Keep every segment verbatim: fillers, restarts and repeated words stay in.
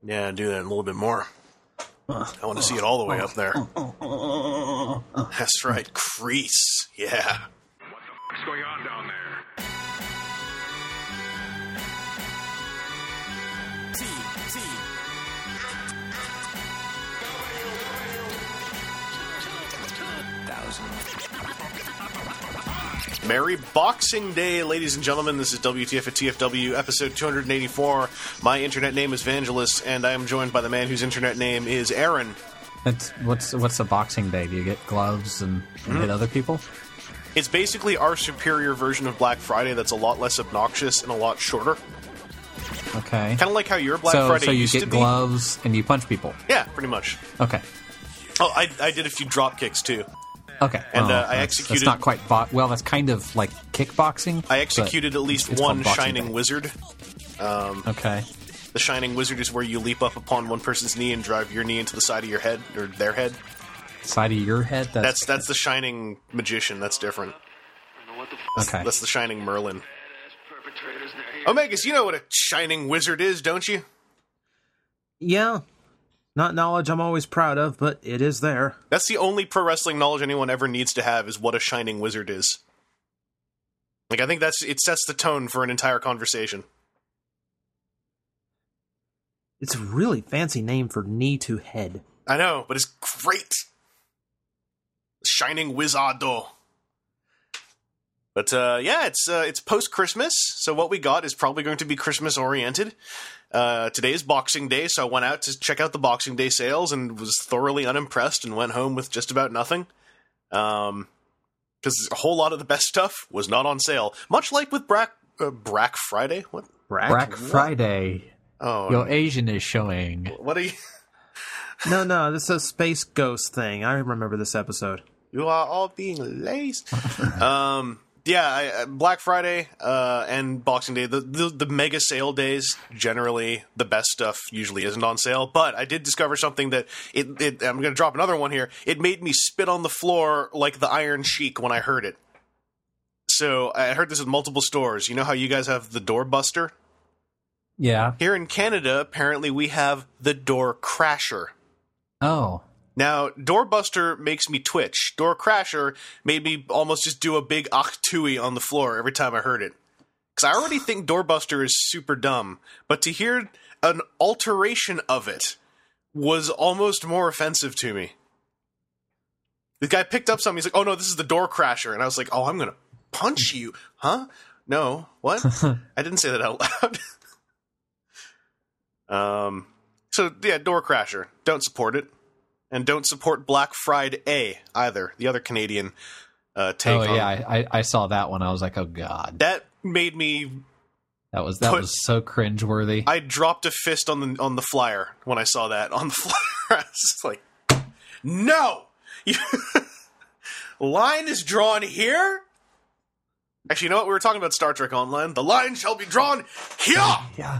Yeah, do that a little bit more. I want to see it all the way up there. That's right, crease. Yeah. What the fuck's going on down there? T, T. Thousand. Merry Boxing Day, ladies and gentlemen. This is W T F at T F W, episode two eighty-four. My internet name is Vangelis, and I am joined by the man whose internet name is Aaron. That's, what's what's a Boxing Day? Do you get gloves and, and Mm-hmm. hit other people? It's basically our superior version of Black Friday that's a lot less obnoxious and a lot shorter. Okay. Kind of like how your Black so, Friday so you used get to be. gloves and you punch people. Yeah, pretty much. Okay. Oh, I, I did a few drop kicks, too. Okay. And, well, uh, I that's, executed- That's not quite... Bo- well, that's kind of like kickboxing. I executed at least it's one called Boxing Shining Day. Wizard. Um, Okay. the Shining Wizard is where you leap up upon one person's knee and drive your knee into the side of your head, or their head. Side of your head? That's, That's that's the Shining Magician. That's different. okay. That's the Shining Merlin. Omegas, you know what a Shining Wizard is, don't you? Yeah. Not knowledge I'm always proud of, but it is there. That's the only pro wrestling knowledge anyone ever needs to have, is what a Shining Wizard is. Like, I think that's it sets the tone for an entire conversation. It's a really fancy name for knee to head. I know, but it's great. Shining Wizardo. But uh, yeah, it's uh, it's post Christmas, so what we got is probably going to be Christmas oriented. Uh, today is Boxing Day, so I went out to check out the Boxing Day sales and was thoroughly unimpressed and went home with just about nothing. Um, because a whole lot of the best stuff was not on sale, much like with Brack uh, Brack Friday. What? Brack? Black Friday. Oh, Your Asian is showing. what are you? No, no, this is a Space Ghost thing. I remember this episode. You are all being lazy. um, yeah, I, uh, Black Friday uh, and Boxing Day, the, the the mega sale days, generally the best stuff usually isn't on sale. But I did discover something that it. it I'm going to drop another one here. It made me spit on the floor like the Iron Sheik when I heard it. So I heard this at multiple stores. You know how you guys have the Doorbuster? Yeah. Here in Canada, apparently we have the Door Crasher. Oh. Now, Doorbuster makes me twitch. Door Crasher made me almost just do a big achtui on the floor every time I heard it. Because I already think Doorbuster is super dumb, but to hear an alteration of it was almost more offensive to me. The guy picked up something, he's like, oh no, this is the Door Crasher. And I was like, oh, I'm going to punch you. Huh? No. What? I didn't say that out loud. um. So, yeah, Door Crasher. Don't support it. And don't support Black Friday either. The other Canadian uh, take Oh, on yeah. I, I, I saw that one. I was like, oh, God. that made me. That was that Put- was so cringeworthy. I dropped a fist on the on the flyer when I saw that on the flyer. I was just like, no, You- line is drawn here. Actually, you know what? We were talking about Star Trek Online. The line shall be drawn here. yeah.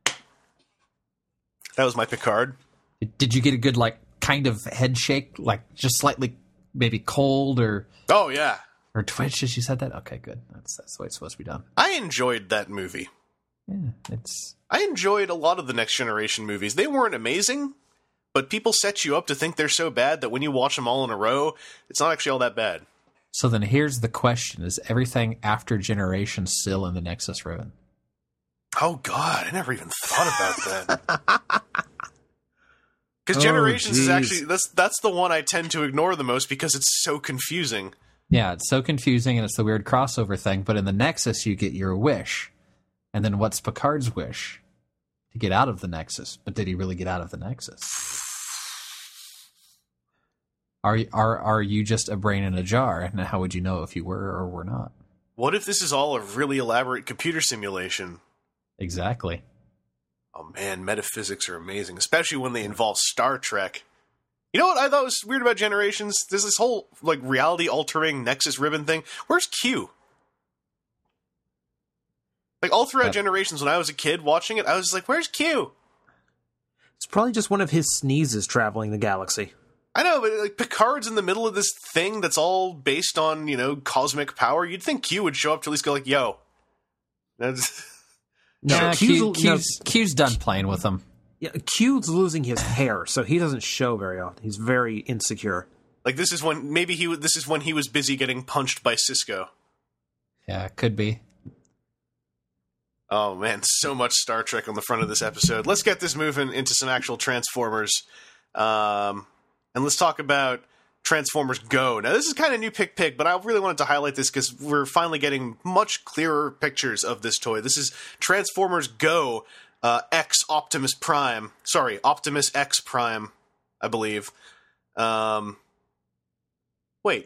That was my Picard. Did you get a good, like, kind of head shake? Like, just slightly maybe cold or Oh yeah, or twitch as you said that? Okay, good. That's that's the way it's supposed to be done. I enjoyed that movie. Yeah, it's... I enjoyed a lot of the Next Generation movies. They weren't amazing, but people set you up to think they're so bad that when you watch them all in a row, it's not actually all that bad. So then here's the question. Is everything after Generation still in the Nexus Ribbon? Oh, God, I never even thought about that. Because Oh, Generations is geez. actually, that's that's the one I tend to ignore the most because it's so confusing. Yeah, it's so confusing and it's the weird crossover thing. But in the Nexus, you get your wish. And then what's Picard's wish? To get out of the Nexus. But did he really get out of the Nexus? Are are are you just a brain in a jar? And how would you know if you were or were not? What if this is all a really elaborate computer simulation? Exactly. Oh, man, metaphysics are amazing, especially when they involve Star Trek. You know what I thought was weird about Generations? There's this whole, like, reality-altering Nexus Ribbon thing. Where's Q? Like, all throughout Uh, Generations, when I was a kid watching it, I was just like, where's Q? It's probably just one of his sneezes traveling the galaxy. I know, but, like, Picard's in the middle of this thing that's all based on, you know, cosmic power. You'd think Q would show up to at least go like, yo. That's... No, Nah, Q's, Q, no, Q's, Q's done playing with them. Yeah, Q's losing his hair, so he doesn't show very often. He's very insecure. Like this is when maybe he this is when he was busy getting punched by Cisco. Yeah, could be. Oh man, so much Star Trek on the front of this episode. Let's get this moving into some actual Transformers, um, and let's talk about Transformers Go. Now this is kind of new pick pick, but I really wanted to highlight this because we're finally getting much clearer pictures of this toy. This is Transformers Go uh, X Optimus Prime. Sorry, Optimus X Prime, I believe. Um, wait,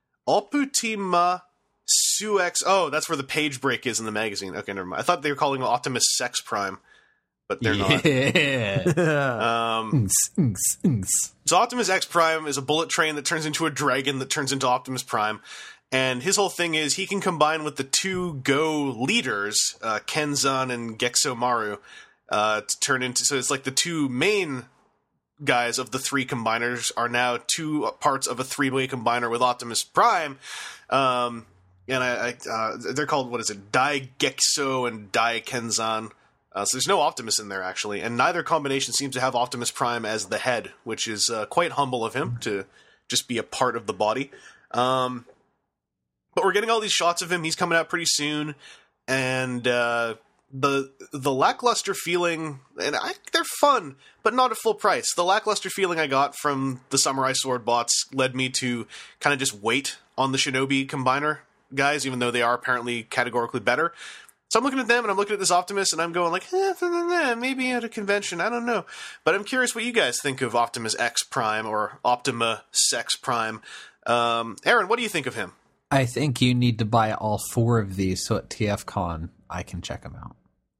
Optima Suex. Oh, that's where the page break is in the magazine. Okay, never mind. I thought they were calling it Optimus Sex Prime, but they're yeah. not. Um, Unks, unks, unks. so Optimus X Prime is a bullet train that turns into a dragon that turns into Optimus Prime. And his whole thing is he can combine with the two Go leaders, uh, Kenzan and Gexomaru, uh, to turn into... So it's like the two main guys of the three combiners are now two parts of a three-way combiner with Optimus Prime. Um, and I, I uh, they're called, what is it, Dai Gexo and Dai Kenzan. Uh, so there's no Optimus in there, actually. And neither combination seems to have Optimus Prime as the head, which is uh, quite humble of him to just be a part of the body. Um, but we're getting all these shots of him. He's coming out pretty soon. And uh, the the lackluster feeling... And I, they're fun, but not at full price. The lackluster feeling I got from the Samurai Sword bots led me to kind of just wait on the Shinobi Combiner guys, even though they are apparently categorically better. So I'm looking at them, and I'm looking at this Optimus, and I'm going like, eh, maybe at a convention, I don't know. But I'm curious what you guys think of Optimus X Prime, or Optima Sex Prime. Um, Aaron, what do you think of him? I think you need to buy all four of these so at T F Con I can check them out.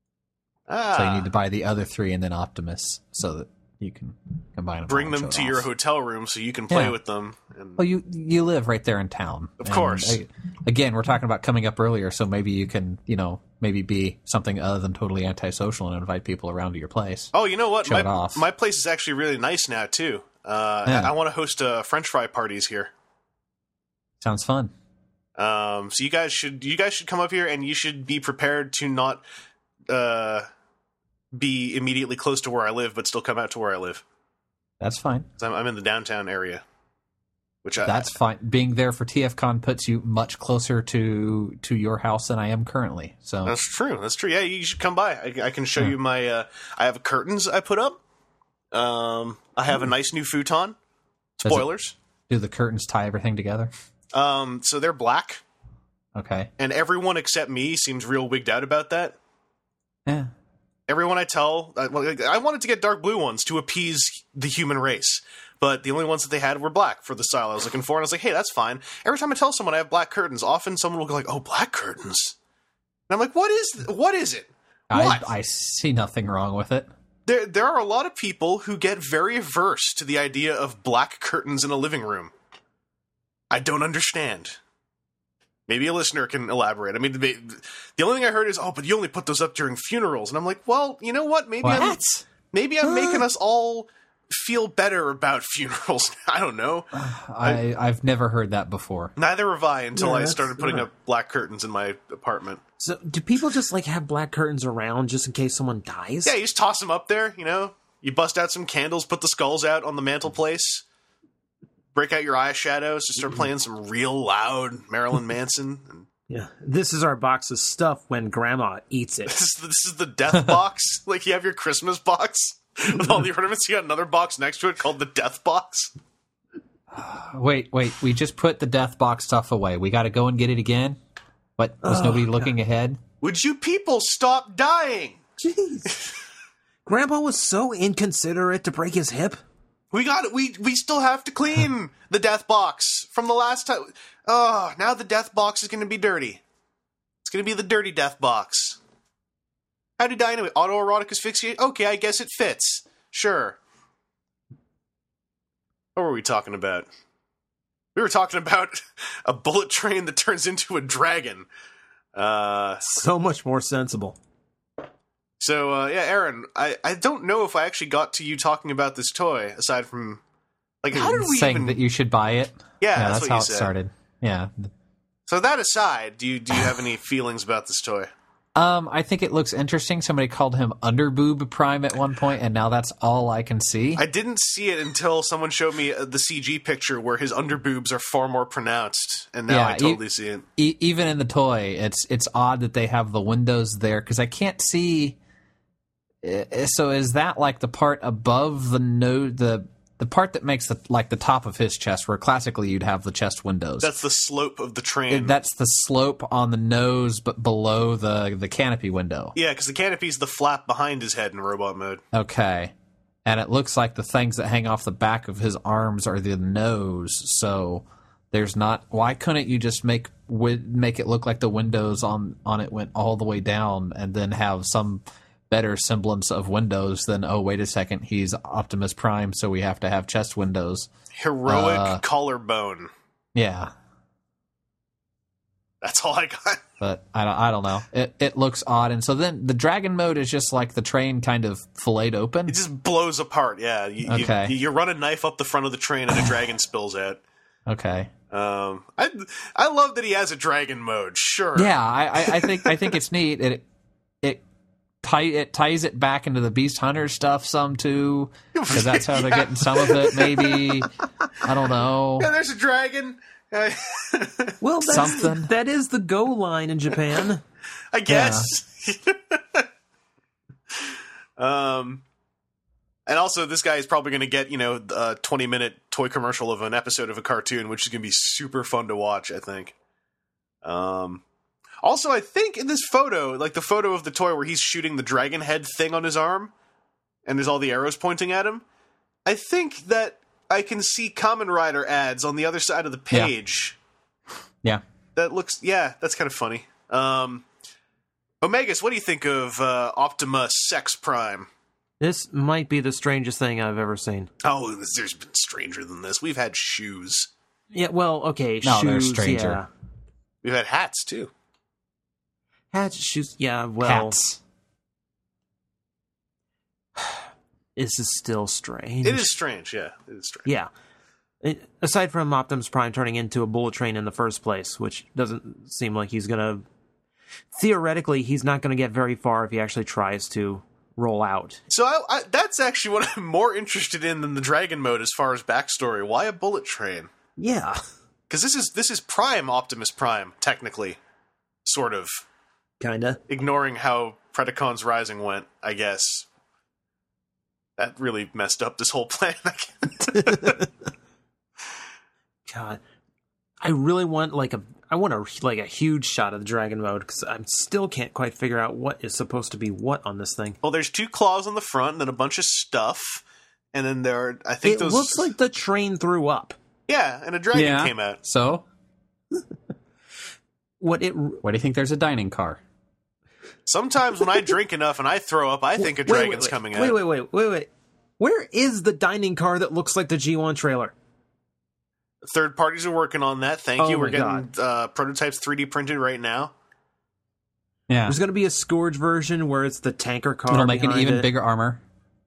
Ah, So you need to buy the other three and then Optimus so that you can combine them. bring all and them show to it your off. hotel room so you can play Yeah. with them. And Well, you you live right there in town. Of And, course. uh, again, we're talking about coming up earlier, so maybe you can, you know, maybe be something other than totally antisocial and invite people around to your place. oh, you know what? Show My, it off. my place is actually really nice now, too. Uh, Yeah. I, I want to host uh, French fry parties here. Sounds fun. Um, so you guys should you guys should come up here, and you should be prepared to not uh, be immediately close to where I live, but still come out to where I live. That's fine. 'Cause I'm, I'm in the downtown area, which I, That's fine. Being there for T F Con puts you much closer to to your house than I am currently. So that's true. That's true. Yeah, you should come by. I, I can show Yeah. you my. Uh, I have curtains I put up. Um, I have a nice new futon. Does it- Spoilers. do the curtains tie everything together? Um, so they're black, Okay. and everyone except me seems real wigged out about that. Yeah. Everyone I tell, I, well, I wanted to get dark blue ones to appease the human race, but the only ones that they had were black for the style I was looking for, and I was like, hey, that's fine. Every time I tell someone I have black curtains, often someone will go like, oh, black curtains. And I'm like, what is, what is it? What? I, I see nothing wrong with it. There, there are a lot of people who get very averse to the idea of black curtains in a living room. I don't understand. Maybe a listener can elaborate. I mean, the, the only thing I heard is, oh, but you only put those up during funerals. And I'm like, well, you know what? Maybe I'm, What? maybe I'm making us all feel better about funerals. I don't know. I I've never heard that before. Neither have I until Yeah, I that's- started putting yeah. up black curtains in my apartment. So, do people just like have black curtains around just in case someone dies? Yeah, you just toss them up there, you know? You bust out some candles, put the skulls out on the mantelpiece, break out your eyeshadows, just start playing some real loud Marilyn Manson. And Yeah. This is our box of stuff when Grandma eats it. this is the, this is the death box. Like you have your Christmas box with all the ornaments. You got another box next to it called the death box. Wait, wait. We just put the death box stuff away. We got to go and get it again. What was Oh, nobody looking ahead? Would you people stop dying? Jeez. Grandpa was so inconsiderate to break his hip. We got it. We we still have to clean the death box from the last time. Oh, now the death box is going to be dirty. It's going to be the dirty death box. How'd he die anyway? Autoerotic asphyxiation? Okay, I guess it fits. Sure. What were we talking about? We were talking about a bullet train that turns into a dragon. Uh, So much more sensible. so, uh, yeah, Aaron, I, I don't know if I actually got to you talking about this toy, aside from... Like, how did we Saying even... that you should buy it. Yeah, yeah that's that's, what how you it said. started. Yeah. So that aside, do you do you have any feelings about this toy? Um, I think it looks interesting. Somebody called him Underboob Prime at one point, and now that's all I can see. I didn't see it until someone showed me uh, the C G picture where his underboobs are far more pronounced, and now Yeah, I totally e- see it. E- even in the toy, it's it's odd that they have the windows there because I can't see. uh, So is that like the part above the nose, the the part that makes the like the top of his chest, where classically you'd have the chest windows? That's the slope of the train. That's the slope on the nose, but below the the canopy window. Yeah, because the canopy's the flap behind his head in robot mode. Okay. And it looks like the things that hang off the back of his arms are the nose. So there's not. Why couldn't you just make wi- make it look like the windows on on it went all the way down, and then have some better semblance of windows than, oh, wait a second, he's Optimus Prime, so we have to have chest windows. Heroic Uh, collarbone. Yeah. That's all I got. But I don't, I don't know. It it looks odd. And so then the dragon mode is just like the train kind of filleted open. It just blows apart. Yeah, you, Okay. you, you run a knife up the front of the train and a dragon spills out. Okay. Um, I I love that he has a dragon mode. Sure. Yeah, I, I, I think I think it's neat. It it tie, it ties it back into the Beast Hunter stuff some too, because that's how they're Yeah. getting some of it. Maybe I don't know. Yeah, there's a dragon. Uh, Well, that's Something. The, that is the go line in Japan. I guess. um, and also this guy is probably going to get, you know, a twenty minute toy commercial of an episode of a cartoon, which is going to be super fun to watch, I think. Um, also, I think in this photo, like the photo of the toy where he's shooting the dragon head thing on his arm, and there's all the arrows pointing at him, I think that I can see Kamen Rider ads on the other side of the page. Yeah. That looks, yeah, that's kind of funny. Um, Omegas, what do you think of uh, Optimus Sex Prime? This might be the strangest thing I've ever seen. Oh, there's been stranger than this. We've had shoes. Yeah, well, okay, No, they're shoes, stranger. yeah. We've had hats, too. Hats, shoes, yeah, well, Hats. this is still strange. It is strange, yeah. It is strange. Yeah. It, aside from Optimus Prime turning into a bullet train in the first place, which doesn't seem like he's going to... Theoretically, he's not going to get very far if he actually tries to roll out. So I, I, that's actually what I'm more interested in than the Dragon Mode as far as backstory. Why a bullet train? Yeah. Because this is this is Prime Optimus Prime, technically. Sort of. Kinda. Ignoring how Predacons Rising went, I guess. That really messed up this whole plan. God. I really want, like, a... I want a like a huge shot of the dragon mode, because I still can't quite figure out what is supposed to be what on this thing. Well, there's two claws on the front, and then a bunch of stuff, and then there are, I think It those... looks like the train threw up. Yeah, and a dragon Yeah. came out. So, What it... why do you think there's a dining car? Sometimes when I drink enough and I throw up, I think a Wait, wait, dragon's wait. coming Wait, out. wait, wait, wait, wait. Where is the dining car that looks like the G one trailer? Third parties are working on that. Thank Oh you. We're my getting uh, prototypes three D printed right now. Yeah. There's going to be a Scourge version where it's the tanker car. It'll make an behind even it. bigger armor.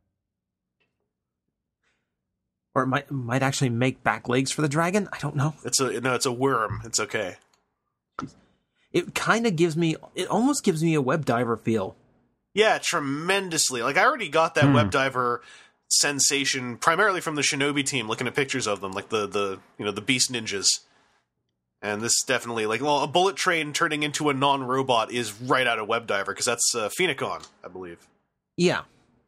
Or it might might actually make back legs for the dragon. I don't know. It's a no, it's a worm. It's okay. It kind of gives me. It almost gives me a web diver feel. Yeah, tremendously. Like I already got that Hmm. web diver sensation primarily from the Shinobi team, looking at pictures of them, like the the you know the Beast Ninjas. And this definitely like well, a bullet train turning into a non-robot is right out of web diver because that's uh, Phoenixon, I believe. Yeah.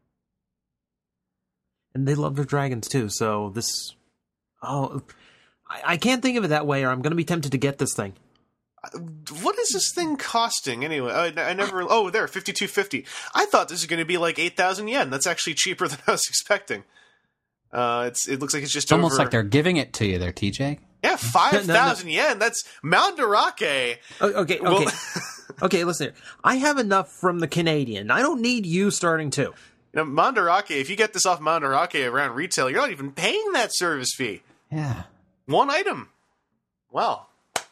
And they love their dragons too. So this. Oh, I, I can't think of it that way, or I'm going to be tempted to get this thing. What is this thing costing anyway? I, I never. Oh, there, fifty-two fifty. I thought this was going to be like eight thousand yen. That's actually cheaper than I was expecting. Uh, it's it looks like it's just It's almost over, like they're giving it to you there, T J. yeah five thousand yen. That's Mandarake. Oh, okay, okay, Well- okay. Listen here. I have enough from the Canadian. I don't need you starting too. You know, Mandarake. If you get this off Mandarake around retail, you're not even paying that service fee. Yeah. One item. Wow.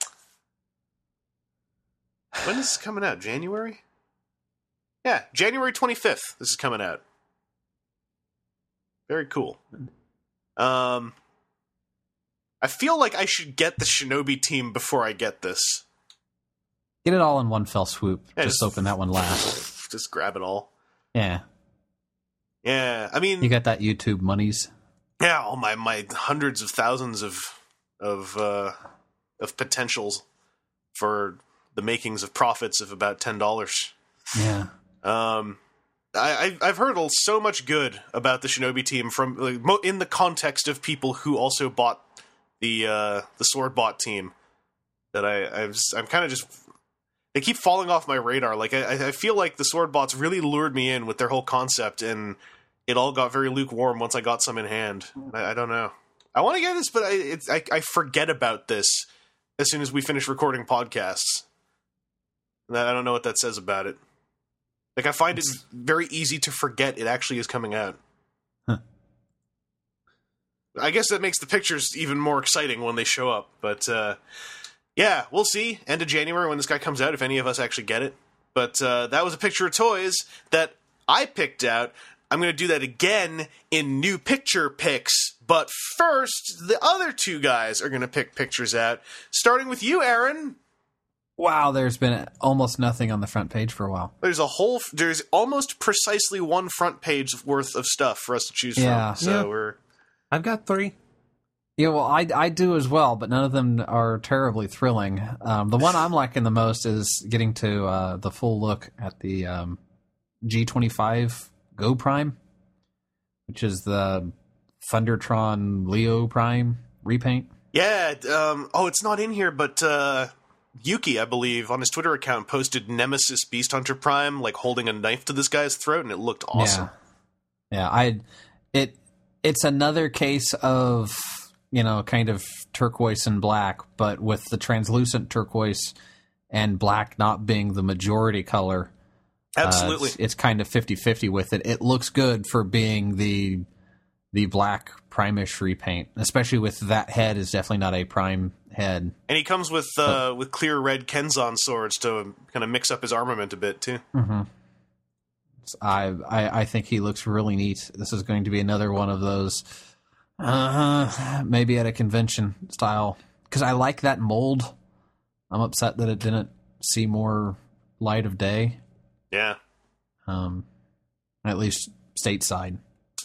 When is this coming out? January? Yeah, January twenty-fifth. This is coming out. Very cool. Um, I feel like I should get the Shinobi team before I get this. Get it all in one fell swoop. Yeah, just, just open that one last. Just grab it all. Yeah. Yeah, I mean, You got that YouTube monies. yeah, all my, my hundreds of thousands of of uh, of potentials for the makings of profits of about ten dollars. Yeah. Um, I, I I've heard so much good about the Shinobi team from like, mo- in the context of people who also bought the uh, the Swordbot team that I I've, I'm kind of just they keep falling off my radar. Like I I feel like the Swordbots really lured me in with their whole concept, and it all got very lukewarm once I got some in hand. I, I don't know. I want to get this, but I, it's, I I forget about this as soon as we finish recording podcasts. And I don't know what that says about it. Like, I find it very easy to forget it actually is coming out. Huh. I guess that makes the pictures even more exciting when they show up. But, uh, yeah, we'll see. End of January when this guy comes out, if any of us actually get it. But uh, that was a picture of toys that I picked out. I'm going to do that again in new picture picks. But first, the other two guys are going to pick pictures out. Starting with you, Aaron. Wow, there's been almost nothing on the front page for a while. There's a whole, there's almost precisely one front page worth of stuff for us to choose Yeah. from. So Yeah. we're, I've got three. Yeah, well, I, I do as well, but none of them are terribly thrilling. Um, the one I'm liking the most is getting to uh, the full look at the um, G twenty-five Go Prime, which is the Thundertron Leo Prime repaint. yeah, um, oh, it's not in here, but uh, Yuki, I believe, on his Twitter account posted Nemesis Beast Hunter Prime, like holding a knife to this guy's throat, and it looked awesome. Yeah, yeah I it it's another case of, you know, kind of turquoise and black, but with the translucent turquoise and black not being the majority color. Absolutely. Uh, it's, it's kind of fifty-fifty with it. It looks good for being the the black prime-ish repaint, especially with that head is definitely not a prime head. And he comes with uh, with clear red Kenzan swords to kind of mix up his armament a bit, too. Mm-hmm. I, I I think he looks really neat. This is going to be another one of those, uh, maybe at a convention style, because I like that mold. I'm upset that it didn't see more light of day. Yeah. Um, at least stateside.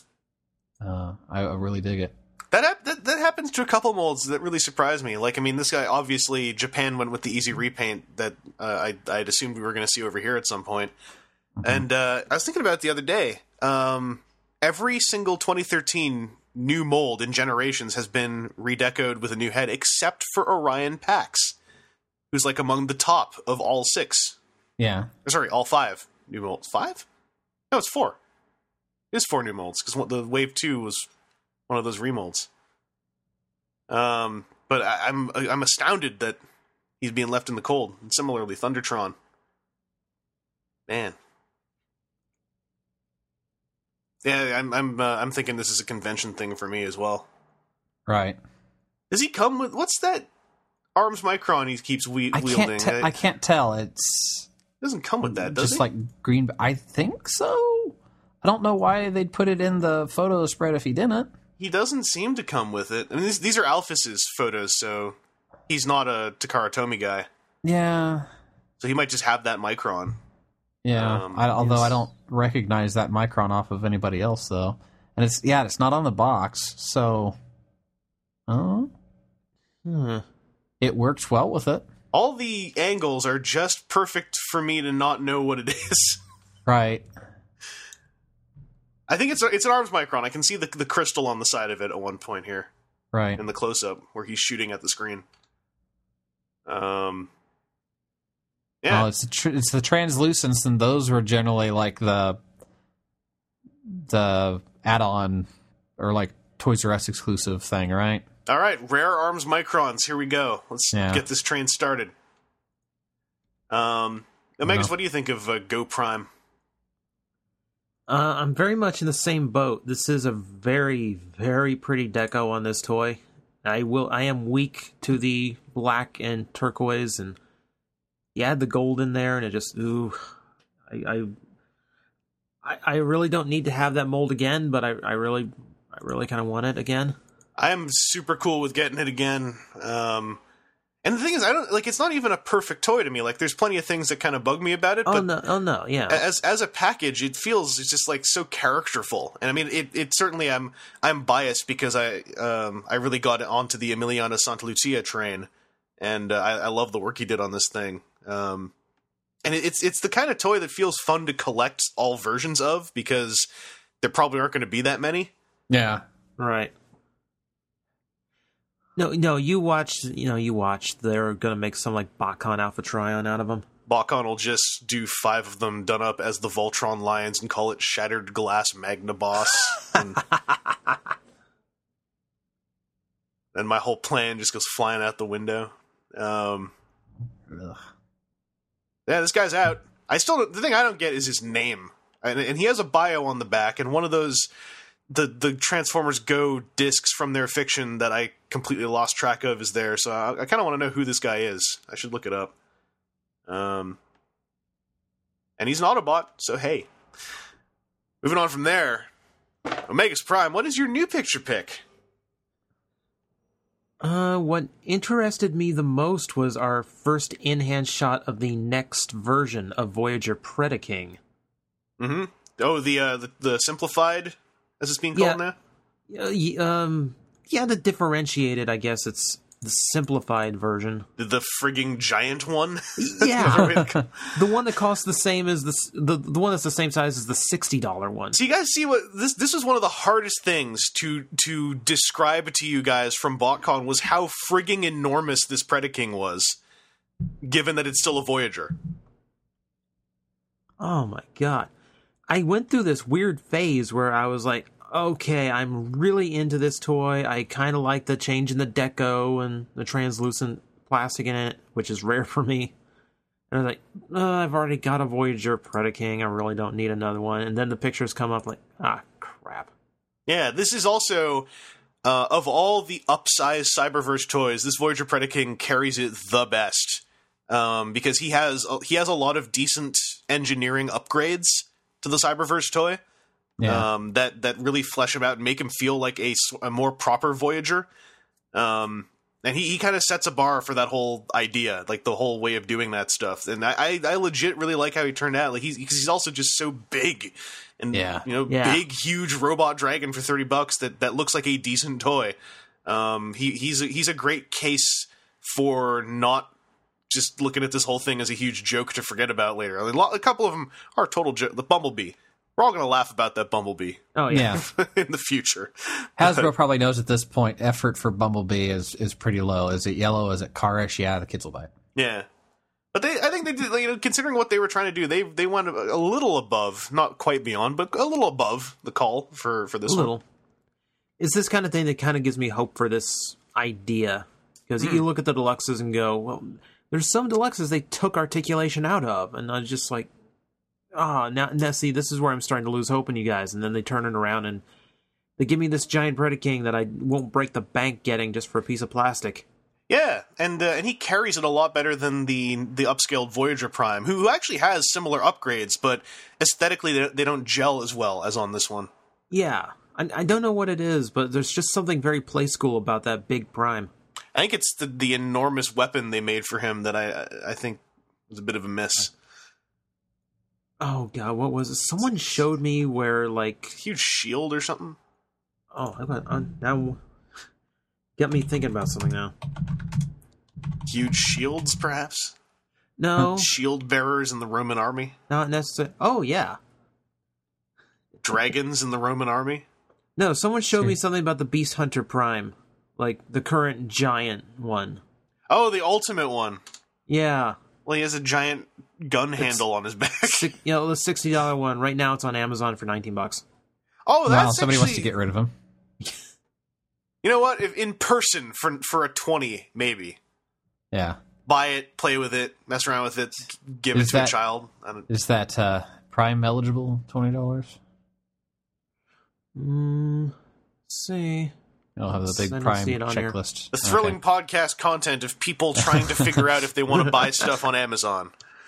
Uh, I, I really dig it. That, hap- that that happens to a couple molds that really surprised me. Like, I mean, this guy, obviously, Japan went with the easy repaint that uh, I, I'd assumed we were going to see over here at some point. Mm-hmm. And uh, I was thinking about it the other day. Um, every single twenty thirteen new mold in Generations has been redecoed with a new head, except for Orion Pax, who's like among the top of all six. Yeah. Or, sorry, all five new molds. Five? No, it's four. It is four new molds, because the Wave two was one of those remolds. Um, but I, I'm I'm astounded that he's being left in the cold. And similarly, Thundertron. Man. Yeah, I'm I'm uh, I'm thinking this is a convention thing for me as well. Right. Does he come with what's that Arms Micron he keeps we- I wielding? can't. Te- I can't tell. It's doesn't come with that, does just it? like green. I think so. I don't know why they'd put it in the photo spread if he didn't. He doesn't seem to come with it. I mean, these, these are Alphys's photos, so he's not a Takara Tomy guy. Yeah. So he might just have that Micron. Yeah. Um, I, although yes. I don't recognize that Micron off of anybody else, though. And it's yeah, it's not on the box, so. Oh. Hmm. It works well with it. All the angles are just perfect for me to not know what it is. Right. I think it's a, it's an Arms Micron. I can see the the crystal on the side of it at one point here Right. in the close up where he's shooting at the screen. Um. Yeah, Oh, it's the tr- it's the translucence, and those were generally like the the add-on or like Toys R Us exclusive thing, right? all right. Rare Arms Microns. Here we go. Let's Yeah. get this train started. Um, Megas, know. what do you think of uh, Go Prime? Uh, I'm very much in the same boat. This is a very, very pretty deco on this toy. I will. I am weak to the black and turquoise, and you add the gold in there, and it just ooh. I, I, I really don't need to have that mold again, but I, I really, I really kind of want it again. I am super cool with getting it again. Um, And the thing is, I don't like. It's not even a perfect toy to me. Like, there's plenty of things that kind of bug me about it. Oh but no! Oh no! Yeah. as as a package, it feels it's just like so characterful. And I mean, it, it certainly I'm I'm biased because I um I really got onto the Emiliano Santa Lucia train, and uh, I, I love the work he did on this thing. Um, and it, it's it's the kind of toy that feels fun to collect all versions of because there probably aren't going to be that many. Yeah. Right. No, no, you watched, you know, you watched. They're going to make some, like, Bakon Alpha Trion out of them. Bakon will just do five of them done up as the Voltron Lions and call it Shattered Glass Magna Boss. and, and my whole plan just goes flying out the window. Um, Ugh. yeah, this guy's out. I still, the thing I don't get is his name. And, and he has a bio on the back, and one of those... The the Transformers Go discs from their fiction that I completely lost track of is there, so I, I kind of want to know who this guy is. I should look it up. Um, and he's an Autobot, so hey. Moving on from there, Omegas Prime, what is your new picture pick? Uh, what interested me the most was our first in-hand shot of the next version of Voyager Predaking. Mm-hmm. Oh, the uh, the, the simplified, as it's being called Yeah. now? Uh, y- um, yeah, the differentiated, I guess it's the simplified version. The, the frigging giant one? Yeah, the one that costs the same as the, s- the the one that's the same size as the sixty dollar one. So you guys see what this this was one of the hardest things to to describe to you guys from BotCon was how frigging enormous this Predaking was, given that it's still a Voyager. Oh my god. I went through this weird phase where I was like, okay, I'm really into this toy. I kind of like the change in the deco and the translucent plastic in it, which is rare for me. And I was like, oh, I've already got a Voyager Predaking. I really don't need another one. And then the pictures come up like, ah, crap. Yeah, this is also uh, of all the upsized Cyberverse toys, this Voyager Predaking carries it the best um, because he has he has a lot of decent engineering upgrades to the Cyberverse toy. Yeah. Um, that that really flesh him out and make him feel like a, s- a more proper Voyager. Um, and he, he kind of sets a bar for that whole idea, like the whole way of doing that stuff. And I, I, I legit really like how he turned out. Like he's because he's also just so big and Yeah. you know Yeah. big, huge robot dragon for thirty bucks that, that looks like a decent toy. Um, he he's a, he's a great case for not just looking at this whole thing as a huge joke to forget about later. I mean, a, lot, a couple of them are total joke. The Bumblebee. We're all going to laugh about that Bumblebee Oh, yeah. Yeah. in the future. Hasbro probably knows at this point effort for Bumblebee is, is pretty low. Is it yellow? Is it carish? Yeah, the kids will buy it. Yeah. But they, I think they did, you know, considering what they were trying to do, they they went a, a little above, not quite beyond, but a little above the call for, for this A one. little. It's this kind of thing that kind of gives me hope for this idea. Because you look at the deluxes and go, well, there's some deluxes they took articulation out of. And I was just like, oh, now, now see, this is where I'm starting to lose hope in you guys. And then they turn it around and they give me this giant Predaking that I won't break the bank getting just for a piece of plastic. Yeah, and uh, and he carries it a lot better than the the upscaled Voyager Prime, who actually has similar upgrades, but aesthetically they, they don't gel as well as on this one. Yeah. I, I don't know what it is, but there's just something very play school about that big Prime. I think it's the, the enormous weapon they made for him that I I think was a bit of a miss. Oh, God, what was it? Someone showed me where, like... Huge shield or something. Oh, I got, uh, now... Got me thinking about something now. Huge shields, perhaps? No, Shield bearers in the Roman army? not necessarily. Oh, yeah. Dragons in the Roman army? No, someone showed me See. something about the Beast Hunter Prime. Like, the current giant one. Oh, the ultimate one. Yeah. Well, he has a giant gun handle on his back. Six, you know, the sixty dollar one. Right now it's on Amazon for nineteen bucks. Oh, that's Wow, somebody wants to actually- get rid of him. You know what? If in person for for a twenty, maybe. Yeah. Buy it, play with it, mess around with it, give Is it to that- a child. I don't, Is that uh, Prime eligible? Twenty dollars. Mm, see. I'll have the big I don't Prime see it on here. checklist. the thrilling Okay. podcast content of people trying to figure out if they want to buy stuff on Amazon.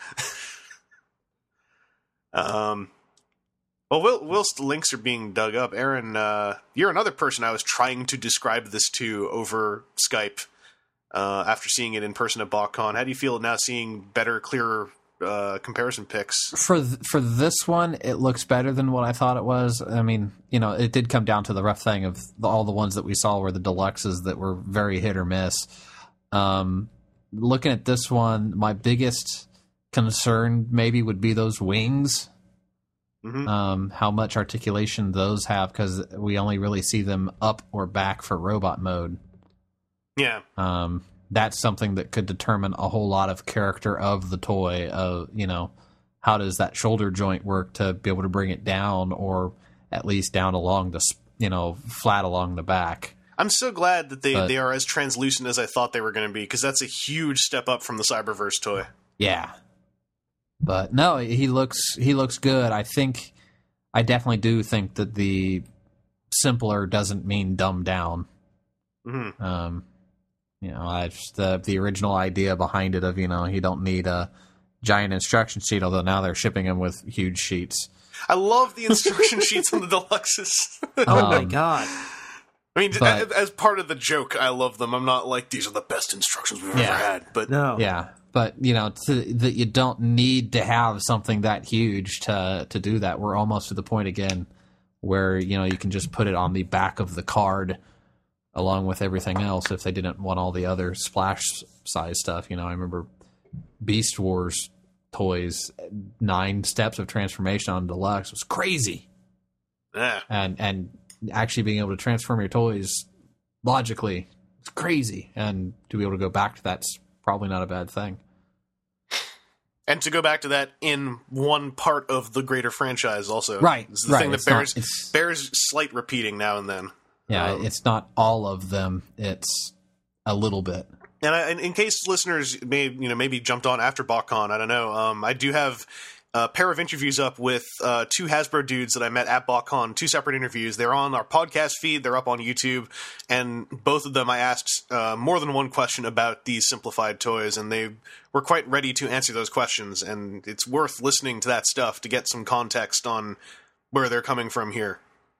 um, well, whil- whilst the links are being dug up, Aaron, uh, you're another person I was trying to describe this to over Skype. uh, after seeing it in person at BotCon. How do you feel now seeing better, clearer uh, comparison pics? For th- for this one, it looks better than what I thought it was. I mean, you know, it did come down to the rough thing of the, all the ones that we saw were the deluxes that were very hit or miss. Um, looking at this one, my biggest concern maybe would be those wings. Mm-hmm. Um, how much articulation those have, because we only really see them up or back for robot mode. Yeah. Um, that's something that could determine a whole lot of character of the toy. Of, you know, how does that shoulder joint work to be able to bring it down, or at least down along the, you know, flat along the back. I'm so glad that they, but, they are as translucent as I thought they were going to be, because that's a huge step up from the Cyberverse toy. Yeah. But no, he looks he looks good. I think I definitely do think that the simpler doesn't mean dumbed down. Mm-hmm. Um, you know, I just the the original idea behind it of, you know, you don't need a giant instruction sheet, although now they're shipping them with huge sheets. I love the instruction sheets on the deluxes. Oh um, my god. I mean, but, as part of the joke, I love them. I'm not like, these are the best instructions we've yeah. ever had. But No. Yeah, but, you know, to, that you don't need to have something that huge to to do that. We're almost to the point again where, you know, you can just put it on the back of the card along with everything else if they didn't want all the other splash size stuff. You know, I remember Beast Wars toys, nine steps of transformation on Deluxe was crazy. Yeah. And, and actually being able to transform your toys logically, it's crazy. And to be able to go back to that's probably not a bad thing. And to go back to that in one part of the greater franchise also. Right, This is the right. thing that It's not- bears, it's- bears slight repeating now and then. Yeah, Um, it's not all of them. It's a little bit. And, I, and in case listeners may you know maybe jumped on after BotCon, I don't know. Um, I do have a pair of interviews up with uh, two Hasbro dudes that I met at BotCon. Two separate interviews. They're on our podcast feed. They're up on YouTube, and both of them I asked uh, more than one question about these simplified toys, and they were quite ready to answer those questions. And it's worth listening to that stuff to get some context on where they're coming from here.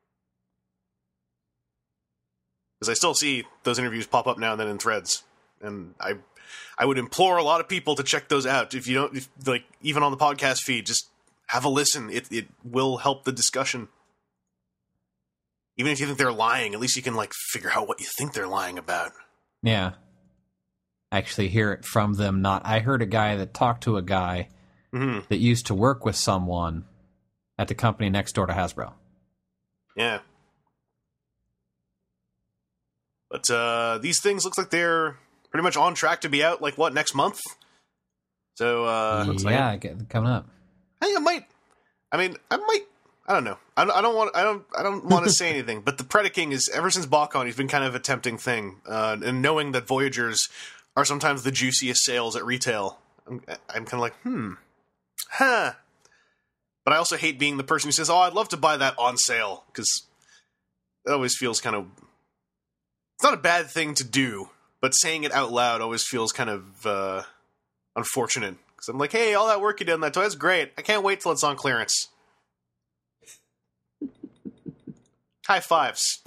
Because I still see those interviews pop up now and then in threads, and I, I would implore a lot of people to check those out. If you don't, if, like even on the podcast feed, just have a listen. It it will help the discussion. Even if you think they're lying, at least you can like figure out what you think they're lying about. Yeah. Actually hear it from them. Not. I heard a guy that talked to a guy Mm-hmm. that used to work with someone at the company next door to Hasbro. Yeah. But uh, these things look like they're pretty much on track to be out, like, what, next month? So, uh... yeah, I get, coming up. I think I might... I mean, I might... I don't know. I don't, I don't want. I don't. I don't want to say anything. But the Predaking is ever since BotCon, he's been kind of a tempting thing. Uh, and knowing that Voyagers are sometimes the juiciest sales at retail, I'm, I'm kind of like, hmm, huh. But I also hate being the person who says, "Oh, I'd love to buy that on sale," because it always feels kind of. It's not a bad thing to do, but saying it out loud always feels kind of uh, unfortunate. Because I'm like, hey, all that work you did on that toy, that's great. I can't wait till it's on clearance. High fives.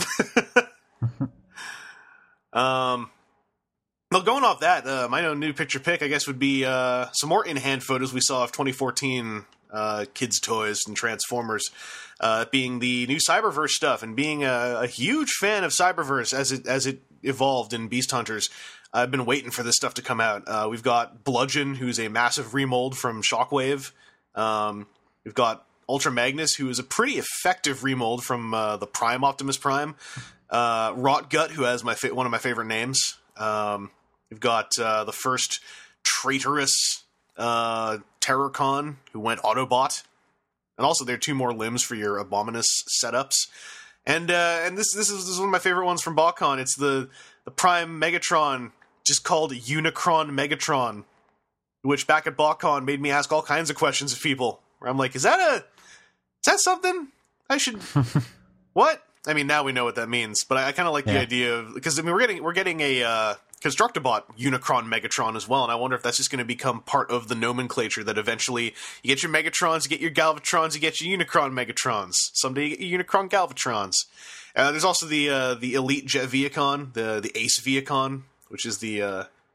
um, well, going off that, uh, my own new picture pick, I guess, would be uh, some more in-hand photos we saw of twenty fourteen uh, kids' toys and Transformers, uh, being the new Cyberverse stuff, and being a, a huge fan of Cyberverse as it as it evolved in Beast Hunters. I've been waiting for this stuff to come out. Uh, we've got Bludgeon, who's a massive remold from Shockwave. Um, we've got Ultra Magnus, who is a pretty effective remold from uh, the Prime Optimus Prime. Uh, Rotgut, who has my fa- one of my favorite names. Um, we've got uh, the first traitorous uh, Terrorcon, who went Autobot. And also there are two more limbs for your Abominus setups. And uh, and this this is, this is one of my favorite ones from BotCon. It's the, the Prime Megatron, just called Unicron Megatron, which back at BotCon made me ask all kinds of questions of people. Where I'm like, is that a... Is that something I should? What? I mean, now we know what that means, but I, I kind of like Yeah. the idea of, because I mean we're getting we're getting a uh, Constructibot Unicron Megatron as well, and I wonder if that's just going to become part of the nomenclature that eventually you get your Megatrons, you get your Galvatrons, you get your Unicron Megatrons. Someday you get your Unicron Galvatrons. Uh, there's also the uh, the Elite Jet Viacon, the the Ace Viacon, which is the uh,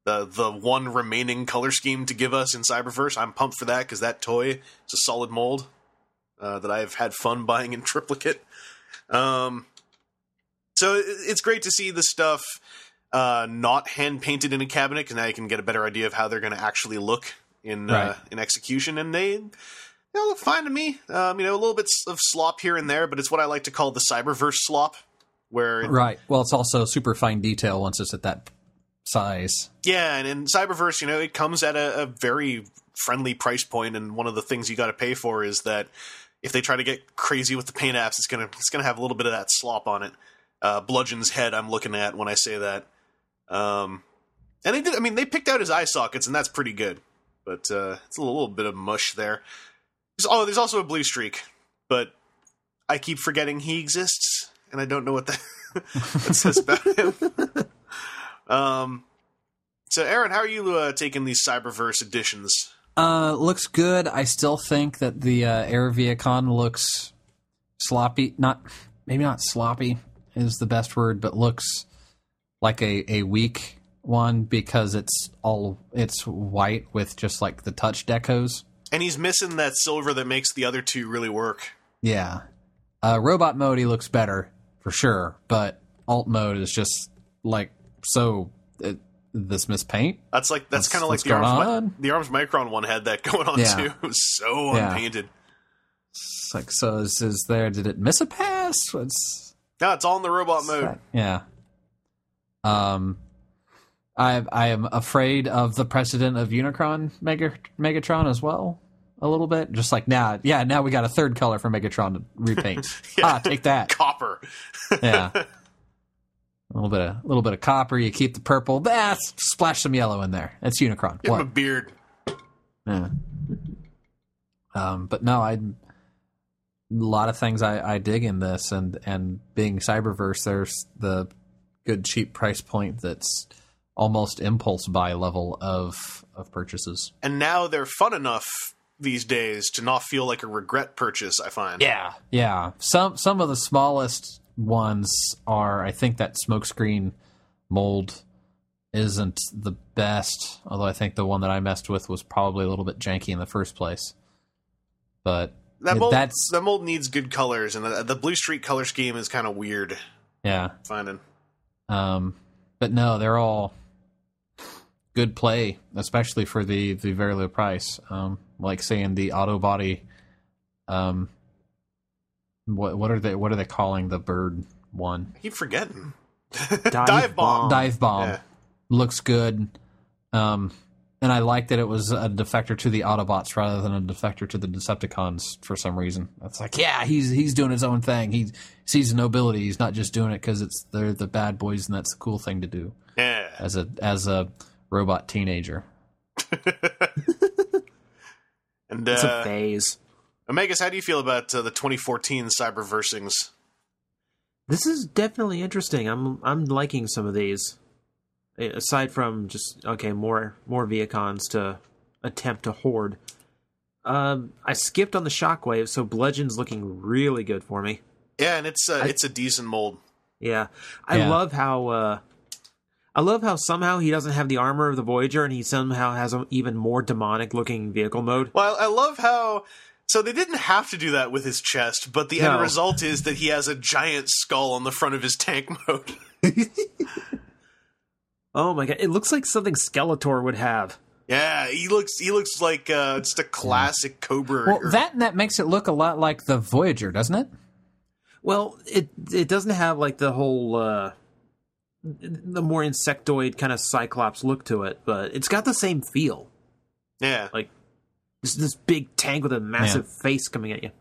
the the one remaining color scheme to give us in Cyberverse. I'm pumped for that because that toy is a solid mold uh, that I've had fun buying in triplicate. Um, so it, it's great to see the stuff uh, not hand painted in a cabinet, because now you can get a better idea of how they're going to actually look in Right. uh, in execution, and they. They look fine to me. Um, you know, a little bit of slop here and there, but it's what I like to call the Cyberverse slop, where Right. Well, it's also super fine detail once it's at that size. yeah, and in Cyberverse, you know, it comes at a, a very friendly price point, and one of the things you got to pay for is that if they try to get crazy with the paint apps, it's gonna it's gonna have a little bit of that slop on it. Uh, Bludgeon's head, I'm looking at when I say that. Um, and they did. I mean, they picked out his eye sockets, and that's pretty good. But uh, it's a little, little bit of mush there. There's, oh, there's also a blue streak, but I keep forgetting he exists, and I don't know what that, that says about him. um, so, Aaron, how are you uh, taking these Cyberverse editions? Uh, looks good. I still think that the uh, Air Viacon looks sloppy. Not maybe not sloppy is the best word, but looks like a, a weak one because it's all it's white with just like the touch decos. And he's missing that silver that makes the other two really work. Yeah. Uh, robot mode, he looks better for sure, but alt mode is just like so. It, this mispaint. That's like that's What's- kind of like what's the going arms, on? Mi- the arms Micron one had that going on Yeah. too. It was so Yeah. unpainted. It's like so. Is, is there? Did it miss a pass? What's No, it's all in the robot mode. Yeah. Um, I I am afraid of the precedent of Unicron Mega, Megatron as well. A little bit, just like now, yeah. Now we got a third color for Megatron to repaint. Yeah. Ah, take that. Copper. Yeah. A little bit of a little bit of copper. You keep the purple. Ah, splash some yellow in there. That's Unicron. Give him a What? beard. Yeah. Um, but no, I. A lot of things I, I dig in this, and and being Cyberverse, there's the good cheap price point that's almost impulse buy level of of purchases. And now they're fun enough these days to not feel like a regret purchase, I find. Yeah, yeah. Some some of the smallest ones are. I think that smokescreen mold isn't the best, although I think the one that I messed with was probably a little bit janky in the first place. But That mold, that's that mold needs good colors, and the, the blue streak color scheme is kind of weird yeah. finding. Um, but no, they're all good play, especially for the, the very low price. Um, like saying the auto body. Um, what what are they? What are they calling the bird one? I keep forgetting. Dive bomb. Dive bomb Yeah. looks good. Um, and I like that it was a defector to the Autobots rather than a defector to the Decepticons for some reason. It's like, yeah, he's he's doing his own thing. He sees nobility. He's not just doing it because it's they're the bad boys and that's the cool thing to do Yeah. as a as a robot teenager. And It's a uh, phase. Omegas, how do you feel about uh, the twenty fourteen Cyberversing's? This is definitely interesting. I'm I'm liking some of these. Aside from just okay, more more Viacons to attempt to hoard. Um, I skipped on the Shockwave, so Bludgeon's looking really good for me. Yeah, and it's uh, I- it's a decent mold. Yeah, I Yeah. love how uh, I love how somehow he doesn't have the armor of the Voyager, and he somehow has an even more demonic looking vehicle mode. Well, I love how. So they didn't have to do that with his chest, but the No. end result is that he has a giant skull on the front of his tank mode. Oh my god, it looks like something Skeletor would have. Yeah, he looks he looks like uh, just a classic Cobra. Well, or- that that makes it look a lot like the Voyager, doesn't it? Well, it it doesn't have like the whole uh, the more insectoid kind of Cyclops look to it, but it's got the same feel. yeah, Like this this big tank with a massive face coming at you.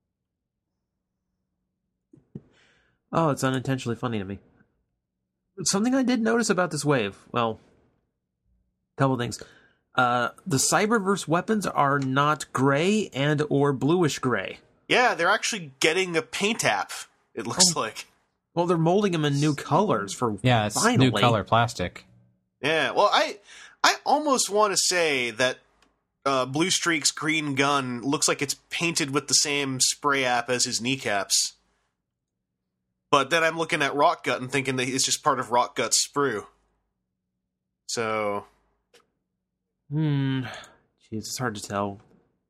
Oh, it's unintentionally funny to me. Something I did notice about this wave. Well, a couple things. Uh, the Cyberverse weapons are not gray and or bluish gray. yeah, they're actually getting a paint app. It looks Oh. like. Well, they're molding them in new colors for Yeah, it's finally. new color plastic. Yeah, well, I I almost want to say that uh, Blue Streak's green gun looks like it's painted with the same spray app as his kneecaps. But then I'm looking at Rock Gut and thinking that it's just part of Rock Gut's sprue. So Hmm. Jeez, it's hard to tell.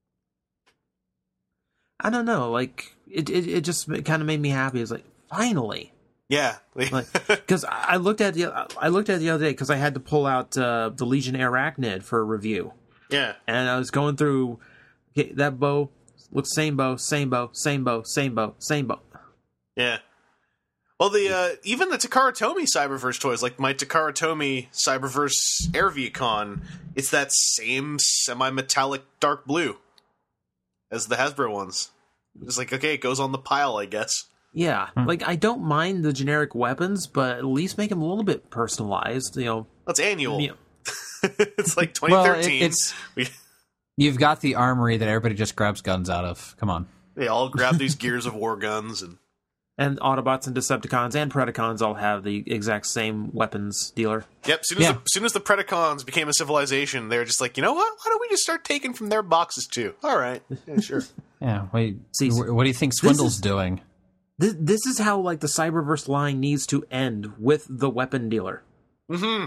I don't know. Like it, it, it just kind of made me happy. It's like finally, Yeah. because I looked at the I looked at it the other day because I had to pull out uh, the Legion Arachnid for a review, yeah. and I was going through okay, that bow looks same bow, same bow, same bow, same bow, same bow. Yeah. Well, the uh, even the Takara Tomy Cyberverse toys, like my Takara Tomy Cyberverse Air Vicon, it's that same semi-metallic dark blue as the Hasbro ones. It's like, okay, it goes on the pile, I guess. Yeah, Hmm. like I don't mind the generic weapons, but at least make them a little bit personalized. You know, That's annual. Yeah. It's like Well, twenty it, thirteen. it's we, you've got the armory that everybody just grabs guns out of. Come on. they all grab these Gears of War guns and and Autobots and Decepticons and Predacons all have the exact same weapons dealer. yep. Soon as, Yeah. the, soon as the Predacons became a civilization, they were just like, you know what? Why don't we just start taking from their boxes too? All right, yeah, sure. Yeah. Wait. See, wh- what do you think Swindle's is- doing? This, this is how like the Cyberverse line needs to end with the weapon dealer. Mm-hmm.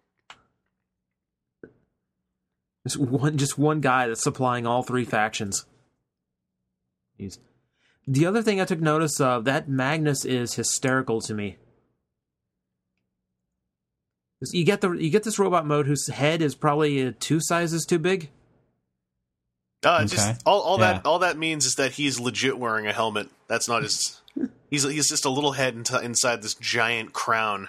Just one, just one guy that's supplying all three factions. Jeez. The other thing I took notice of, that Magnus is hysterical to me. 'Cause You get the you get this robot mode whose head is probably uh, two sizes too big. Uh, it's Okay. just all, all Yeah. that all that means is that he's legit wearing a helmet. That's not his. He's he's just a little head into, inside this giant crown.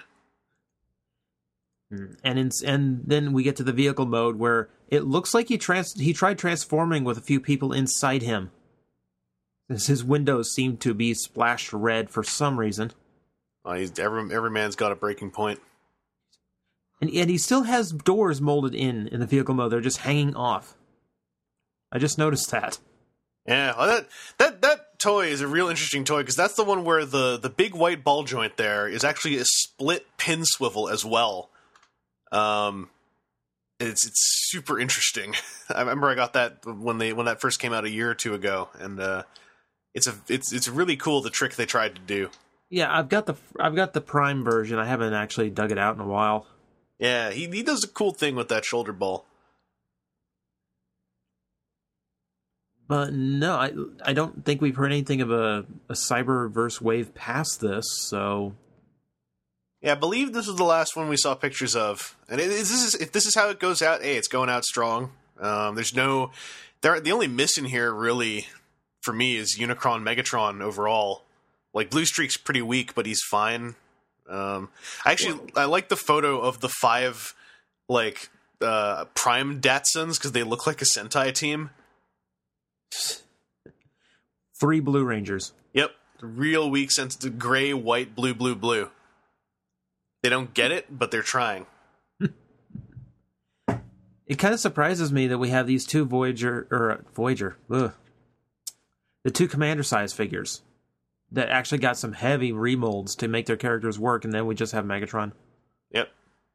And in, and then we get to the vehicle mode where it looks like he trans he tried transforming with a few people inside him. As his windows seem to be splashed red for some reason. Uh, he's, every every man's got a breaking point. And, and he still has doors molded in in the vehicle mode. They're just hanging off. I just noticed that. Yeah, well, that that that toy is a real interesting toy because that's the one where the the big white ball joint there is actually a split pin swivel as well. Um, it's it's super interesting. I remember I got that when they when that first came out a year or two ago, and uh, it's a it's it's really cool the trick they tried to do. Yeah, I've got the I've got the Prime version. I haven't actually dug it out in a while. Yeah, he he does a cool thing with that shoulder ball. But no, I I don't think we've heard anything of a, a Cyberverse wave past this, so Yeah, I believe this was the last one we saw pictures of. And it, this is if this is how it goes out, hey, it's going out strong. Um, there's no, there. The only miss in here really for me is Unicron Megatron overall. Like Blue Streak's pretty weak, but he's fine. Um, I actually I like the photo of the five like uh, Prime Datsuns because they look like a Sentai team. three Blue Rangers. Yep, real weak sense to gray, white, blue, blue, blue. They don't get it, but they're trying. It kind of surprises me that we have these two Voyager or uh, Voyager, ugh, the two Commander size figures that actually got some heavy remolds to make their characters work, and then we just have Megatron. Yep.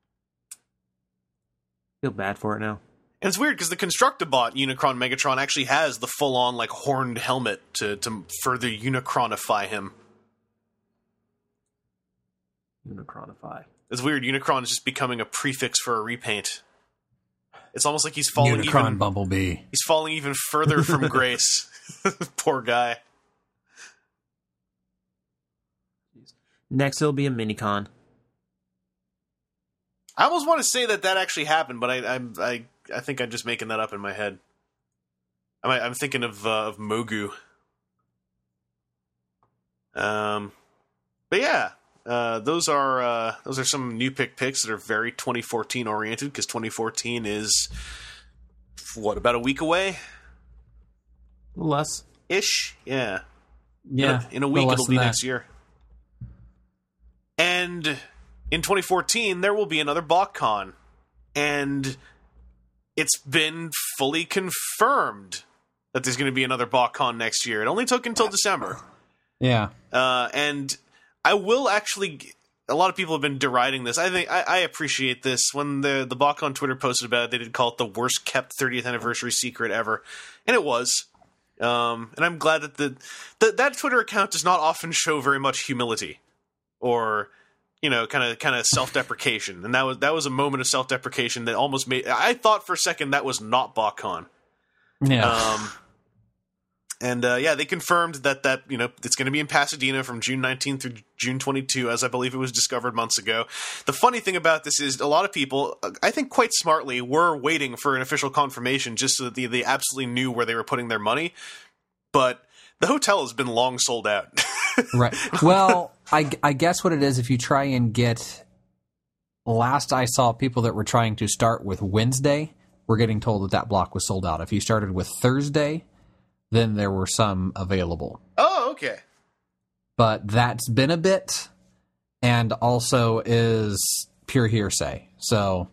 Feel bad for it now. And it's weird because the Constructabot Unicron Megatron actually has the full-on like horned helmet to to further Unicronify him. Unicronify. It's weird. Unicron is just becoming a prefix for a repaint. It's almost like he's falling Unicron even. Bumblebee. He's falling even further from grace. Poor guy. Next, it'll be a Minicon. I almost want to say that that actually happened, but I I'm, I I think I'm just making that up in my head. I'm I'm thinking of uh, of Mogu. Um, but yeah. Uh, those are uh, those are some new pick picks that are very twenty fourteen oriented because twenty fourteen is what, about a week away Less. ish. Yeah, Yeah. in a, in a little week less it'll than be that. next year. And in twenty fourteen there will be another BotCon, and it's been fully confirmed that there's going to be another BotCon next year. It only took until December. Yeah. Uh, and I will actually. A lot of people have been deriding this. I think I, I appreciate this. When the the Bach on Twitter posted about it, they did call it the worst kept thirtieth anniversary secret ever, and it was. Um, and I'm glad that the, the that Twitter account does not often show very much humility or you know, kind of kind of self-deprecation, and that was that was a moment of self-deprecation that almost made. I thought for a second that was not BotCon. Yeah. Um, and uh, yeah, they confirmed that that you know it's going to be in Pasadena from June nineteenth through June twenty-second, as I believe it was discovered months ago. The funny thing about this is a lot of people, I think quite smartly, were waiting for an official confirmation just so that they, they absolutely knew where they were putting their money. But the hotel has been long sold out. Right. Well, I, I guess what it is, if you try and get, last I saw people that were trying to start with Wednesday were getting told that that block was sold out. If you started with Thursday, then there were some available. Oh, okay. But that's been a bit, and also is pure hearsay. So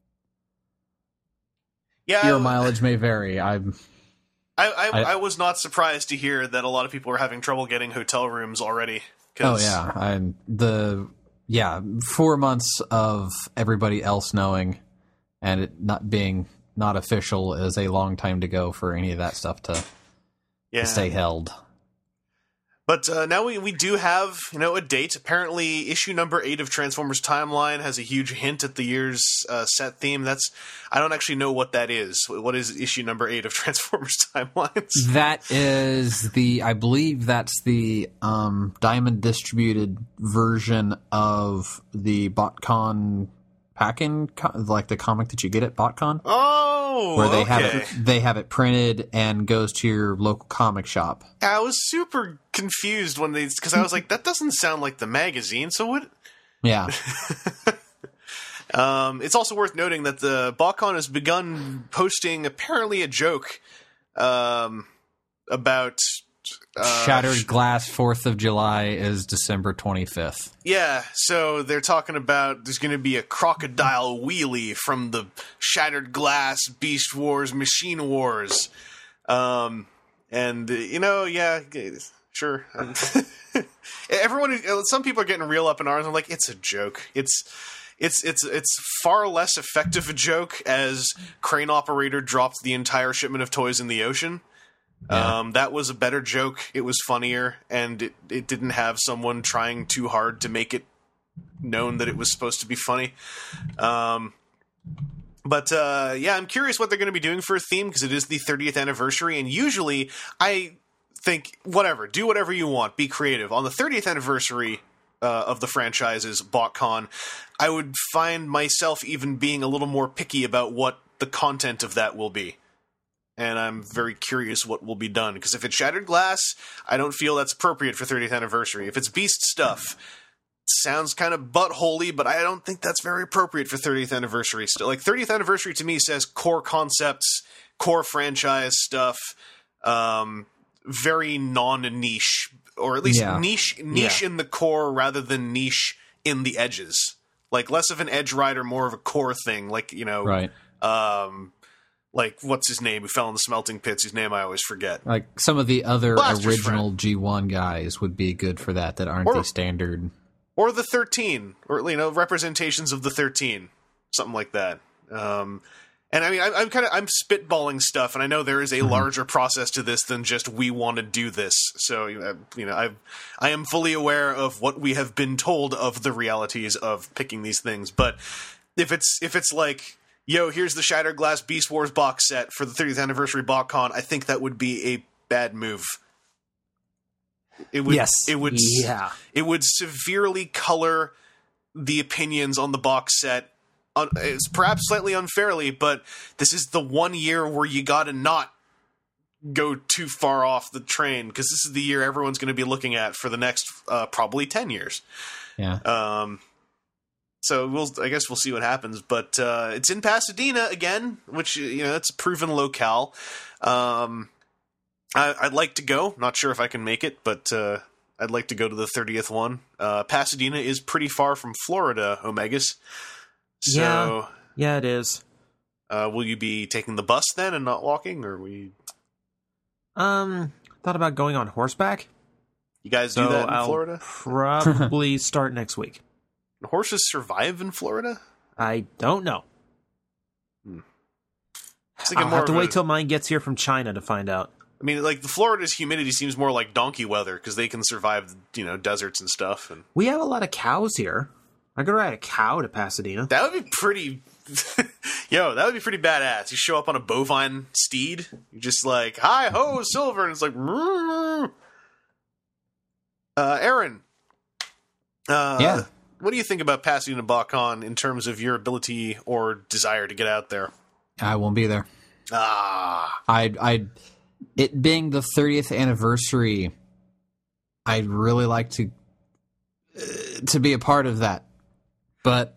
yeah, your I, mileage may vary. I'm. I, I, I, I was not surprised to hear that a lot of people were having trouble getting hotel rooms already. Oh yeah, and the yeah four months of everybody else knowing, and it not being not official is a long time to go for any of that stuff to, yeah. to stay held. But uh, now we, we do have, you know, a date. Apparently, issue number eight of Transformers Timeline has a huge hint at the year's uh, set theme. That's I don't actually know what that is. What is issue number eight of Transformers Timelines? That is the, I believe that's the um, Diamond distributed version of the BotCon pack-in, like the comic that you get at BotCon. Oh, where they okay. have it, they have it printed and goes to your local comic shop. I was super confused when they, because I was like, that doesn't sound like the magazine. So what? Yeah. um, it's also worth noting that the BotCon has begun posting apparently a joke um, about uh, Shattered Glass fourth of July is December twenty-fifth. Yeah, so they're talking about there's going to be a crocodile wheelie from the Shattered Glass Beast Wars Machine Wars. Um, and, uh, you know, yeah, sure. Everyone, some people are getting real up in arms. I'm like, it's a joke. It's it's it's it's far less effective a joke as Crane Operator dropped the entire shipment of toys in the ocean. Yeah. Um, that was a better joke. It was funnier, and it, it didn't have someone trying too hard to make it known that it was supposed to be funny. Um, but uh, yeah, I'm curious what they're going to be doing for a theme, because it is the thirtieth anniversary, and usually I think, whatever, do whatever you want, be creative. On the thirtieth anniversary uh, of the franchise's BotCon, I would find myself even being a little more picky about what the content of that will be. And I'm very curious what will be done. Because if it's Shattered Glass, I don't feel that's appropriate for thirtieth anniversary. If it's Beast stuff, it sounds kind of buttholey, but I don't think that's very appropriate for thirtieth anniversary. Still, like, thirtieth anniversary to me says core concepts, core franchise stuff, um, very non-niche, or at least Yeah. niche niche Yeah. in the core rather than niche in the edges. Like, less of an edge rider, more of a core thing. Like, you know, Right. um... Like, what's his name who fell in the smelting pits, whose name I always forget. Like some of the other Blaster's original friend. G one guys would be good for that, that aren't Or- the standard. Or the thirteen, or, you know, representations of the thirteen. Something like that. Um, and I mean, I, I'm kind of, I'm spitballing stuff, and I know there is a Mm-hmm. larger process to this than just we want to do this. So, you know, I I am fully aware of what we have been told of the realities of picking these things. But if it's, if it's like, yo, here's the Shattered Glass Beast Wars box set for the thirtieth anniversary BotCon, I think that would be a bad move. It would, Yes. it would, Yeah. it would severely color the opinions on the box set. Un- it's perhaps slightly unfairly, but this is the one year where you gotta not go too far off the train, because this is the year everyone's going to be looking at for the next uh, probably ten years. Yeah. Um, so we'll, I guess we'll see what happens, but uh, it's in Pasadena again, which, you know, it's a proven locale. Um, I, I'd like to go. Not sure if I can make it, but uh, I'd like to go to the thirtieth one. Uh, Pasadena is pretty far from Florida, Omegas. So, Yeah. Yeah, it is. uh, will you be taking the bus then and not walking, or we? Um, thought about going on horseback. You guys So do that in I'll Florida? probably start next week. Horses survive in Florida? I don't know. I was thinking I'll more have to of a- wait till mine gets here from China to find out. I mean, like, the Florida's humidity seems more like donkey weather, because they can survive, you know, deserts and stuff. And We have a lot of cows here. I could ride a cow to Pasadena. That would be pretty. Yo, that would be pretty badass. You show up on a bovine steed. You're just like, hi ho, Silver, and it's like, uh, Aaron. Uh, Yeah. What do you think about Pasadena BotCon in terms of your ability or desire to get out there? I won't be there. Ah, I, I, it being the thirtieth anniversary, I'd really like to uh, to be a part of that, but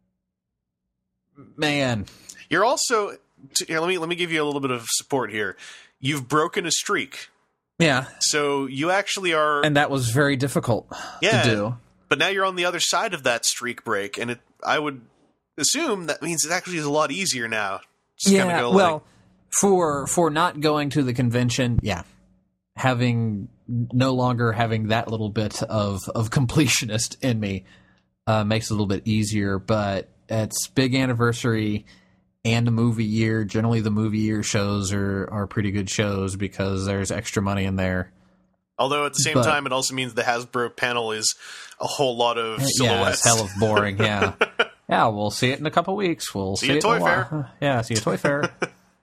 man, you're also. t- Here, let me let me give you a little bit of support here. You've broken a streak, yeah, so you actually are. and that was very difficult Yeah. to do. But now you're on the other side of that streak break, and it. I would assume that means it actually is a lot easier now. Just kinda Yeah, go well, like, for for not going to the convention, yeah, having no longer having that little bit of of completionist in me uh, makes it a little bit easier. But it's big anniversary and a movie year. Generally, the movie year shows are are pretty good shows because there's extra money in there. although at the same but- time, it also means the Hasbro panel is a whole lot of Yeah, silhouettes. it's hell of boring. Yeah, yeah. We'll see it in a couple weeks. We'll See see, you it at in Toy a while. Yeah, see you at Toy Fair.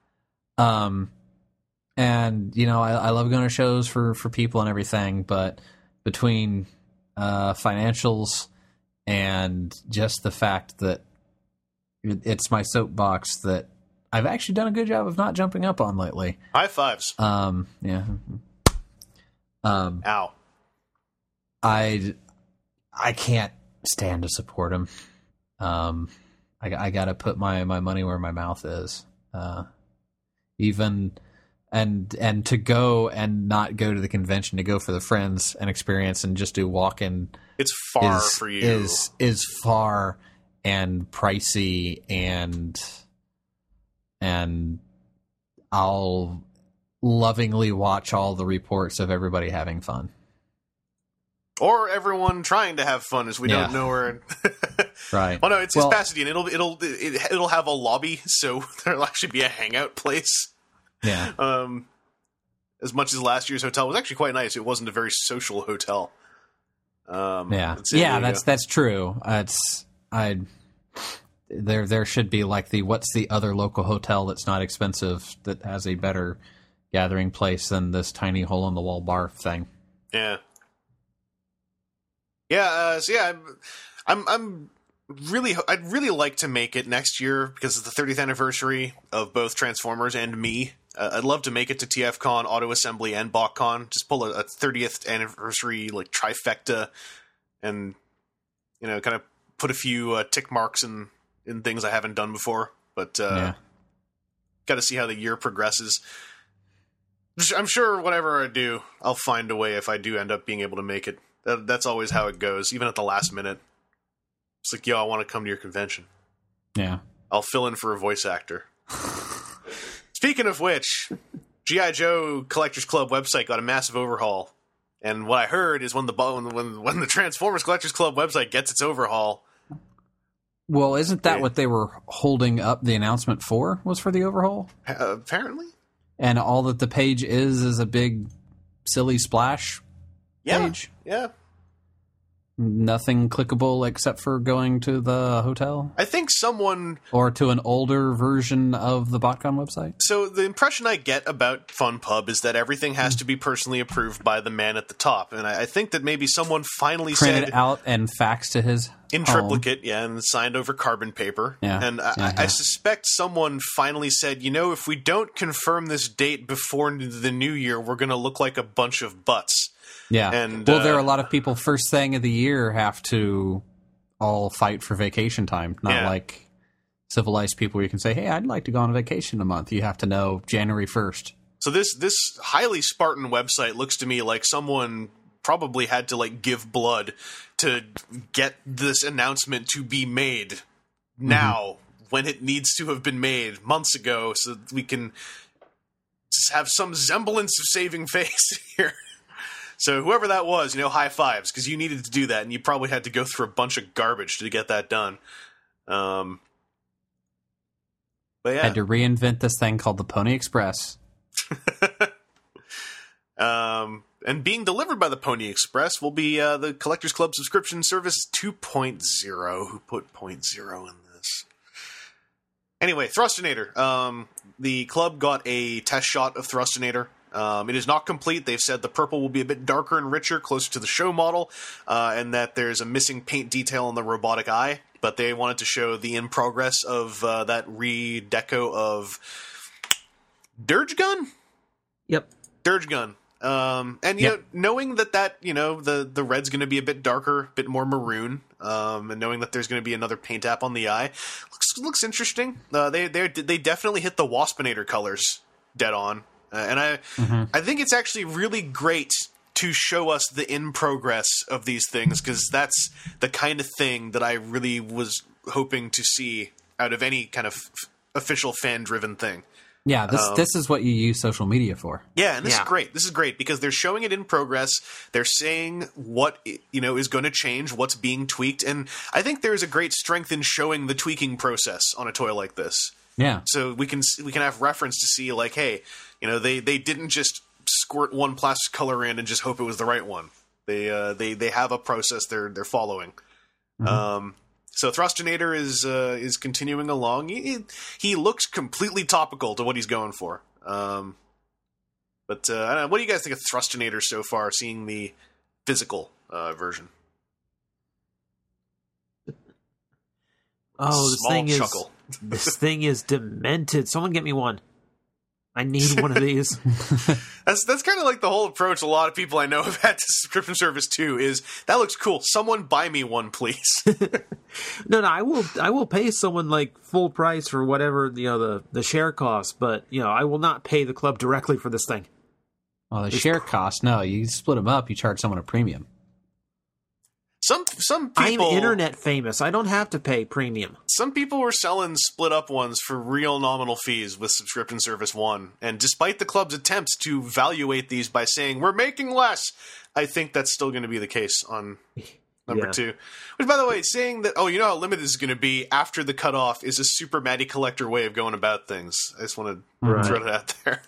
um, and you know, I, I love going to shows for for people and everything, but between uh, financials and just the fact that it, it's my soapbox that I've actually done a good job of not jumping up on lately. High fives. Um, yeah. Um, Ow. I I can't stand to support him. Um, I, I got to put my, my money where my mouth is. Uh, even and and to go and not go to the convention, to go for the friends and experience and just do walk in It's far is for you. is is far and pricey and and I'll lovingly watch all the reports of everybody having fun. Or everyone trying to have fun as we Yeah. don't know where. Right. Oh no, it's, Well- it's Pasadena. It'll it'll it, it'll have a lobby, so there'll actually be a hangout place. Yeah. Um, as much as last year's hotel was actually quite nice, it wasn't a very social hotel. Um, Yeah, in San yeah, Diego. that's that's true. Uh, it's I there there should be like the what's the other local hotel that's not expensive that has a better gathering place than this tiny hole in the wall bar thing. Yeah. Yeah, uh, so yeah, I'm, I'm, I'm really, I'd really like to make it next year because it's the thirtieth anniversary of both Transformers and me. Uh, I'd love to make it to T F Con, Auto Assembly, and BotCon. Just pull a, a thirtieth anniversary like trifecta, and you know, kind of put a few uh, tick marks in in things I haven't done before. But uh, Yeah. got to see how the year progresses. I'm sure whatever I do, I'll find a way if I do end up being able to make it. That, that's always how it goes, even at the last minute. It's like, yo, I want to come to your convention. Yeah. I'll fill in for a voice actor. Speaking of which, G I. Joe Collectors Club website got a massive overhaul. And what I heard is when the when when, when the Transformers Collectors Club website gets its overhaul, Well, isn't that Yeah. what they were holding up the announcement for? Was for the overhaul? uh, apparently, And all that the page is is a big silly splash yeah, page. yeah. Nothing clickable except for going to the hotel I think someone. or to an older version of the BotCon website. So the impression I get about FunPub is that everything has to be personally approved by the man at the top, and I, I think that maybe someone finally Printed said out and faxed to his in home. triplicate, yeah, and signed over carbon paper. Yeah. And I, Yeah, I, I yeah. suspect someone finally said, you know, if we don't confirm this date before the new year, we're going to look like a bunch of butts. Yeah. And, well, there uh, are a lot of people first thing of the year have to all fight for vacation time, not Yeah. like civilized people where you can say, hey, I'd like to go on vacation a month. You have to know January first. So this this highly Spartan website looks to me like someone probably had to like give blood to get this announcement to be made now when it needs to have been made months ago, so that we can just have some semblance of saving face here. So whoever that was, you know, high fives, because you needed to do that, and you probably had to go through a bunch of garbage to get that done. Um, but yeah, Had to reinvent this thing called the Pony Express. Um, and being delivered by the Pony Express will be uh, the Collectors Club subscription service two point oh. Who put point oh in this? Anyway, Thrustinator. Um, the club got a test shot of Thrustinator. Um, it is not complete. They've said the purple will be a bit darker and richer, closer to the show model, uh, and that there's a missing paint detail on the robotic eye. But they wanted to show the in progress of uh, that re-deco of Dirge Gun? Yep. Dirge Gun. Um, and, you Yep. know, knowing that, that, you know, the, the red's going to be a bit darker, a bit more maroon, um, and knowing that there's going to be another paint app on the eye, looks looks interesting. Uh, they they they definitely hit the Waspinator colors dead on. Uh, and I mm-hmm. I think it's actually really great to show us the in progress of these things, because that's the kind of thing that I really was hoping to see out of any kind of f- official fan-driven thing. Yeah, this Um, this is what you use social media for. Yeah, and this Yeah. is great. This is great because they're showing it in progress. They're saying what, you know, is going to change, what's being tweaked, and I think there's a great strength in showing the tweaking process on a toy like this. Yeah. So we can we can have reference to see, like, hey, you know, they, they didn't just squirt one plastic color in and just hope it was the right one. They uh, they they have a process they're they're following. Mm-hmm. Um, so Thrustinator is uh, is continuing along. He he looks completely topical to what he's going for. Um, but uh, I don't know, what do you guys think of Thrustinator so far? Seeing the physical uh, version. Oh, this Small thing is chuckle. this thing is demented. Someone get me one. I need one of these. That's that's kind of like the whole approach a lot of people I know have had to subscription service too. Is that looks cool? Someone buy me one, please. No, no, I will. I will pay someone like full price for whatever you know the the share cost, but you know I will not pay the club directly for this thing. Well, the share cost, no, you split them up, you charge someone a premium. Some some I'm people internet famous. I don't have to pay premium. Some people were selling split up ones for real nominal fees with subscription service one, and despite the club's attempts to valuate these by saying we're making less, I think that's still going to be the case on number Yeah. two. Which, by the way, saying that oh, you know how limited this is going to be after the cutoff is a super Matty collector way of going about things. I just want to Right. throw that out there.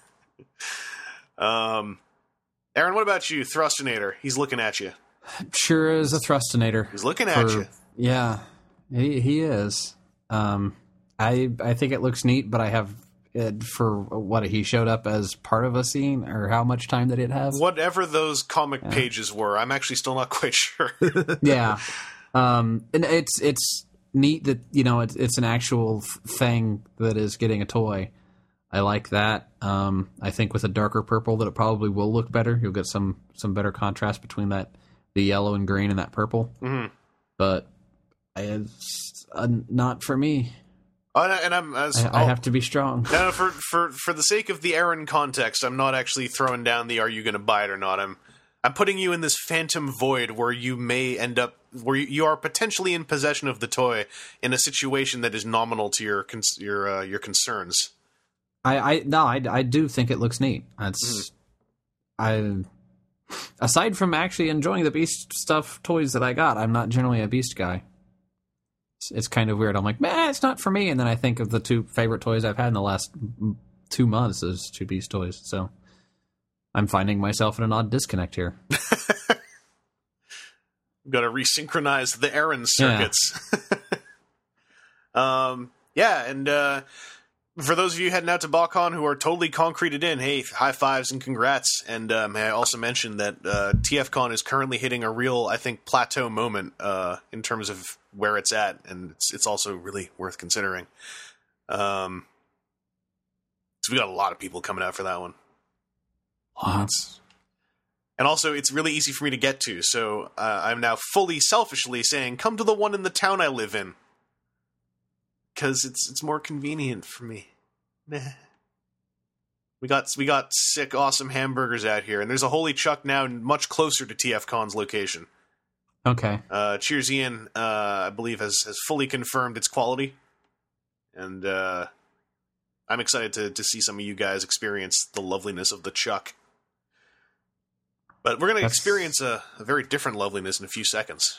um, Aaron, what about you, Thrustinator? He's looking at you. Sure is a Thrustinator. He's looking at For- you. Yeah, he he is. Um, I I think it looks neat, but I have it for what he showed up as part of a scene, or how much time did it have? Whatever those comic pages were, I'm actually still not quite sure. Yeah, um, and it's it's neat that you know it's it's an actual f- thing that is getting a toy. I like that. Um, I think with a darker purple that it probably will look better. You'll get some some better contrast between that the yellow and green and that purple. Mm-hmm. But it's uh, not for me. Oh, and, I, and I'm as I, I oh, have to be strong. no, for for for the sake of the Aaron context, I'm not actually throwing down the "Are you going to buy it or not?" I'm I'm putting you in this phantom void where you may end up where you, you are potentially in possession of the toy in a situation that is nominal to your cons- your uh, your concerns. I, I no, I, I do think it looks neat. That's I. Aside from actually enjoying the Beast stuff toys that I got, I'm not generally a Beast guy. It's, it's kind of weird. I'm like, man, it's not for me. And then I think of the two favorite toys I've had in the last m- two months as two Beast toys. So I'm finding myself in an odd disconnect here. Got to resynchronize the Aaron circuits. Yeah. um, yeah, and uh, for those of you heading out to BotCon who are totally concreted in, hey, high fives and congrats. And uh, may I also mention that uh, TFCon is currently hitting a real, I think, plateau moment uh, in terms of where it's at, and it's it's also really worth considering. Um, so we got a lot of people coming out for that one. Lots. And also, it's really easy for me to get to, so uh, I'm now fully selfishly saying, come to the one in the town I live in. Because it's it's more convenient for me. Nah. We got we got sick, awesome hamburgers out here, and there's a Holy Chuck now much closer to TFCon's location. Okay. Uh, Cheers Ian, uh, I believe, has, has fully confirmed its quality. And uh, I'm excited to, to see some of you guys experience the loveliness of the Chuck. But we're going to That's- experience a, a very different loveliness in a few seconds.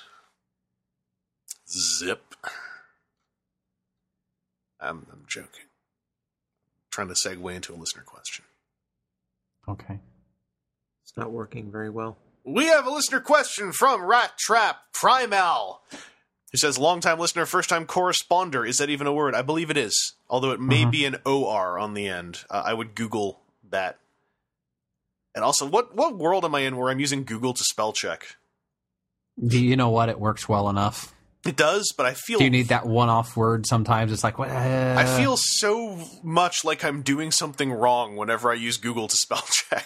Zip. I'm, I'm joking. trying to segue into a listener question. Okay. It's not working very well. We have a listener question from Rat Trap Primal, who says, long-time listener, first-time corresponder. Is that even a word? I believe it is, although it may Uh-huh. be an O R on the end. Uh, I would Google that. And also, what, what world am I in where I'm using Google to spell check? Do you know what? It works well enough. It does, but I feel... Do you need that one-off word sometimes? It's like, what? I feel so much like I'm doing something wrong whenever I use Google to spell check.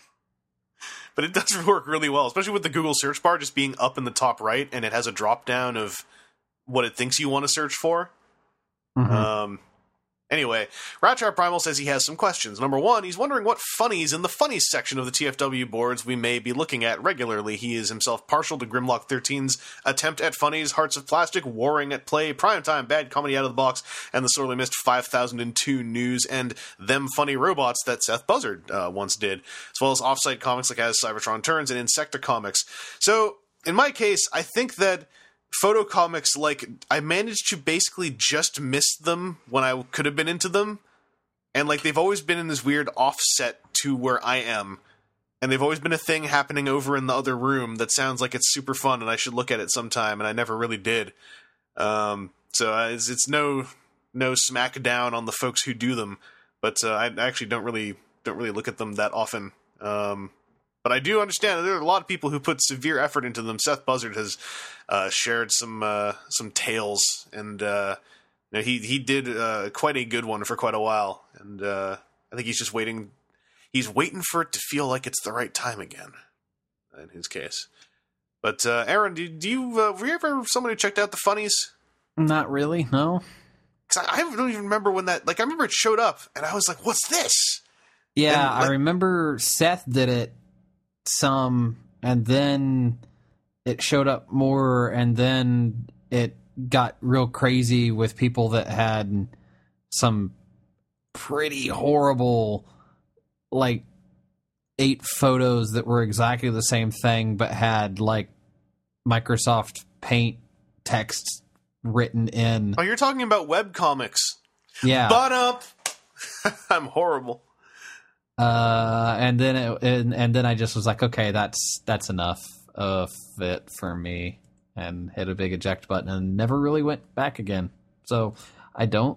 But it does work really well, especially with the Google search bar just being up in the top right, and it has a drop-down of what it thinks you want to search for. Mhm. Um, anyway, Rattrap Primal says he has some questions. Number one, he's wondering what funnies in the funnies section of the T F W boards we may be looking at regularly. He is himself partial to Grimlock thirteen's attempt at funnies, Hearts of Plastic, Warring at Play, Primetime, Bad Comedy Out of the Box, and the sorely missed five thousand two news and Them Funny Robots that Seth Buzzard uh, once did, as well as offsite comics like As Cybertron Turns and Insecta Comics. So, in my case, I think that photo comics, like, I managed to basically just miss them when I could have been into them. And, like, they've always been in this weird offset to where I am. And they've always been a thing happening over in the other room that sounds like it's super fun and I should look at it sometime, and I never really did. Um, so uh, it's, it's no no smack down on the folks who do them, but uh, I actually don't really don't really look at them that often. Um, But I do understand that there are a lot of people who put severe effort into them. Seth Buzzard has uh, shared some uh, some tales, and uh, you know, he he did uh, quite a good one for quite a while. And uh, I think he's just waiting. He's waiting for it to feel like it's the right time again, in his case. But uh, Aaron, do, do you uh, were you ever someone who checked out the funnies? Not really, no. Because I, I don't even remember when that. Like, I remember it showed up, and I was like, "What's this?" Yeah, And, I like- remember Seth did it some, and then it showed up more, and then it got real crazy with people that had some pretty horrible, like, eight photos that were exactly the same thing, but had, like, Microsoft Paint text written in. Oh, you're talking about webcomics. Yeah. But up. I'm horrible. Uh, and then it, and, and then I just was like, okay, that's that's enough of it for me, and hit a big eject button and never really went back again. So I don't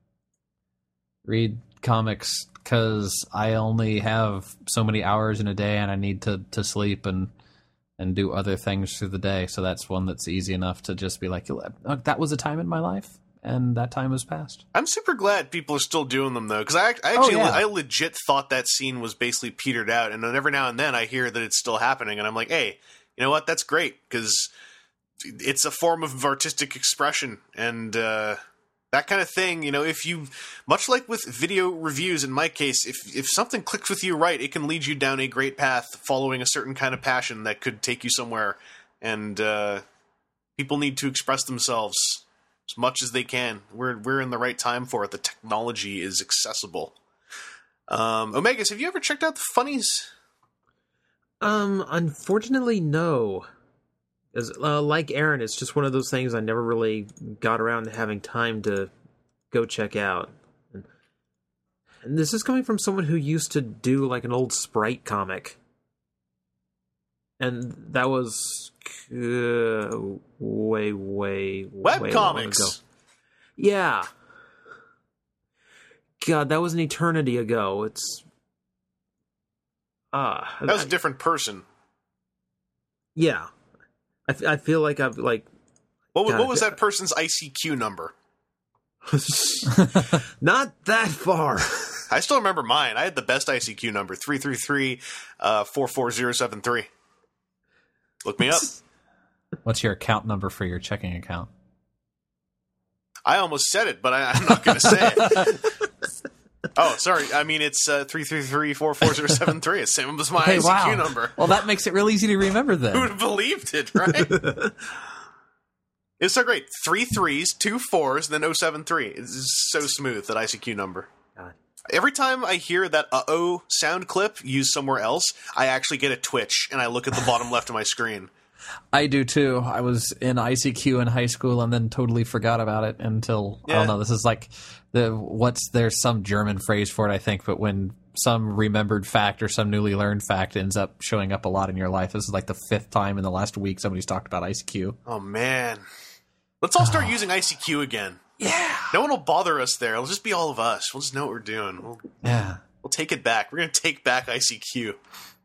read comics because I only have so many hours in a day, and I need to, to sleep and and do other things through the day. So that's one that's easy enough to just be like, oh, that was a time in my life, and that time has passed. I'm super glad people are still doing them, though, because I, I actually, Oh, yeah. I legit thought that scene was basically petered out, and then every now and then I hear that it's still happening, and I'm like, hey, you know what? That's great, because it's a form of artistic expression, and uh, that kind of thing, you know, if you, much like with video reviews in my case, if if something clicks with you right, it can lead you down a great path following a certain kind of passion that could take you somewhere, and uh, people need to express themselves as much as they can. We're we're in the right time for it. The technology is accessible. Um, Omegas, have you ever checked out the funnies? Um, unfortunately, no. As, uh, like Aaron, it's just one of those things I never really got around to having time to go check out. And, and this is coming from someone who used to do like an old Sprite comic. And that was uh, way, way, Web way comics. long ago. Yeah. God, that was an eternity ago. It's ah, That was a different person. yeah. I, f- I feel like I've like What, was- God, what was yeah. that person's I C Q number? not that far. I still remember mine. I had the best I C Q number, three three three, four four zero seven three. Look me up. What's your account number for your checking account? I almost said it, but I, I'm not going to say it. Oh, sorry. I mean, it's uh, three three three, four four zero seven three. It's same as my Hey, I C Q wow. number. Well, that makes it real easy to remember then. Who would have believed it, right? It's so great. Three threes, two fours, then oh seven three. It's so smooth, that I C Q number. God. Every time I hear that uh-oh sound clip used somewhere else, I actually get a twitch, and I look at the bottom left of my screen. I do too. I was in I C Q in high school and then totally forgot about it until I Yeah. don't know. This is like the what's there's some German phrase for it, I think. But when some remembered fact or some newly learned fact ends up showing up a lot in your life. This is like the fifth time in the last week somebody's talked about I C Q. Oh, man. Let's all start using I C Q again. Yeah. No one will bother us there. It'll just be all of us. We'll just know what we're doing. We'll, Yeah. we'll take it back. We're going to take back I C Q.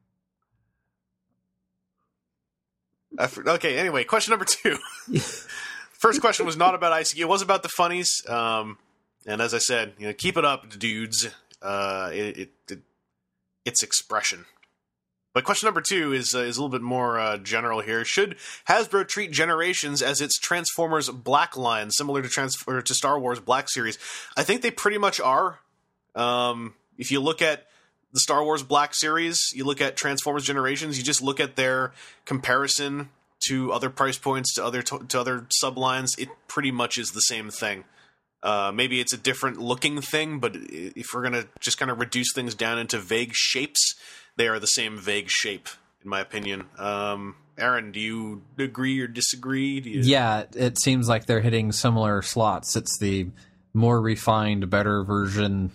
I for- okay, anyway, question number two. First question was not about I C Q. It was about the funnies. Um, and as I said, you know, keep it up, dudes. Uh, it, it, it It's expression. But question number two is uh, is a little bit more uh, general here. Should Hasbro treat Generations as its Transformers Black line, similar to Trans- or to Star Wars Black Series? I think they pretty much are. Um, if you look at the Star Wars Black Series, you look at Transformers Generations, you just look at their comparison to other price points, to other to, to other sublines, it pretty much is the same thing. Uh, maybe it's a different looking thing, but if we're going to just kind of reduce things down into vague shapes, they are the same vague shape, in my opinion. Um, Aaron, do you agree or disagree? Do you... Yeah, it seems like they're hitting similar slots. It's the more refined, better version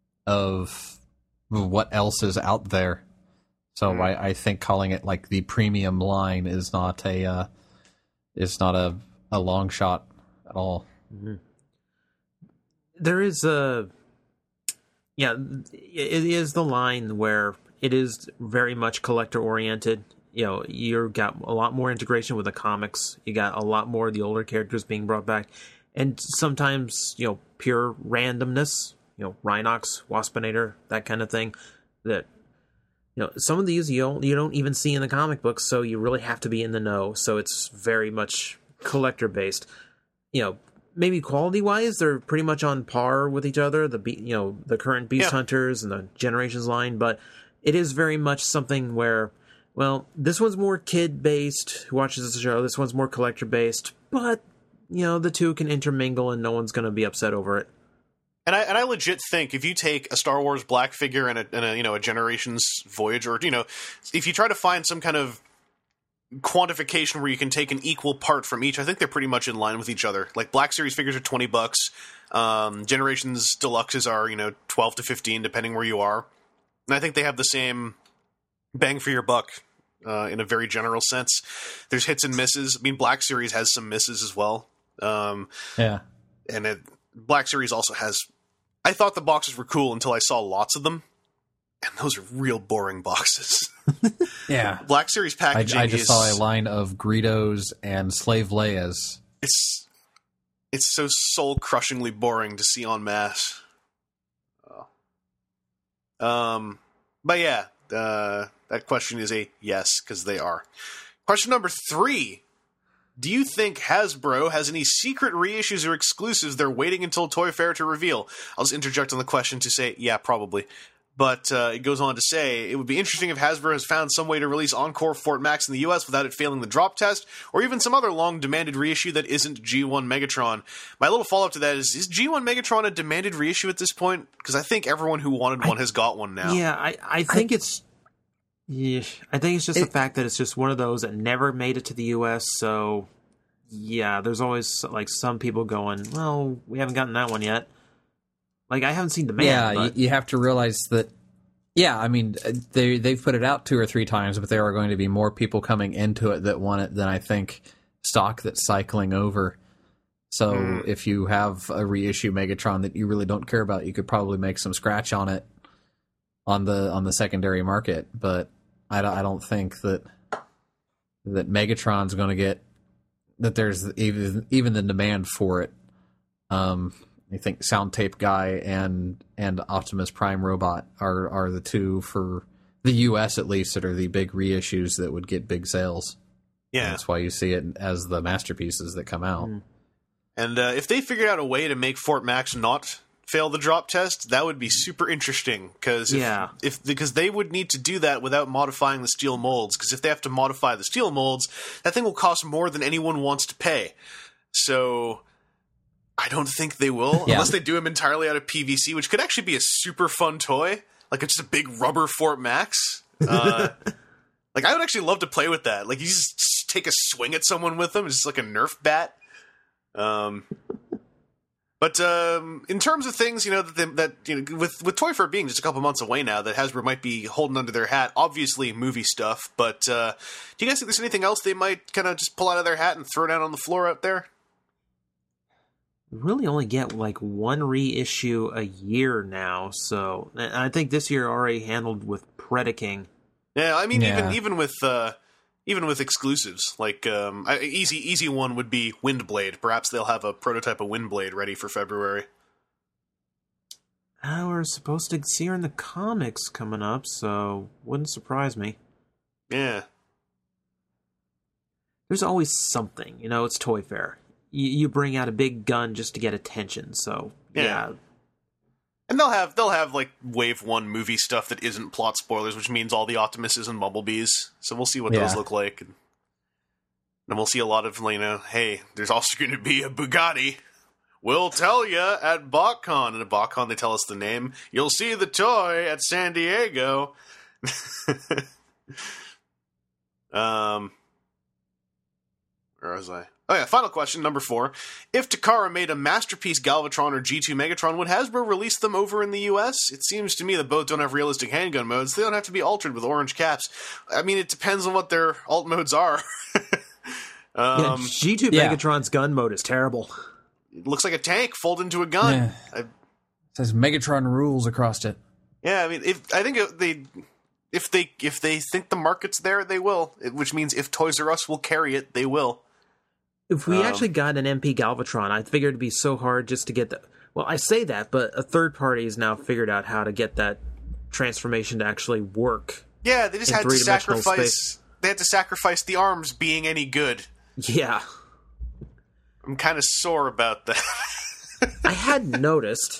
of what else is out there. So mm. I, I think calling it like the premium line is not a uh, is not a, a long shot at all. Mm-hmm. There is a yeah, it is the line where it is very much collector oriented. You know, you got a lot more integration with the comics. You got a lot more of the older characters being brought back, and sometimes, you know, pure randomness. You know, Rhinox, Waspinator, that kind of thing. That, you know, some of these you don't you don't even see in the comic books, so you really have to be in the know. So it's very much collector based. You know, maybe quality wise, they're pretty much on par with each other. The you know the current Beast yeah. Hunters and the Generations line, but it is very much something where, well, this one's more kid based who watches the show. This one's more collector based, but you know the two can intermingle, and no one's going to be upset over it. And I and I legit think if you take a Star Wars Black figure and a, and a you know a Generations Voyage, or you know if you try to find some kind of quantification where you can take an equal part from each, I think they're pretty much in line with each other. Like Black Series figures are twenty bucks, um, Generations Deluxes are you know twelve to fifteen depending where you are, and I think they have the same bang for your buck uh, in a very general sense. There's hits and misses. I mean, Black Series has some misses as well. Um, yeah, and it, Black Series also has. I thought the boxes were cool until I saw lots of them, and those are real boring boxes. Yeah. Black Series packaging I, I just is, saw a line of Greedos and Slave Leias. It's it's so soul-crushingly boring to see en masse. Oh. Um, but yeah, uh, that question is a yes, because they are. Question number three. Do you think Hasbro has any secret reissues or exclusives they're waiting until Toy Fair to reveal? I'll just interject on the question to say, yeah, probably. But uh, it goes on to say, it would be interesting if Hasbro has found some way to release Encore Fort Max in the U S without it failing the drop test, or even some other long-demanded reissue that isn't G one Megatron. My little follow-up to that is, is G one Megatron a demanded reissue at this point? Because I think everyone who wanted one I, has got one now. Yeah, I, I think I, it's... Yeah, I think it's just it, the fact that it's just one of those that never made it to the U S, so... Yeah, there's always, like, some people going, well, we haven't gotten that one yet. Like, I haven't seen demand. Yeah, but... you, you have to realize that, yeah, I mean, they, they've put it out two or three times, but there are going to be more people coming into it that want it than I think stock that's cycling over. So mm. if you have a reissue Megatron that you really don't care about, you could probably make some scratch on it on the on the secondary market. But I don't, I don't think that that Megatron's going to get, that there's even even the demand for it. Um, I think Sound Tape Guy and and Optimus Prime Robot are are the two for the U S at least that are the big reissues that would get big sales. Yeah, and that's why you see it as the masterpieces that come out. Mm. And uh, if they figured out a way to make Fort Max not fail the drop test, that would be super interesting. Because if, yeah. if because they would need to do that without modifying the steel molds. Because if they have to modify the steel molds, that thing will cost more than anyone wants to pay. So I don't think they will, yeah. unless they do them entirely out of P V C, which could actually be a super fun toy. Like it's just a big rubber Fort Max. Uh, like I would actually love to play with that. Like you just take a swing at someone with them. It's just like a Nerf bat. Um, But um, in terms of things, you know, that, they, that you know, with with Toy Fair being just a couple months away now, that Hasbro might be holding under their hat. Obviously, movie stuff. But uh, do you guys think there's anything else they might kind of just pull out of their hat and throw down on the floor out there? We really only get like one reissue a year now, so and I think this year already handled with Predaking. Yeah, I mean, Yeah. even even with uh, even with exclusives, like um, I- easy easy one would be Windblade. Perhaps they'll have a prototype of Windblade ready for February. Uh, we're supposed to see her in the comics coming up, so wouldn't surprise me. Yeah. There's always something, you know. It's Toy Fair. You, you bring out a big gun just to get attention, so Yeah. yeah. And they'll have they'll have like Wave One movie stuff that isn't plot spoilers, which means all the Optimuses and Bumblebees. So we'll see what Yeah. those look like, and then we'll see a lot of, you know, hey, there's also going to be a Bugatti. We'll tell you at BotCon, and at BotCon they tell us the name. You'll see the toy at San Diego. um, where was I? Oh yeah, final question, number four. If Takara made a Masterpiece Galvatron or G two Megatron, would Hasbro release them over in the U S? It seems to me that both don't have realistic handgun modes. They don't have to be altered with orange caps. I mean, it depends on what their alt modes are. Yeah, um, G two yeah. Megatron's gun mode is terrible. it looks like a tank folded into a gun. Yeah. I, It says Megatron rules across it. yeah, I mean, if I think if they if they if they think the market's there, they will. It, which means if Toys R Us will carry it, they will. If we Um, actually got an M P Galvatron, I figured it'd be so hard just to get the. Well, I say that, but a third party has now figured out how to get that transformation to actually work. Yeah, they just In had to three-dimensional sacrifice. space. They had to sacrifice the arms being any good. Yeah, I'm kind of sore about that. I had noticed.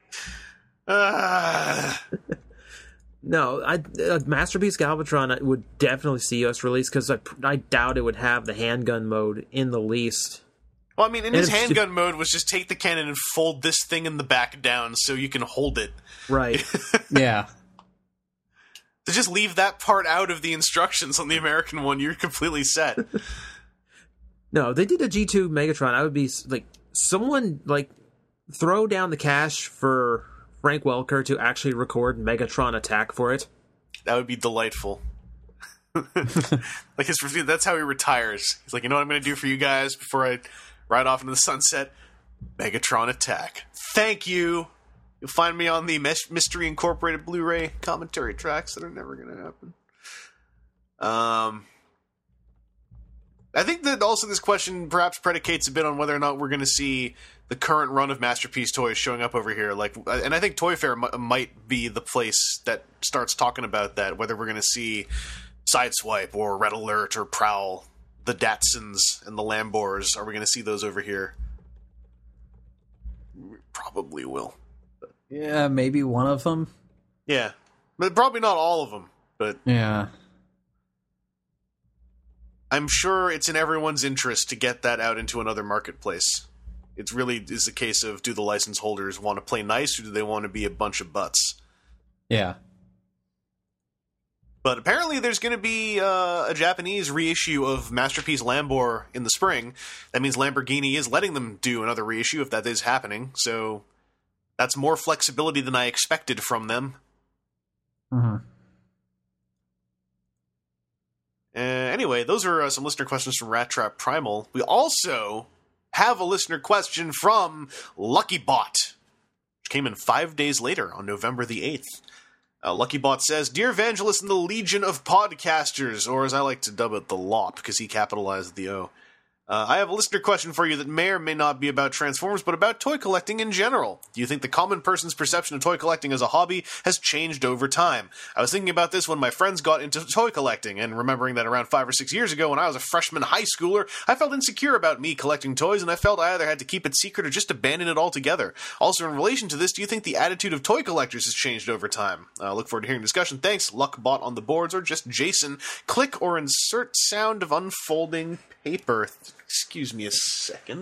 uh, No, I uh, Masterpiece Galvatron would definitely see U S release because I, I doubt it would have the handgun mode in the least. well, I mean, in And his if- handgun mode was just take the cannon and fold this thing in the back down so you can hold it. Right. Yeah. To just leave that part out of the instructions on the American one, you're completely set. No, they did a G two Megatron. I would be like, someone like throw down the cash for Frank Welker to actually record Megatron Attack for it. That would be delightful. Like his, that's how he retires. He's like, you know what I'm going to do for you guys before I ride off into the sunset? Megatron Attack. Thank you. You'll find me on the Mes- Mystery Incorporated Blu-ray commentary tracks that are never going to happen. Um, I think that also this question perhaps predicates a bit on whether or not we're going to see the current run of Masterpiece toys showing up over here. Like, and I think Toy Fair m- might be the place that starts talking about that. Whether we're going to see Sideswipe or Red Alert or Prowl, the Datsuns and the Lambors. Are we going to see those over here? We probably will. Yeah, maybe one of them. Yeah, but probably not all of them. But Yeah. I'm sure it's in everyone's interest to get that out into another marketplace. It really is a case of, do the license holders want to play nice or do they want to be a bunch of butts? Yeah. But apparently there's going to be uh, a Japanese reissue of Masterpiece Lambor in the spring. That means Lamborghini is letting them do another reissue if that is happening. So that's more flexibility than I expected from them. Mm-hmm. Uh, anyway, those are uh, some listener questions from Rat Trap Primal. We also have a listener question from LuckyBot, which came in five days later on November the eighth. Uh, LuckyBot says, Dear Evangelist and the Legion of Podcasters, or as I like to dub it, the L O P, because he capitalized the O. Uh, I have a listener question for you that may or may not be about Transformers, but about toy collecting in general. Do you think the common person's perception of toy collecting as a hobby has changed over time? I was thinking about this when my friends got into toy collecting, and remembering that around five or six years ago when I was a freshman high schooler, I felt insecure about me collecting toys, and I felt I either had to keep it secret or just abandon it altogether. Also, in relation to this, do you think the attitude of toy collectors has changed over time? I uh, look forward to hearing discussion. Thanks, Luckbot on the boards, or just Jason. Click or insert sound of unfolding paper. Excuse me a second.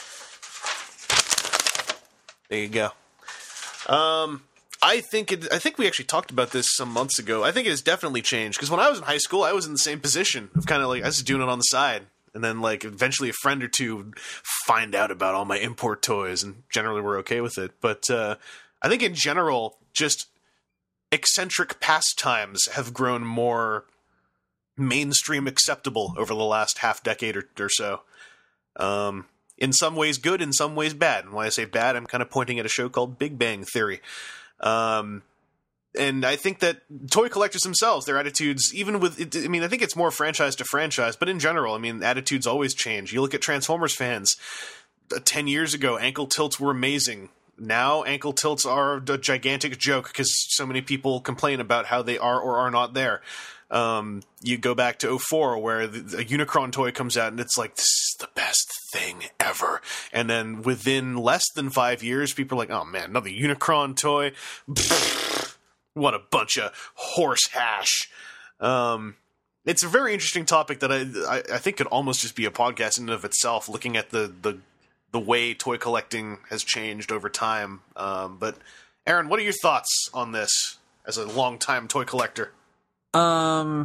There you go. Um, I think it, I think we actually talked about this some months ago. I think it has definitely changed because when I was in high school, I was in the same position of kind of like I was doing it on the side. And then, like, eventually a friend or two would find out about all my import toys, and generally we're okay with it. But uh, I think in general, just eccentric pastimes have grown more mainstream acceptable over the last half decade or, or so. Um, in some ways good, in some ways bad. And when I say bad, I'm kind of pointing at a show called Big Bang Theory. Um, and I think that toy collectors themselves, their attitudes, even with, I mean, I think it's more franchise to franchise, but in general, I mean, attitudes always change. You look at Transformers fans, uh, ten years ago, ankle tilts were amazing. Now, ankle tilts are a gigantic joke because so many people complain about how they are or are not there. Um, you go back to oh four where the, a Unicron toy comes out and it's like, this is the best thing ever. And then within less than five years, people are like, oh man, another Unicron toy. Pfft, what a bunch of horse hash. Um, it's a very interesting topic that I, I, I think could almost just be a podcast in and of itself, looking at the, the, the way toy collecting has changed over time. Um, but Aaron, what are your thoughts on this as a longtime toy collector? Um,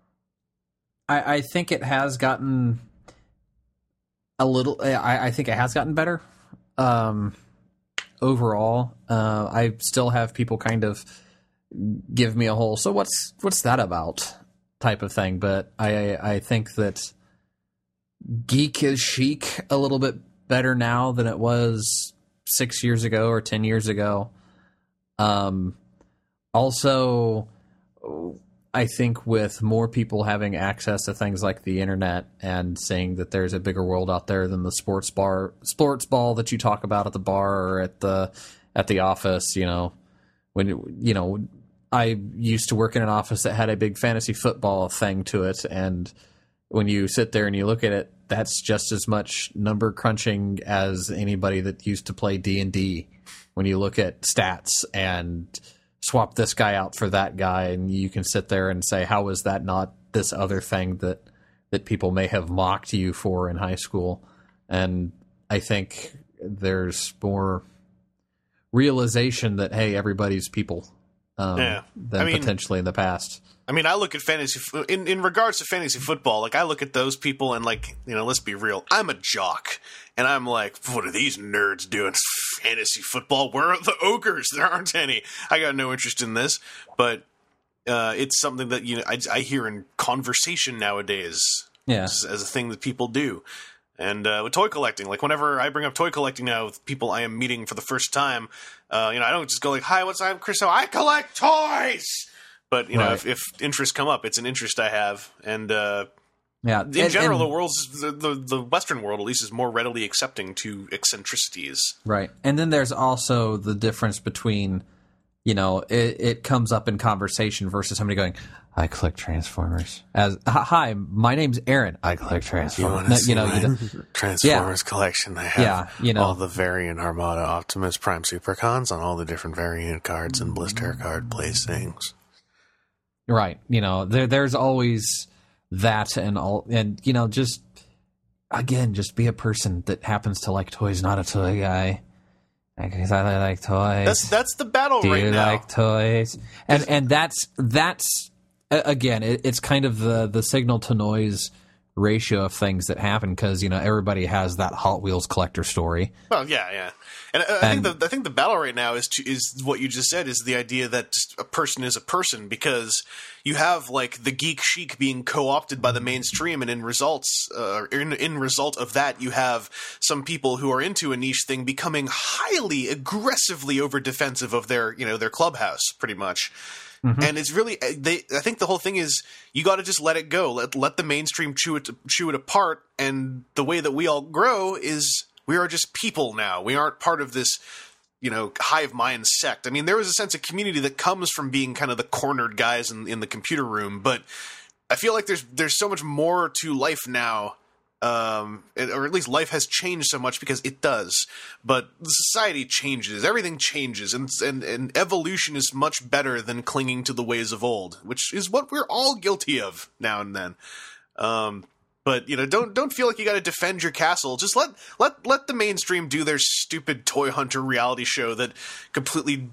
I, I think it has gotten a little. I, I think it has gotten better. Um, overall, uh, I still have people kind of give me a whole "so what's what's that about" type of thing, but I I think that geek is chic a little bit better now than it was six years ago or ten years ago. Um, also. I think with more people having access to things like the internet and seeing that there's a bigger world out there than the sports bar, sports ball that you talk about at the bar or at the at the office, you know, when you know, I used to work in an office that had a big fantasy football thing to it, and when you sit there and you look at it, that's just as much number crunching as anybody that used to play D and D. When you look at stats and swap this guy out for that guy, and you can sit there and say, how is that not this other thing that that people may have mocked you for in high school? And I think there's more realization that, hey, everybody's people um, yeah. than I mean, potentially in the past. I mean, I look at fantasy in in regards to fantasy football. Like, I look at those people and, like, you know, let's be real. I'm a jock, and I'm like, what are these nerds doing? Fantasy football? Where are the ogres? There aren't any. I got no interest in this, but uh, it's something that, you know, I, I hear in conversation nowadays. Yeah, as, as a thing that people do. And uh, with toy collecting, like whenever I bring up toy collecting now with people I am meeting for the first time, uh, you know, I don't just go like, "Hi, what's up, Chris? I collect toys." But, you know, right. if, if interests come up, it's an interest I have. And uh, yeah, in and, general, and, the world's the, the, the Western world, at least, is more readily accepting to eccentricities. Right. And then there's also the difference between, you know, it, it comes up in conversation versus somebody going, I collect Transformers. As hi, my name's Aaron. I collect Transformers. You, no, you know, you know Transformers yeah. collection. I have yeah, you know, all the variant Armada Optimus Prime Supercons on all the different variant cards and blister card placings. Right. You know, there there's always that and all, and you know, just again, just be a person that happens to like toys, not a toy guy. Because I like toys. That's that's the battle Do right you now. like toys? And and that's that's again, it, it's kind of the the signal to noise ratio of things that happen, because you know everybody has that Hot Wheels collector story. Well, yeah, yeah, and I, I And- think the I think the battle right now is to, is what you just said, is the idea that just a person is a person, because you have like the geek chic being co-opted by the mainstream, and in results, uh, in in result of that, you have some people who are into a niche thing becoming highly aggressively over defensive of their you know their clubhouse, pretty much. And it's really, they. I think the whole thing is you got to just let it go. Let let the mainstream chew it chew it apart. And the way that we all grow is we are just people now. We aren't part of this, you know, hive mind sect. I mean, there is a sense of community that comes from being kind of the cornered guys in, in the computer room. But I feel like there's there's so much more to life now. Um, or at least life has changed so much, because it does. But the society changes, everything changes, and, and and evolution is much better than clinging to the ways of old, which is what we're all guilty of now and then. Um, but you know, don't don't feel like you got to defend your castle. Just let let let the mainstream do their stupid toy hunter reality show that completely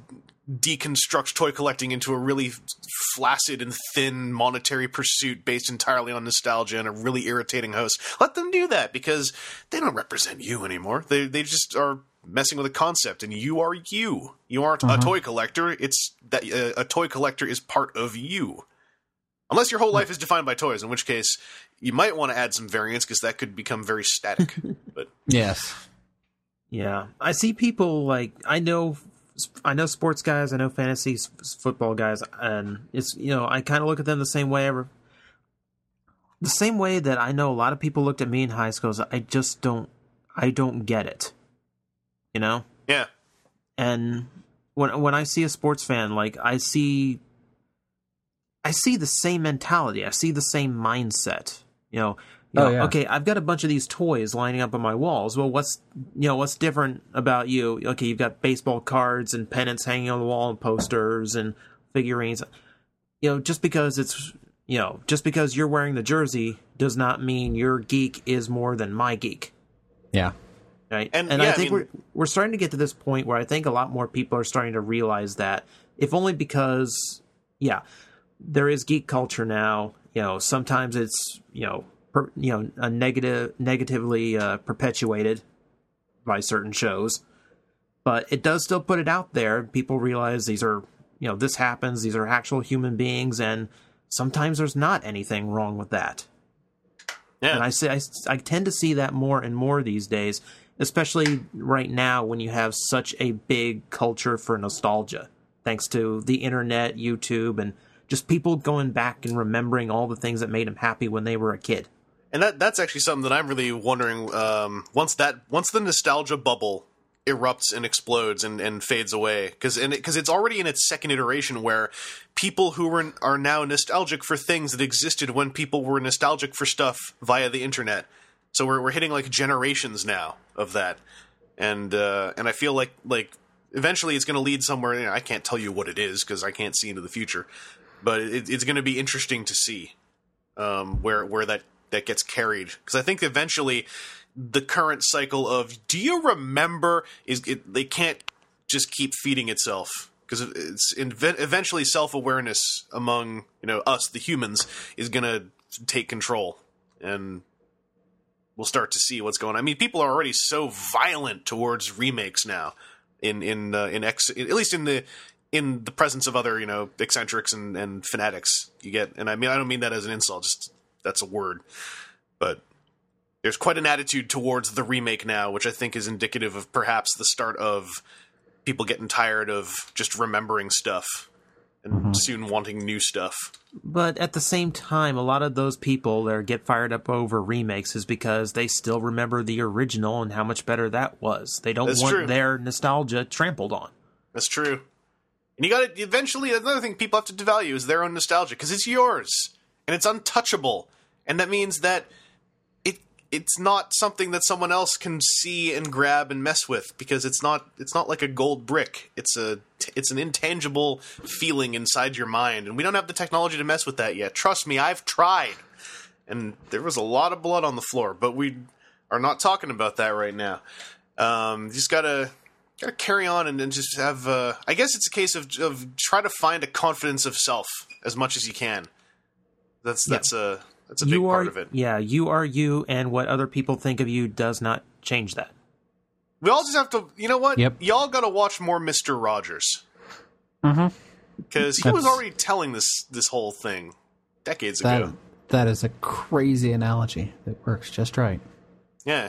deconstruct toy collecting into a really flaccid and thin monetary pursuit based entirely on nostalgia and a really irritating host. Let them do that, because they don't represent you anymore. They they just are messing with a concept, and you are you. You aren't Mm-hmm. a toy collector. It's that uh, a toy collector is part of you. Unless your whole life is defined by toys, in which case you might want to add some variance, because that could become very static. But Yes. Yeah, I see people like I know, I know sports guys, I know fantasy s- football guys, and it's you know I kind of look at them the same way. Ever, the same way that I know a lot of people looked at me in high school. Is I just don't, I don't get it, you know. yeah, And when when I see a sports fan, like I see, I see the same mentality. I see the same mindset. You know, you Oh, know, yeah. okay, I've got a bunch of these toys lining up on my walls. Well, what's you know what's different about you? Okay, you've got baseball cards and pennants hanging on the wall and posters and figurines. You know, just because it's you know just because you're wearing the jersey does not mean your geek is more than my geek. Yeah. Right. And, And, yeah, I I think mean- we're we're starting to get to this point where I think a lot more people are starting to realize that, if only because, yeah, there is geek culture now. You know, sometimes it's you know, per, you know, a negative, negatively uh, perpetuated by certain shows, but it does still put it out there. People realize these are, you know, this happens. These are actual human beings, and sometimes there's not anything wrong with that. yeah. And I say I, I tend to see that more and more these days, especially right now when you have such a big culture for nostalgia, thanks to the internet, YouTube, and just people going back and remembering all the things that made them happy when they were a kid. And that that's actually something that I'm really wondering. Um, once that once the nostalgia bubble erupts and explodes and, and fades away, because because it's already in its second iteration, where people who were are now nostalgic for things that existed when people were nostalgic for stuff via the internet. So we're we're hitting like generations now of that, and uh, and I feel like like eventually it's going to lead somewhere. You know, I can't tell you what it is because I can't see into the future, but it, it's going to be interesting to see um, where where that. that gets carried, because I think eventually the current cycle of do you remember is it, they can't just keep feeding itself, because it's inve- eventually self-awareness among you know us the humans is gonna take control, and we'll start to see what's going on. I mean, people are already so violent towards remakes now in in uh, in ex- at least in the in the presence of other you know eccentrics and, and fanatics you get, and I mean I don't mean that as an insult, just that's a word, but there's quite an attitude towards the remake now, which I think is indicative of perhaps the start of people getting tired of just remembering stuff and mm-hmm. soon wanting new stuff. But at the same time, a lot of those people that get fired up over remakes is because they still remember the original and how much better that was. They don't That's want true. their nostalgia trampled on. That's true. And you got to eventually, another thing people have to devalue is their own nostalgia, because it's yours and it's untouchable. And that means that it it's not something that someone else can see and grab and mess with, because it's not it's not like a gold brick. It's a it's an intangible feeling inside your mind, and we don't have the technology to mess with that yet. Trust me, I've tried, and there was a lot of blood on the floor, but we are not talking about that right now. Um, you just gotta gotta carry on and, and just have. Uh, I guess it's a case of of try to find a confidence of self as much as you can. That's that's a That's a big you part are, of it. Yeah, you are you, and what other people think of you does not change that. We all just have to, you know what? Yep. Y'all got to watch more Mister Rogers. Mm-hmm. Because he was already telling this this whole thing decades That, ago. that is a crazy analogy that works just right. Yeah.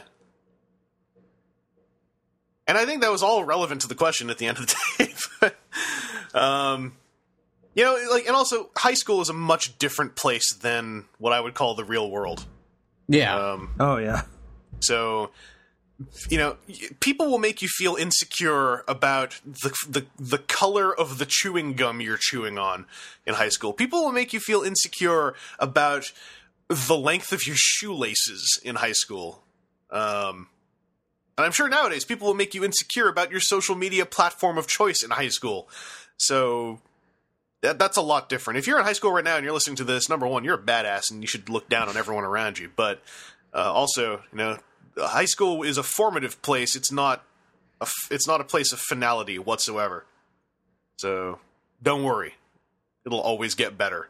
And I think that was all relevant to the question at the end of the day. um, you know, like, and also, high school is a much different place than what I would call the real world. Yeah. Um, Oh, yeah. So, you know, people will make you feel insecure about the, the the color of the chewing gum you're chewing on in high school. People will make you feel insecure about the length of your shoelaces in high school. Um, and I'm sure nowadays people will make you insecure about your social media platform of choice in high school. So that, that's a lot different. If you're in high school right now and you're listening to this, number one, you're a badass and you should look down on everyone around you. But uh, also, you know, high school is a formative place. It's not a, it's not a place of finality whatsoever. So don't worry. It'll always get better.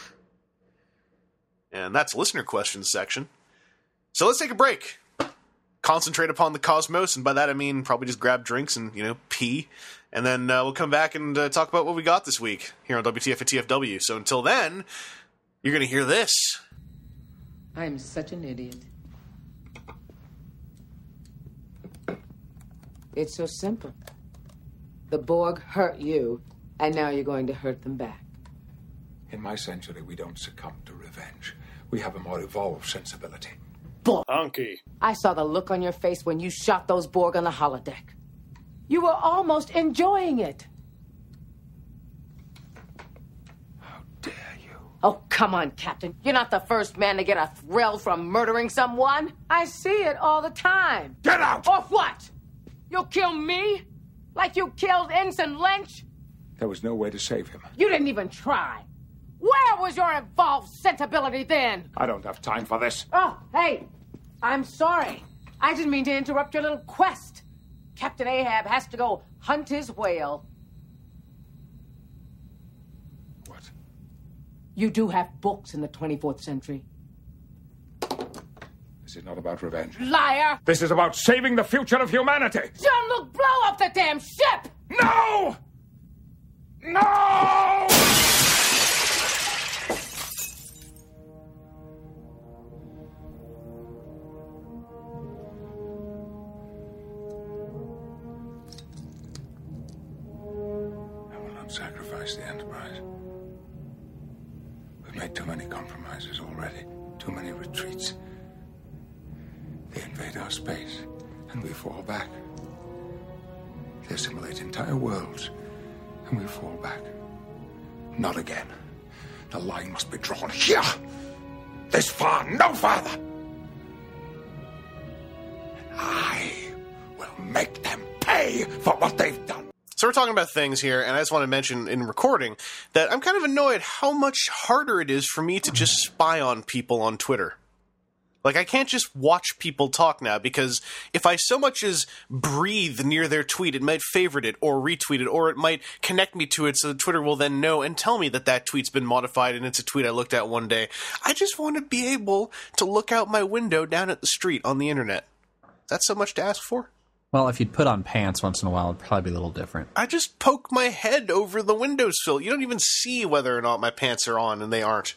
And that's listener questions section. So let's take a break. Concentrate upon the cosmos, and by that I mean probably just grab drinks and, you know, pee. And then uh, we'll come back and uh, talk about what we got this week here on W T F and T F W. So until then, you're going to hear this. I'm such an idiot. It's so simple. The Borg hurt you, and now you're going to hurt them back. In my century, we don't succumb to revenge. We have a more evolved sensibility. Bull. Honky. I saw the look on your face when you shot those Borg on the holodeck. You were almost enjoying it. How dare you? Oh, come on, Captain. You're not the first man to get a thrill from murdering someone. I see it all the time. Get out! Or what? You'll kill me? Like you killed Ensign Lynch? There was no way to save him. You didn't even try. Where was your evolved sensibility then? I don't have time for this. Oh, hey, I'm sorry. I didn't mean to interrupt your little quest. Captain Ahab has to go hunt his whale. What? You do have books in the twenty-fourth century. This is not about revenge. Liar! This is about saving the future of humanity. Jean-Luc, blow up the damn ship! No! No! Sacrifice the Enterprise. We've made too many compromises already, too many retreats. They invade our space, and we fall back. They assimilate entire worlds, and we fall back. Not again. The line must be drawn here. This far, no farther. And I will make them pay for what they've done. So we're talking about things here, and I just want to mention in recording that I'm kind of annoyed how much harder it is for me to just spy on people on Twitter. Like, I can't just watch people talk now, because if I so much as breathe near their tweet, it might favorite it or retweet it, or it might connect me to it so that Twitter will then know and tell me that that tweet's been modified and it's a tweet I looked at one day. I just want to be able to look out my window down at the street on the internet. Is that so much to ask for? Well, if you'd put on pants once in a while, it'd probably be a little different. I just poke my head over the windowsill. You don't even see whether or not my pants are on, and they aren't.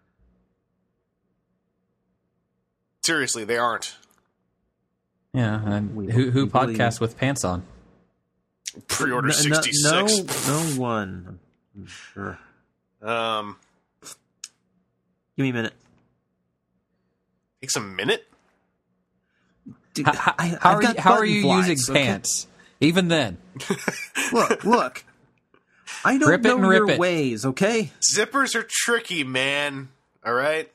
Seriously, they aren't. Yeah, and We- who, who we believe- podcasts with pants on? Pre-order No- no- sixty-six. No, no one. I'm sure. Um, Give me a minute. takes a minute. Dude, How, I- how I've are got you, how are button you flies, using okay? pants? Even then. Look, look. I don't Rip it know and rip your it. ways, okay? Zippers are tricky, man. All right.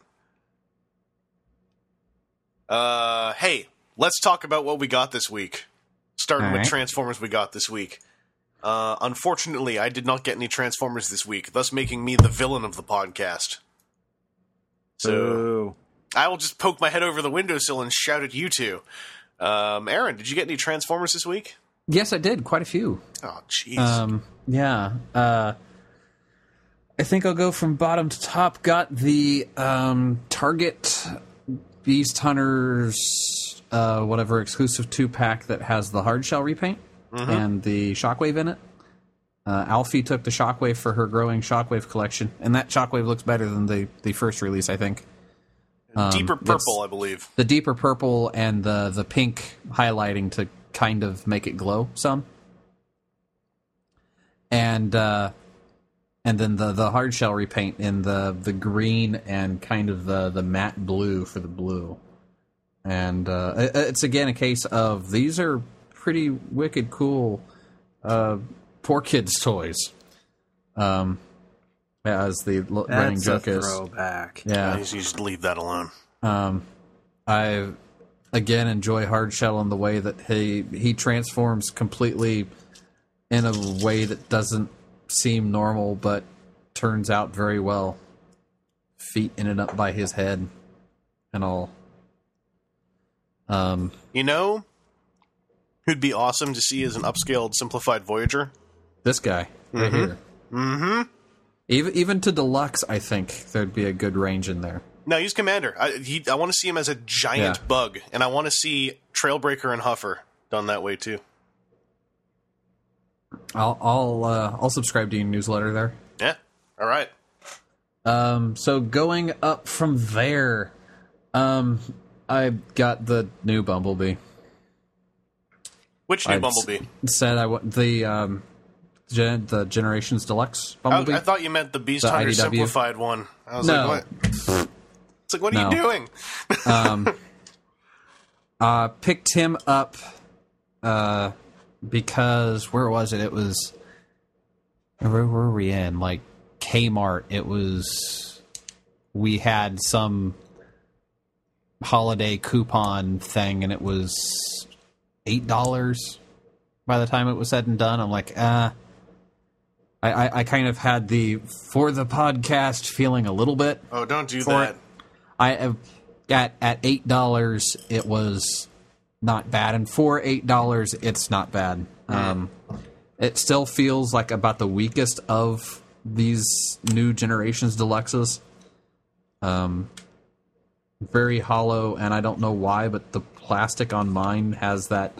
Uh, hey, let's talk about what we got this week. Starting All with right. Transformers we got this week. Uh, unfortunately, I did not get any Transformers this week, thus making me the villain of the podcast. So Boo. I will just poke my head over the windowsill and shout at you two. Um, Aaron, did you get any Transformers this week? Yes, I did. Quite a few. Oh, jeez. Um, yeah. Uh, I think I'll go from bottom to top. Got the um, Target Beast Hunters, uh, whatever, exclusive two-pack that has the hard shell repaint and the Shockwave in it. Uh, Alfie took the Shockwave for her growing Shockwave collection, and that Shockwave looks better than the, the first release, I think. Um, Deeper that's- purple, I believe. The deeper purple and the, the pink highlighting to kind of make it glow some. And uh, and then the, the hard shell repaint in the, the green and kind of the, the matte blue for the blue. And uh, it- it's again a case of these are pretty wicked cool uh, poor kids toys. Um, as the l- running That's a joke is. throwback. Yeah. You just leave that alone. Um, I again enjoy Hard Shell in the way that he he transforms completely in a way that doesn't seem normal, but turns out very well. Feet in and up by his head, and all. Um, You know who'd be awesome to see as an upscaled, simplified Voyager? This guy right here. Mm-hmm. Even even to deluxe, I think there'd be a good range in there. No, he's Commander. I, he, I want to see him as a giant Yeah. bug, and I want to see Trailbreaker and Huffer done that way too. I'll I'll uh, I'll subscribe to your newsletter there. Yeah. All right. Um, so going up from there, um, I got the new Bumblebee. Which new I Bumblebee? s- said I want the um, gen- the Generations Deluxe I, Bumblebee. I thought you meant the Beast The Hunter I D W? simplified one. I was No. like, what? It's like, what are No. you doing? um, uh, picked him up uh, because where was it? It was where were we in? Like Kmart. It was we had some holiday coupon thing, and it was eight dollars by the time it was said and done. I'm like, ah. I, I, I kind of had the for the podcast feeling a little bit. Oh, don't do For that. it. I have at at eight dollars it was not bad, and for eight dollars it's not bad. Um, it still feels like about the weakest of these new Generations Deluxes. Um, very hollow, and I don't know why, but the plastic on mine has that.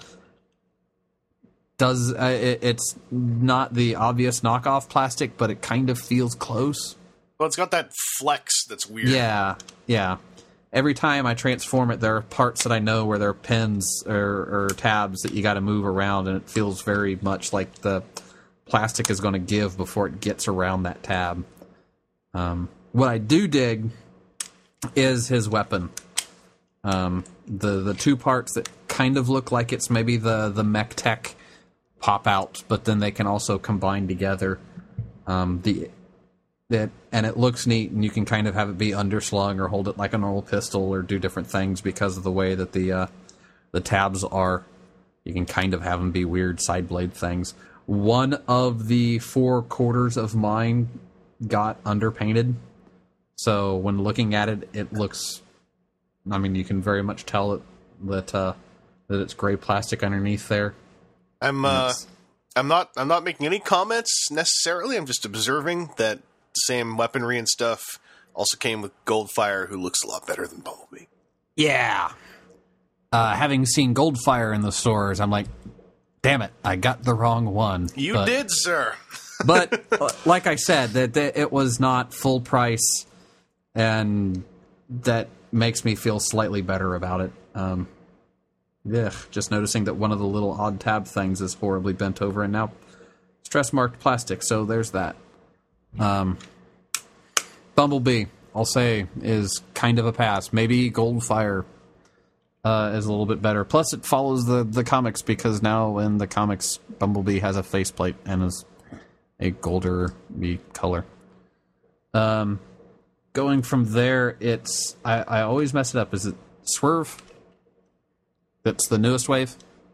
Does uh, it, it's not the obvious knockoff plastic, but it kind of feels close. Well, it's got that flex that's weird. Yeah, yeah. Every time I transform it, there are parts that I know where there are pins or, or tabs that you got to move around, and it feels very much like the plastic is going to give before it gets around that tab. Um, what I do dig is his weapon. Um, the the two parts that kind of look like it's maybe the the mech tech pop out, but then they can also combine together. Um, the That and it looks neat, and you can kind of have it be underslung or hold it like a normal pistol or do different things because of the way that the uh, the tabs are. You can kind of have them be weird side blade things. One of the four quarters of mine got underpainted, so when looking at it, it looks. I mean, you can very much tell it, that uh, that it's gray plastic underneath there. I'm uh, Yes. I'm not I'm not making any comments necessarily. I'm just observing that the same weaponry and stuff also came with Goldfire, who looks a lot better than Bumblebee. Yeah. Uh, having seen Goldfire in the stores, I'm like, damn it, I got the wrong one. You But- did, sir. But uh, like I said, that, that it was not full price, and that makes me feel slightly better about it. Um, yeah, just noticing that one of the little odd tab things is horribly bent over and now stress marked plastic. So there's that. Um, Bumblebee, I'll say, is kind of a pass. Maybe Goldfire uh, is a little bit better. Plus, it follows the, the comics, because now in the comics, Bumblebee has a faceplate and is a golder color. Um, going from there, it's I, I always mess it up. Is it Swerve? That's the newest wave,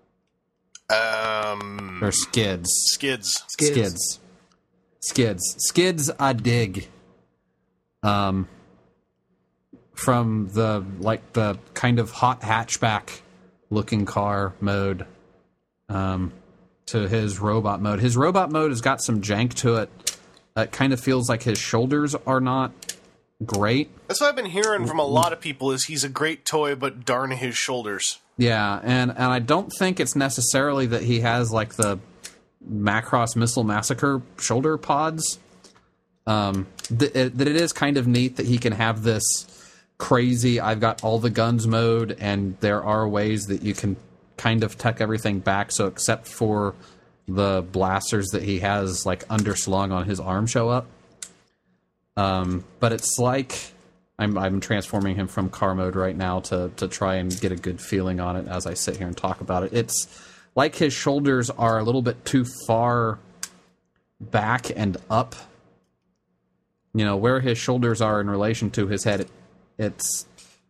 Um, or Skids? Skids. Skids. Skids. Skids, I dig. Um, from the, like, the kind of hot hatchback looking car mode, um, to his robot mode. His robot mode has got some jank to it. It kind of feels like his shoulders are not great. That's what I've been hearing from a lot of people, is he's a great toy, but darn his shoulders. Yeah, and, and I don't think it's necessarily that he has, like, the Macross Missile Massacre shoulder pods. Um, th- it, that it is kind of neat that he can have this crazy, I've got all the guns mode, and there are ways that you can kind of tuck everything back, so except for the blasters that he has, like, underslung on his arm show up. Um, but it's like... I'm I'm transforming him from car mode right now to, to try and get a good feeling on it as I sit here and talk about it. It's like his shoulders are a little bit too far back and up. You know, where his shoulders are in relation to his head, it, it's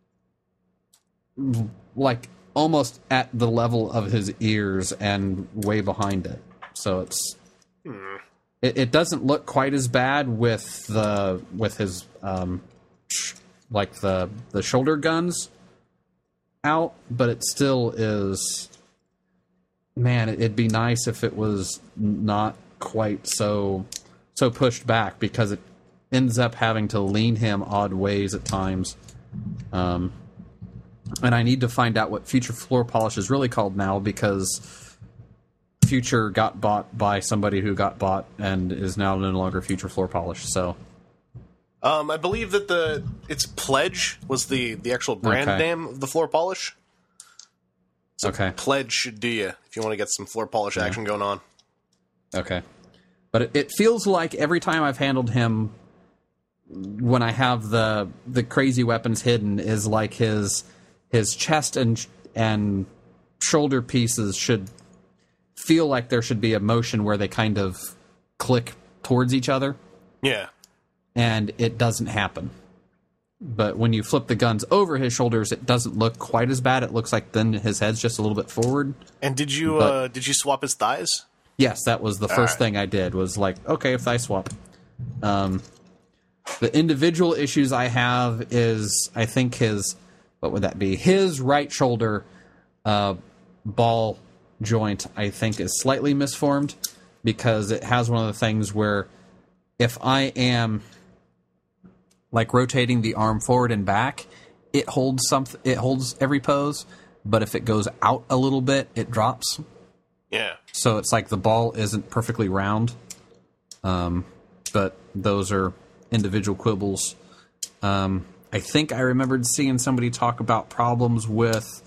like almost at the level of his ears and way behind it. So it's Hmm. it, it doesn't look quite as bad with the with his um, like the the shoulder guns out, but it still is. Man, it'd be nice if it was not quite so so pushed back because it ends up having to lean him odd ways at times. Um, and I need to find out what Future Floor Polish is really called now, because Future got bought by somebody who got bought and is now no longer Future Floor Polish. So, um, I believe that the it's Pledge was the the actual brand Okay. name of the floor polish. So okay, Pledge should do you if you want to get some floor polish action going on. okay, but it, it feels like every time I've handled him, when I have the the crazy weapons hidden, is like his his chest and and shoulder pieces should feel like there should be a motion where they kind of click towards each other, Yeah. and it doesn't happen. But when you flip the guns over his shoulders, it doesn't look quite as bad. It looks like then his head's just a little bit forward. And did you But- uh, did you swap his thighs? Yes, that was the first Alright. thing I did, was like, okay, thigh swap. Um, the individual issues I have is, I think his, what would that be? His right shoulder uh, ball joint, I think, is slightly misformed, because it has one of the things where if I am like rotating the arm forward and back, it holds something, it holds every pose, but if it goes out a little bit, it drops. Yeah. So it's like the ball isn't perfectly round. Um, but those are individual quibbles. Um, I think I remembered seeing somebody talk about problems with,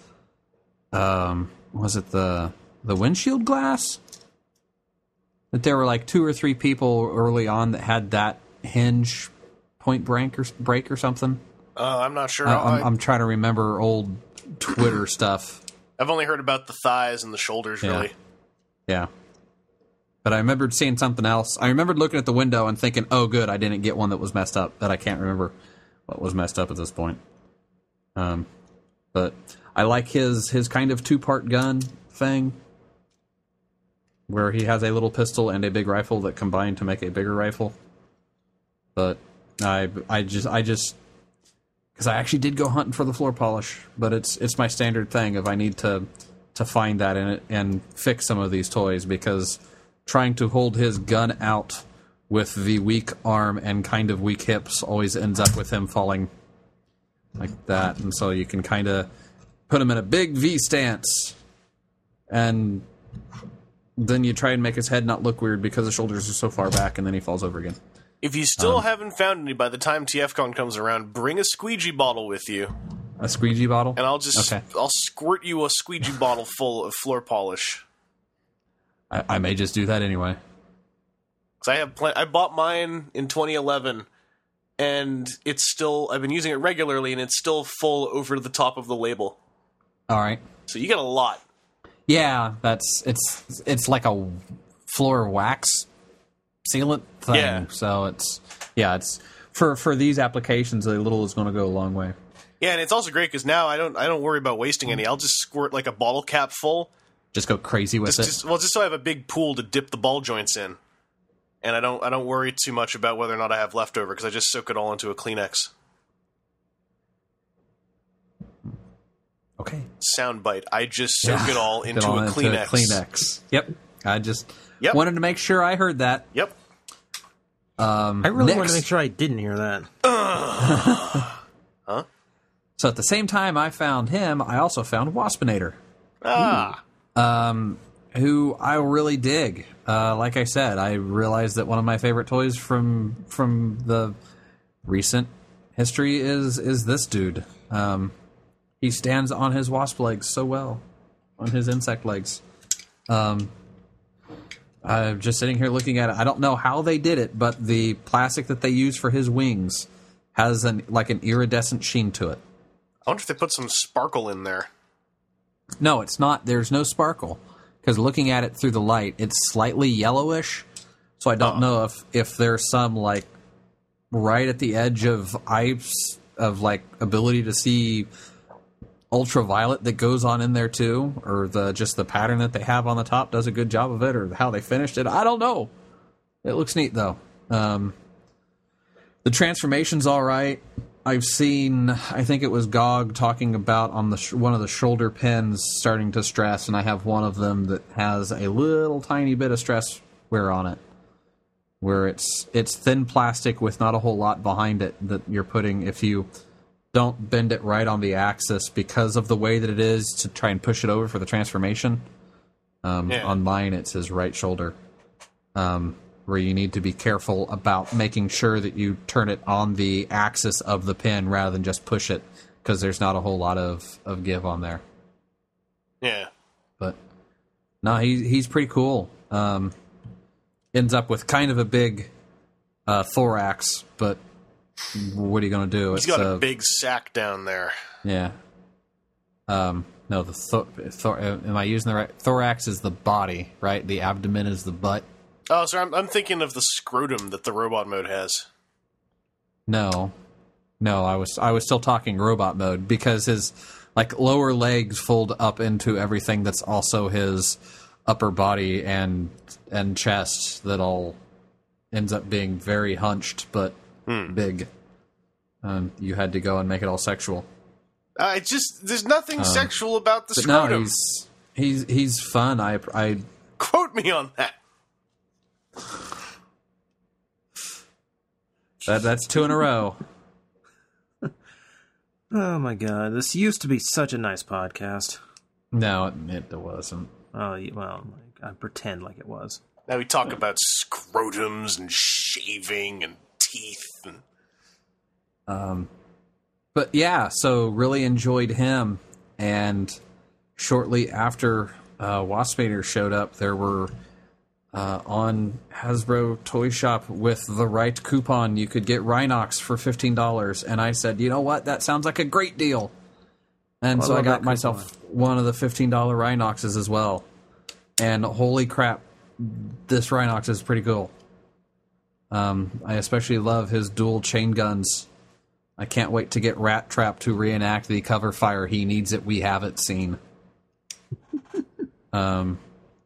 um, was it the the windshield glass? That there were like two or three people early on that had that hinge point break or, break or something. Uh, I'm not sure. I, I, I'm, I'm trying to remember old Twitter stuff. I've only heard about the thighs and the shoulders, Yeah. really. Yeah. But I remembered seeing something else. I remembered looking at the window and thinking, oh, good, I didn't get one that was messed up. That I can't remember what was messed up at this point. Um, but I like his, his kind of two-part gun thing, where he has a little pistol and a big rifle that combine to make a bigger rifle. But I I just... I just because I actually did go hunting for the floor polish, but it's it's my standard thing if I need to to find that in it and fix some of these toys, because trying to hold his gun out with the weak arm and kind of weak hips always ends up with him falling like that. And so you can kind of put him in a big V stance, and then you try and make his head not look weird because the shoulders are so far back, and then he falls over again. If you still Um, haven't found any by the time TFCon comes around, bring a squeegee bottle with you, A squeegee bottle? and I'll just Okay. I'll squirt you a squeegee bottle full of floor polish. I, I may just do that anyway. Because I have plen- I bought mine in twenty eleven, and it's still I've been using it regularly, and it's still full over the top of the label. All right. So you get a lot. Yeah, that's it's it's like a floor wax sealant thing. Yeah. So it's yeah, it's for for these applications, a little is going to go a long way. Yeah, and it's also great because now I don't I don't worry about wasting any. I'll just squirt like a bottle cap full. Just go crazy with Just, it. just well, just so I have a big pool to dip the ball joints in, and I don't I don't worry too much about whether or not I have leftover because I just soak it all into a Kleenex. Okay. Soundbite. I just soak it all Get into on a Kleenex. Kleenex. Yep. I just Yep. wanted to make sure I heard that. Yep. Um, I really next, want to make sure I didn't hear that. So at the same time I found him, I also found Waspinator, Ah. who I really dig. Uh, like I said, I realized that one of my favorite toys from from the recent history is is this dude. Um, he stands on his wasp legs so well, on his insect legs. Um, I'm just sitting here looking at it. I don't know how they did it, but the plastic that they use for his wings has an like an iridescent sheen to it. I wonder if they put some sparkle in there. No, it's not. There's no sparkle, because looking at it through the light, it's slightly yellowish. So I don't Oh. know if if there's some like right at the edge of eyes of like ability to see ultraviolet that goes on in there too, or the just the pattern that they have on the top does a good job of it, or how they finished it. I don't know. It looks neat though. Um, the transformation's all right. I've seen, I think it was G O G talking about on the sh- one of the shoulder pins starting to stress, and I have one of them that has a little tiny bit of stress wear on it, where it's it's thin plastic with not a whole lot behind it that you're putting. If you don't bend it right on the axis because of the way that it is to try and push it over for the transformation. Um, Yeah. On mine, it's his right shoulder, um, where you need to be careful about making sure that you turn it on the axis of the pin rather than just push it, because there's not a whole lot of, of give on there. Yeah. But no, he, he's pretty cool. Um, ends up with kind of a big uh, thorax, but what are you going to do? He's got a big sack down there. Yeah. Um, no, the thor- thor- am I using the right? Thorax is the body, right? The abdomen is the butt. Oh, sorry, I'm, I'm thinking of the scrotum that the robot mode has. No, no, I was I was still talking robot mode because his like lower legs fold up into everything that's also his upper body and and chest that all ends up being very hunched but Hmm. big. Um, you had to go and make it all sexual. I just there's nothing sexual about the But no, scrotum. he's he's he's fun. I I Quote me on that. that, that's two in a row. Oh my god, this used to be such a nice podcast. No, it, it wasn't. Oh, y- well, I pretend like it was. Now we talk about scrotums and shaving and teeth and Um, but yeah, so really enjoyed him. And shortly after uh, Waspinator showed up, there were uh, on Hasbro Toy Shop with the right coupon, you could get Rhinox for fifteen dollars. And I said, you know what? That sounds like a great deal. And Oh, I so I love got that myself one of the fifteen dollars Rhinoxes as well. And holy crap, this Rhinox is pretty cool. Um, I especially love his dual chain guns. I can't wait to get Rat Trap to reenact the cover fire he needs it, we have it scene. um,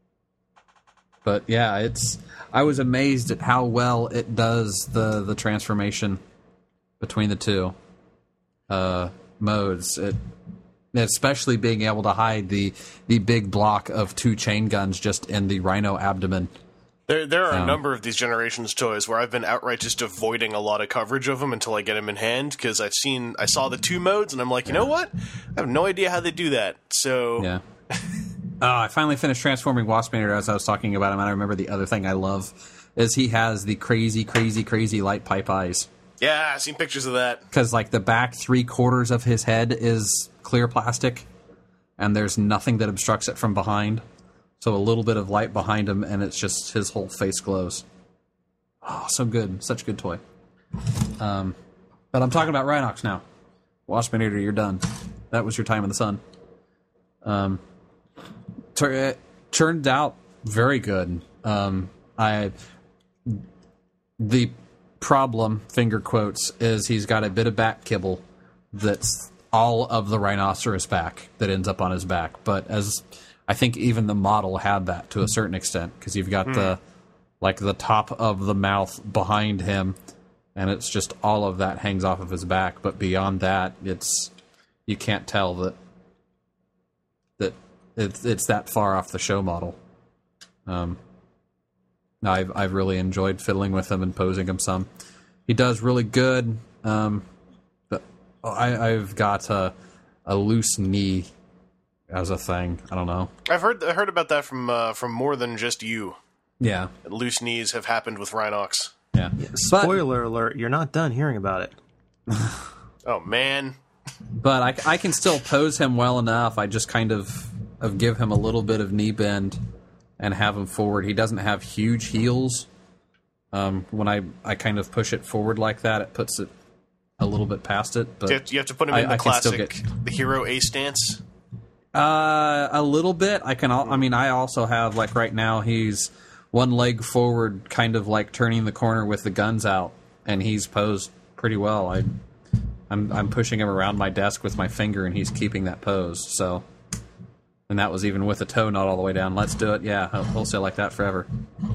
but yeah, it's. I was amazed at how well it does the the transformation between the two uh, modes. It, especially being able to hide the the big block of two chain guns just in the Rhino abdomen. There, there are Um, a number of these Generations toys where I've been outright just avoiding a lot of coverage of them until I get them in hand, because I've seen, I saw the two modes, and I'm like, you know what? I have no idea how they do that. So, Yeah. Oh, I finally finished transforming Waspinator as I was talking about him, and I remember the other thing I love is he has the crazy, crazy, crazy light pipe eyes. yeah, I've seen pictures of that. Because, like, the back three quarters of his head is clear plastic, and there's nothing that obstructs it from behind. So a little bit of light behind him, and it's just his whole face glows. Oh, so good. Such a good toy. Um, but I'm talking about Rhinox now. Waspinator, you're done. That was your time in the sun. Um, tur- it turned out very good. Um, I the problem, finger quotes, is he's got a bit of back kibble that's all of the rhinoceros back that ends up on his back. But as I think even the model had that to a certain extent, because you've got the like the top of the mouth behind him, and it's just all of that hangs off of his back. But beyond that, it's you can't tell that that it's it's that far off the show model. Um, I've I've really enjoyed fiddling with him and posing him some. He does really good. Um, but I, I've got a a loose knee as a thing. I don't know. I've heard I heard about that from uh, from more than just you. Yeah, Loose knees have happened with Rhinox. yeah. Spoiler alert, you're not done hearing about it. Oh, man. But I, I can still pose him well enough. I just kind of, of give him a little bit of knee bend and have him forward. He doesn't have huge heels. Um, when I, I kind of push it forward like that, it puts it a little bit past it. But You have to, you have to put him I- in the I can still classic, get- the hero A stance. Uh, a little bit. I can. Al- I mean, I also have like right now. He's one leg forward, kind of like turning the corner with the guns out, and he's posed pretty well. I, I'm I'm pushing him around my desk with my finger, and he's keeping that pose. So, and that was even with the toe not all the way down. Let's do it. Yeah, he'll, he'll stay like that forever.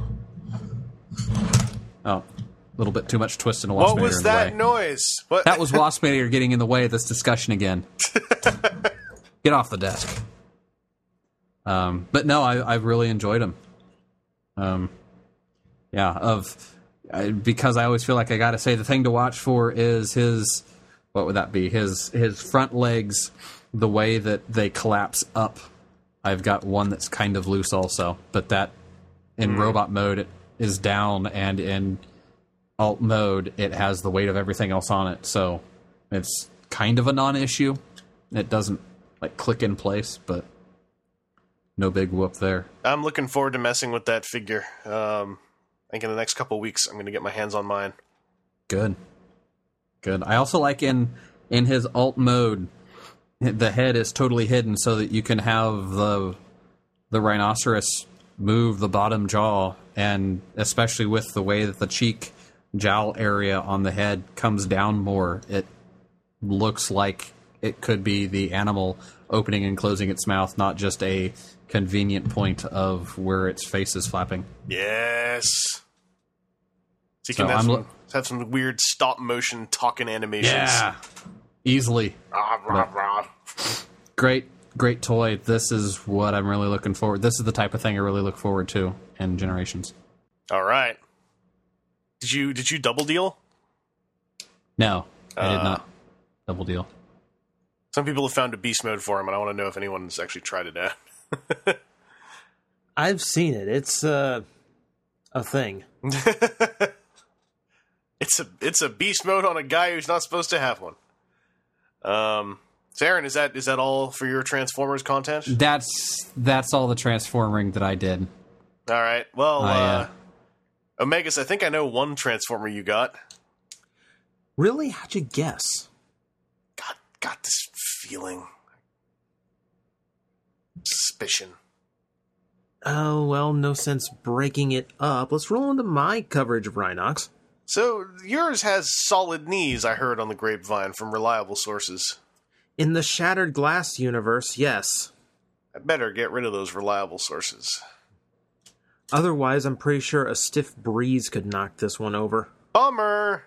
Oh, a little bit too much twist in a Waspinator. What was in the that way. noise? What? That was Waspinator getting in the way of this discussion again. Get off the desk. Um, but no, I, I've really enjoyed him. Um, Yeah, of uh, because I always feel like I got to say the thing to watch for is his, what would that be? His his front legs, the way that they collapse up. I've got one that's kind of loose also, but that in mm. robot mode it is down, and in alt mode it has the weight of everything else on it, so it's kind of a non-issue. It doesn't like click in place, but no big whoop there. I'm looking forward to messing with that figure. Um, I think in the next couple of weeks I'm going to get my hands on mine. Good. Good. I also like in in his alt mode, the head is totally hidden so that you can have the the rhinoceros move the bottom jaw, and especially with the way that the cheek jowl area on the head comes down more, it looks like it could be the animal opening and closing its mouth, not just a convenient point of where its face is flapping. Yes. So you So can have, I'm some, lo- have some weird stop motion talking animations. Yeah. Easily. Ah, rah, rah. Great, great toy. This is what I'm really looking forward. This is the type of thing I really look forward to in Generations. All right. Did you did you double deal? No, I did Uh. not double deal. Some people have found a beast mode for him, and I want to know if anyone's actually tried it out. I've seen it. It's uh, a thing. It's a it's a beast mode on a guy who's not supposed to have one. Um, so Aaron, is that is that all for your Transformers content? That's that's all the transforming that I did. All right. Well, I, uh, uh, Omegas, I think I know one Transformer you got. Really? How'd you guess? Got got this feeling, suspicion. Oh, well, no sense breaking it up. Let's roll into my coverage of Rhinox. So yours has solid knees, I heard on the grapevine from reliable sources. In the Shattered Glass universe, yes. I better get rid of those reliable sources. Otherwise, I'm pretty sure a stiff breeze could knock this one over. Bummer.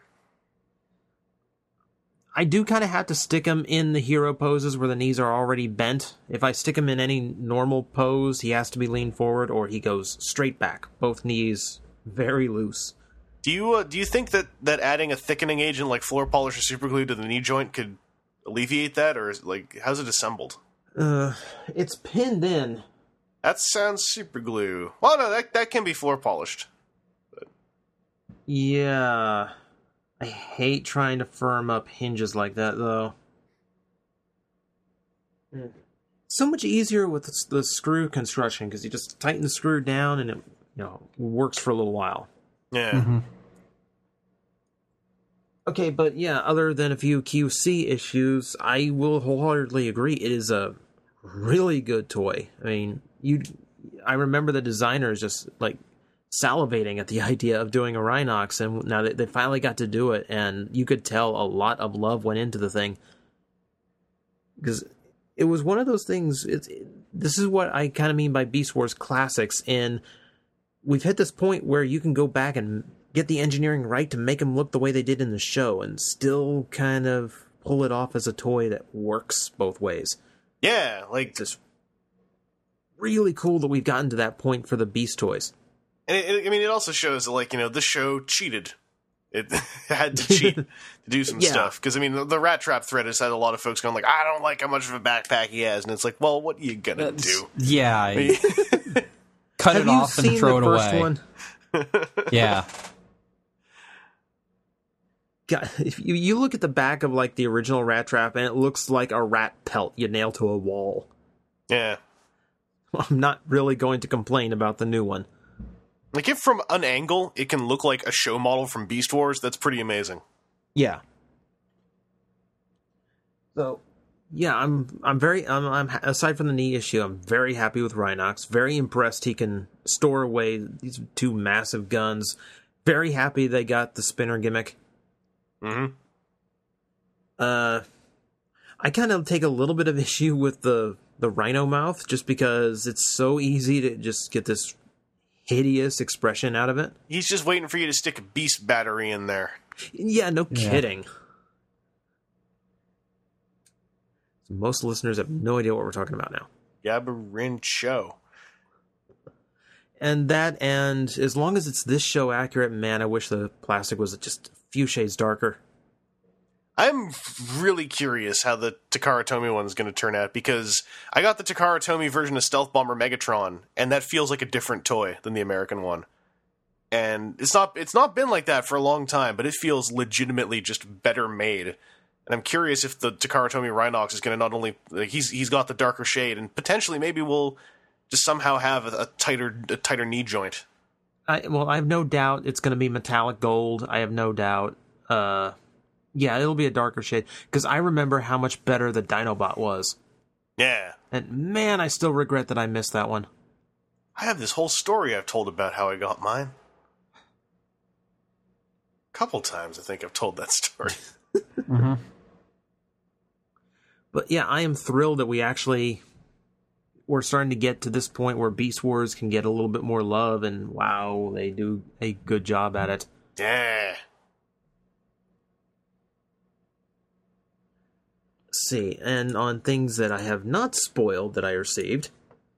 I do kind of have to stick him in the hero poses where the knees are already bent. If I stick him in any normal pose, he has to be leaned forward or he goes straight back. Both knees very loose. Do you uh, do you think that, that adding a thickening agent like floor polish or super glue to the knee joint could alleviate that, or is, like how's it assembled? Uh, it's pinned in. That sounds super glue. Well, no, that that can be floor polished. Yeah. I hate trying to firm up hinges like that, though. So much easier with the, the screw construction, because you just tighten the screw down and it, you know, works for a little while. Yeah. Mm-hmm. Okay, but yeah, other than a few Q C issues, I will wholeheartedly agree. It is a really good toy. I mean, you, I remember the designers just like salivating at the idea of doing a Rhinox, and now they, they finally got to do it, and you could tell a lot of love went into the thing. Because it was one of those things, it's, it, this is what I kind of mean by Beast Wars Classics, and we've hit this point where you can go back and get the engineering right to make them look the way they did in the show, and still kind of pull it off as a toy that works both ways. Yeah, like It's just really cool that we've gotten to that point for the Beast toys. And it, it, I mean, it also shows that, like, you know, the show cheated. It had to cheat to do some Yeah. stuff. Because, I mean, the, the Rat Trap thread has had a lot of folks going, like, I don't like how much of a backpack he has. And it's like, well, what are you going to do? Yeah, I mean, cut Have it you off seen and throw the it first away. one? Yeah, God, if you, you look at the back of like the original Rat Trap, and it looks like a rat pelt you nail to a wall. yeah. I'm not really going to complain about the new one. Like, if from an angle it can look like a show model from Beast Wars, that's pretty amazing. Yeah. So, yeah, I'm I'm very I'm, I'm aside from the knee issue, I'm very happy with Rhinox. Very impressed he can store away these two massive guns. Very happy they got the spinner gimmick. Mm-hmm. Uh, I kind of take a little bit of issue with the the rhino mouth, just because it's so easy to just get this hideous expression out of it. He's just waiting for you to stick a beast battery in there. Yeah, no Yeah. kidding. Most listeners have no idea what we're talking about now. Gabberin show. And that, and as long as it's this show accurate, man, I wish the plastic was just a few shades darker. I'm really curious how the Takara Tomy one is going to turn out, because I got the Takara Tomy version of Stealth Bomber Megatron, and that feels like a different toy than the American one. And it's not it's not been like that for a long time, but it feels legitimately just better made. And I'm curious if the Takara Tomy Rhinox is going to not only like, he's he's got the darker shade, and potentially maybe we'll just somehow have a, a tighter a tighter knee joint. I, well, I have no doubt it's going to be metallic gold. I have no doubt. Uh, yeah, it'll be a darker shade, because I remember how much better the Dinobot was. Yeah. And man, I still regret that I missed that one. I have this whole story I've told about how I got mine. A couple times I think I've told that story. Mm-hmm. But yeah, I am thrilled that we actually... we're starting to get to this point where Beast Wars can get a little bit more love, and wow, they do a good job at it. Yeah. Let's see, and on things that I have not spoiled that I received.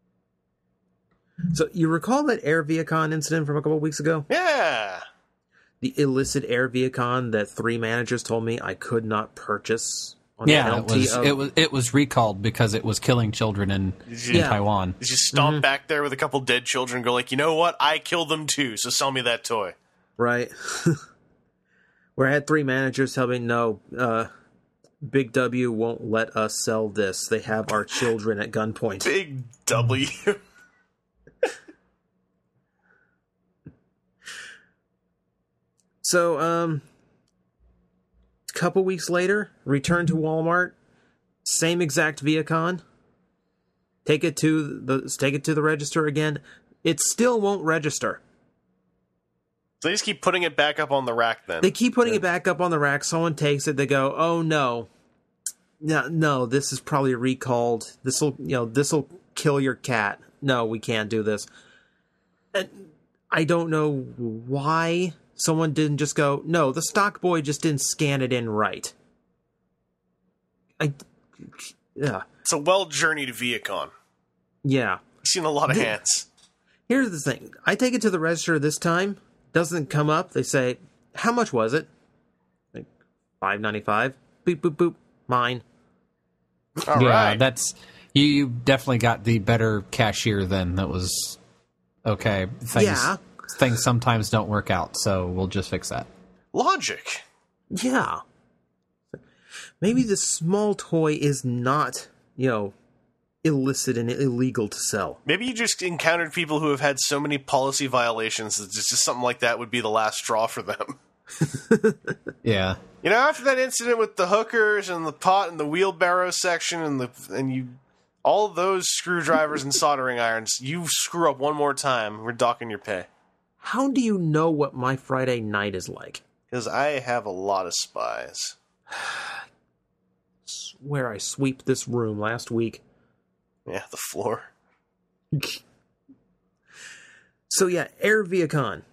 So, you recall that Air Viacon incident from a couple of weeks ago? Yeah. The illicit Air Viacon that three managers told me I could not purchase on Yeah, it penalty was of... it was it was recalled because it was killing children in, in Yeah. Taiwan. You just stomp back there with a couple dead children and go like, you know what? I killed them too, so sell me that toy. Right. Where I had three managers tell me, no, uh, Big W won't let us sell this. They have our children at gunpoint. Big W. So, um, a couple weeks later, return to Walmart, same exact Viacon. Take it to the take it to the register again. It still won't register. So they just keep putting it back up on the rack then. They keep putting it back up on the rack. Someone takes it. They go, "Oh no, no, no! This is probably recalled. This will, you know, this will kill your cat. No, we can't do this." And I don't know why someone didn't just go, "No, the stock boy just didn't scan it in right." I, yeah, It's a well-journeyed Viacon. yeah. I've seen a lot of hands. Here's the thing: I take it to the register this time. Doesn't come up. They say, "How much was it?" Like five ninety five. Boop boop boop. Mine. All yeah, right. that's you, you definitely got the better cashier then. That was okay. Things, Yeah. things sometimes don't work out, so we'll just fix that. Logic. Yeah. Maybe the small toy is not, you know, illicit and illegal to sell. Maybe you just encountered people who have had so many policy violations that just just something like that would be the last straw for them. Yeah. You know, after that incident with the hookers and the pot and the wheelbarrow section and the and you all of those screwdrivers and soldering irons, you screw up one more time, we're docking your pay. How do you know what my Friday night is like? Because I have a lot of spies. Where I sweep this room last week. Yeah, the floor. So yeah, Air Viacon.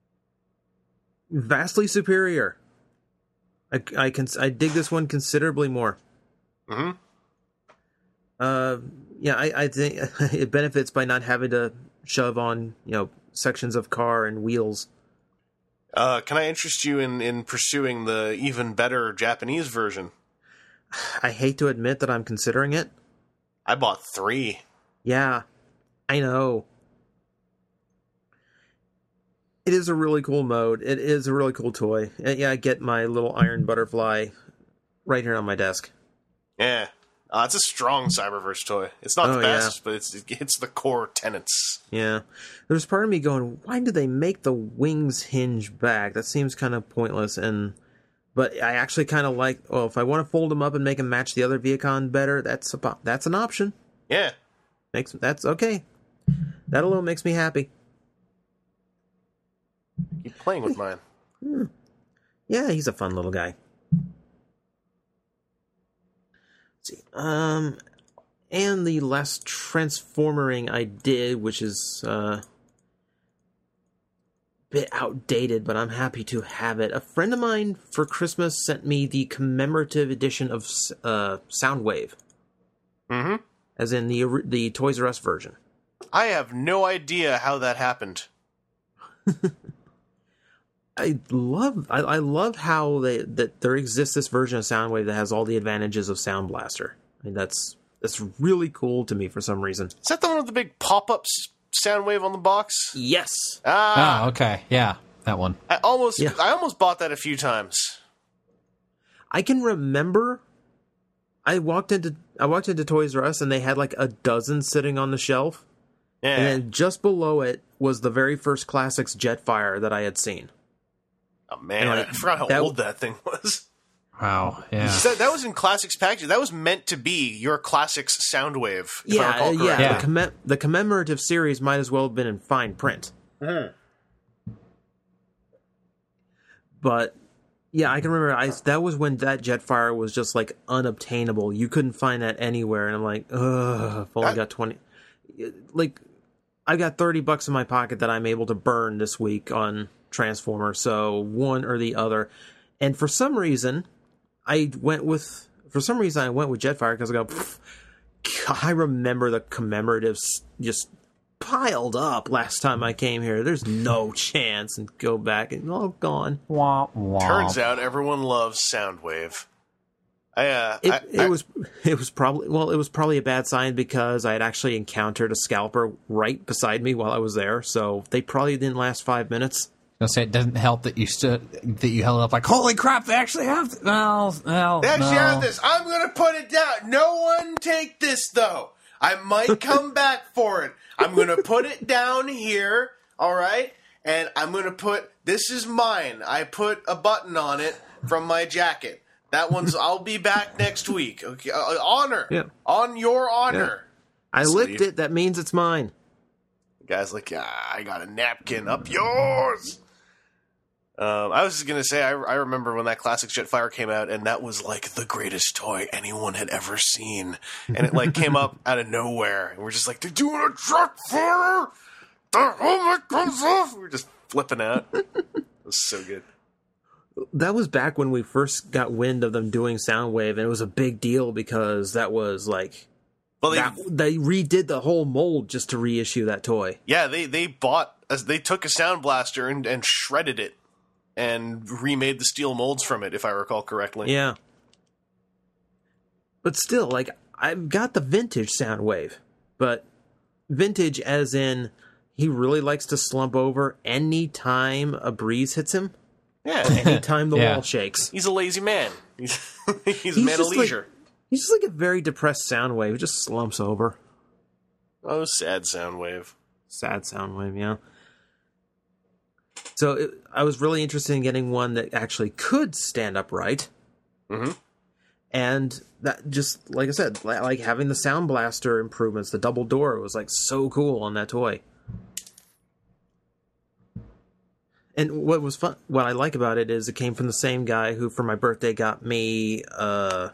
Vastly superior. I, I, can, I dig this one considerably more. Mm-hmm. Uh, yeah, I, I think it benefits by not having to shove on, you know, sections of car and wheels. Uh, can I interest you in, in pursuing the even better Japanese version? I hate to admit that I'm considering it. I bought three. Yeah, I know. It is a really cool mode. It is a really cool toy. And yeah, I get my little iron butterfly right here on my desk. Yeah. Uh, it's a strong Cyberverse toy. It's not Oh, the yeah. best, but it's it hits the core tenets. Yeah. There's part of me going, why do they make the wings hinge back? That seems kind of pointless. And But I actually kind of like, well, if I want to fold them up and make them match the other Viacon better, that's a, that's an option. Yeah. Makes That's okay. That alone makes me happy. Keep playing with mine. Yeah, he's a fun little guy. Let's see. Um, and the last transformering I did, which is uh, a bit outdated, but I'm happy to have it. A friend of mine for Christmas sent me the commemorative edition of uh, Soundwave, Mm-hmm. as in the the Toys R Us version. I have no idea how that happened. I love I, I love how they that there exists this version of Soundwave that has all the advantages of Sound Blaster. I mean, that's that's really cool to me for some reason. Is that the one with the big pop-up Soundwave on the box? Yes. Ah, Oh, okay. Yeah, that one. I almost Yeah. I almost bought that a few times. I can remember I walked into I walked into Toys R Us and they had like a dozen sitting on the shelf. Yeah. And then just below it was the very first Classics Jetfire that I had seen. Oh man, And, I like, forgot how that- old that thing was. Wow. Yeah. That, that was in Classics packaging. That was meant to be your Classics Soundwave, if I Yeah, recall yeah. correctly. Yeah. The, commem- the commemorative series might as well have been in fine print. But yeah, I can remember I that was when that Jetfire was just like unobtainable. You couldn't find that anywhere, and I'm like, ugh, I've only That- got twenty. Like, I got thirty bucks in my pocket that I'm able to burn this week on Transformer. So one or the other, and for some reason, I went with. For some reason, I went with Jetfire because I go. Pff, I remember the commemoratives just piled up last time I came here. There's no chance, and go back and all gone. Wah, wah. Turns out everyone loves Soundwave. I, uh, It, I, it I- was it was probably well it was probably a bad sign because I had actually encountered a scalper right beside me while I was there, so they probably didn't last five minutes. I was gonna say it doesn't help that you stood that you held it up like, holy crap, they actually have th- well, well, They actually no. have this. I'm going to put it down. No one take this, though. I might come back for it. I'm going to put it down here, all right? And I'm going to put, this is mine. I put a button on it from my jacket. That one's, I'll be back next week. Okay, uh, honor. Yeah. On your honor. I Sleep. licked it. That means it's mine. The guy's like, ah, I got a napkin up yours. Um, I was just going to say, I, I remember when that Classic Jetfire came out, and that was like the greatest toy anyone had ever seen. And it like came up out of nowhere. And we're just like, they're doing a Jetfire! The helmet comes off! We're just flipping out. It was so good. That was back when we first got wind of them doing Soundwave, and it was a big deal because that was like Well, they, that, they redid the whole mold just to reissue that toy. yeah, they, they bought, a, they took a Sound Blaster and, and shredded it and remade the steel molds from it, if I recall correctly. Yeah. But still, like, I've got the vintage Soundwave, but vintage as in he really likes to slump over anytime a breeze hits him, Yeah. anytime the Yeah. wall shakes. He's a lazy man. He's, he's, He's a man of just like- leisure. He's just like a very depressed Soundwave. He just slumps over. Oh, sad Soundwave. Sad Soundwave, yeah. So it, I was really interested in getting one that actually could stand upright. Mm-hmm. And that just, like I said, li- like having the Sound Blaster improvements, the double door was like so cool on that toy. And what was fun, what I like about it is it came from the same guy who, for my birthday, got me uh,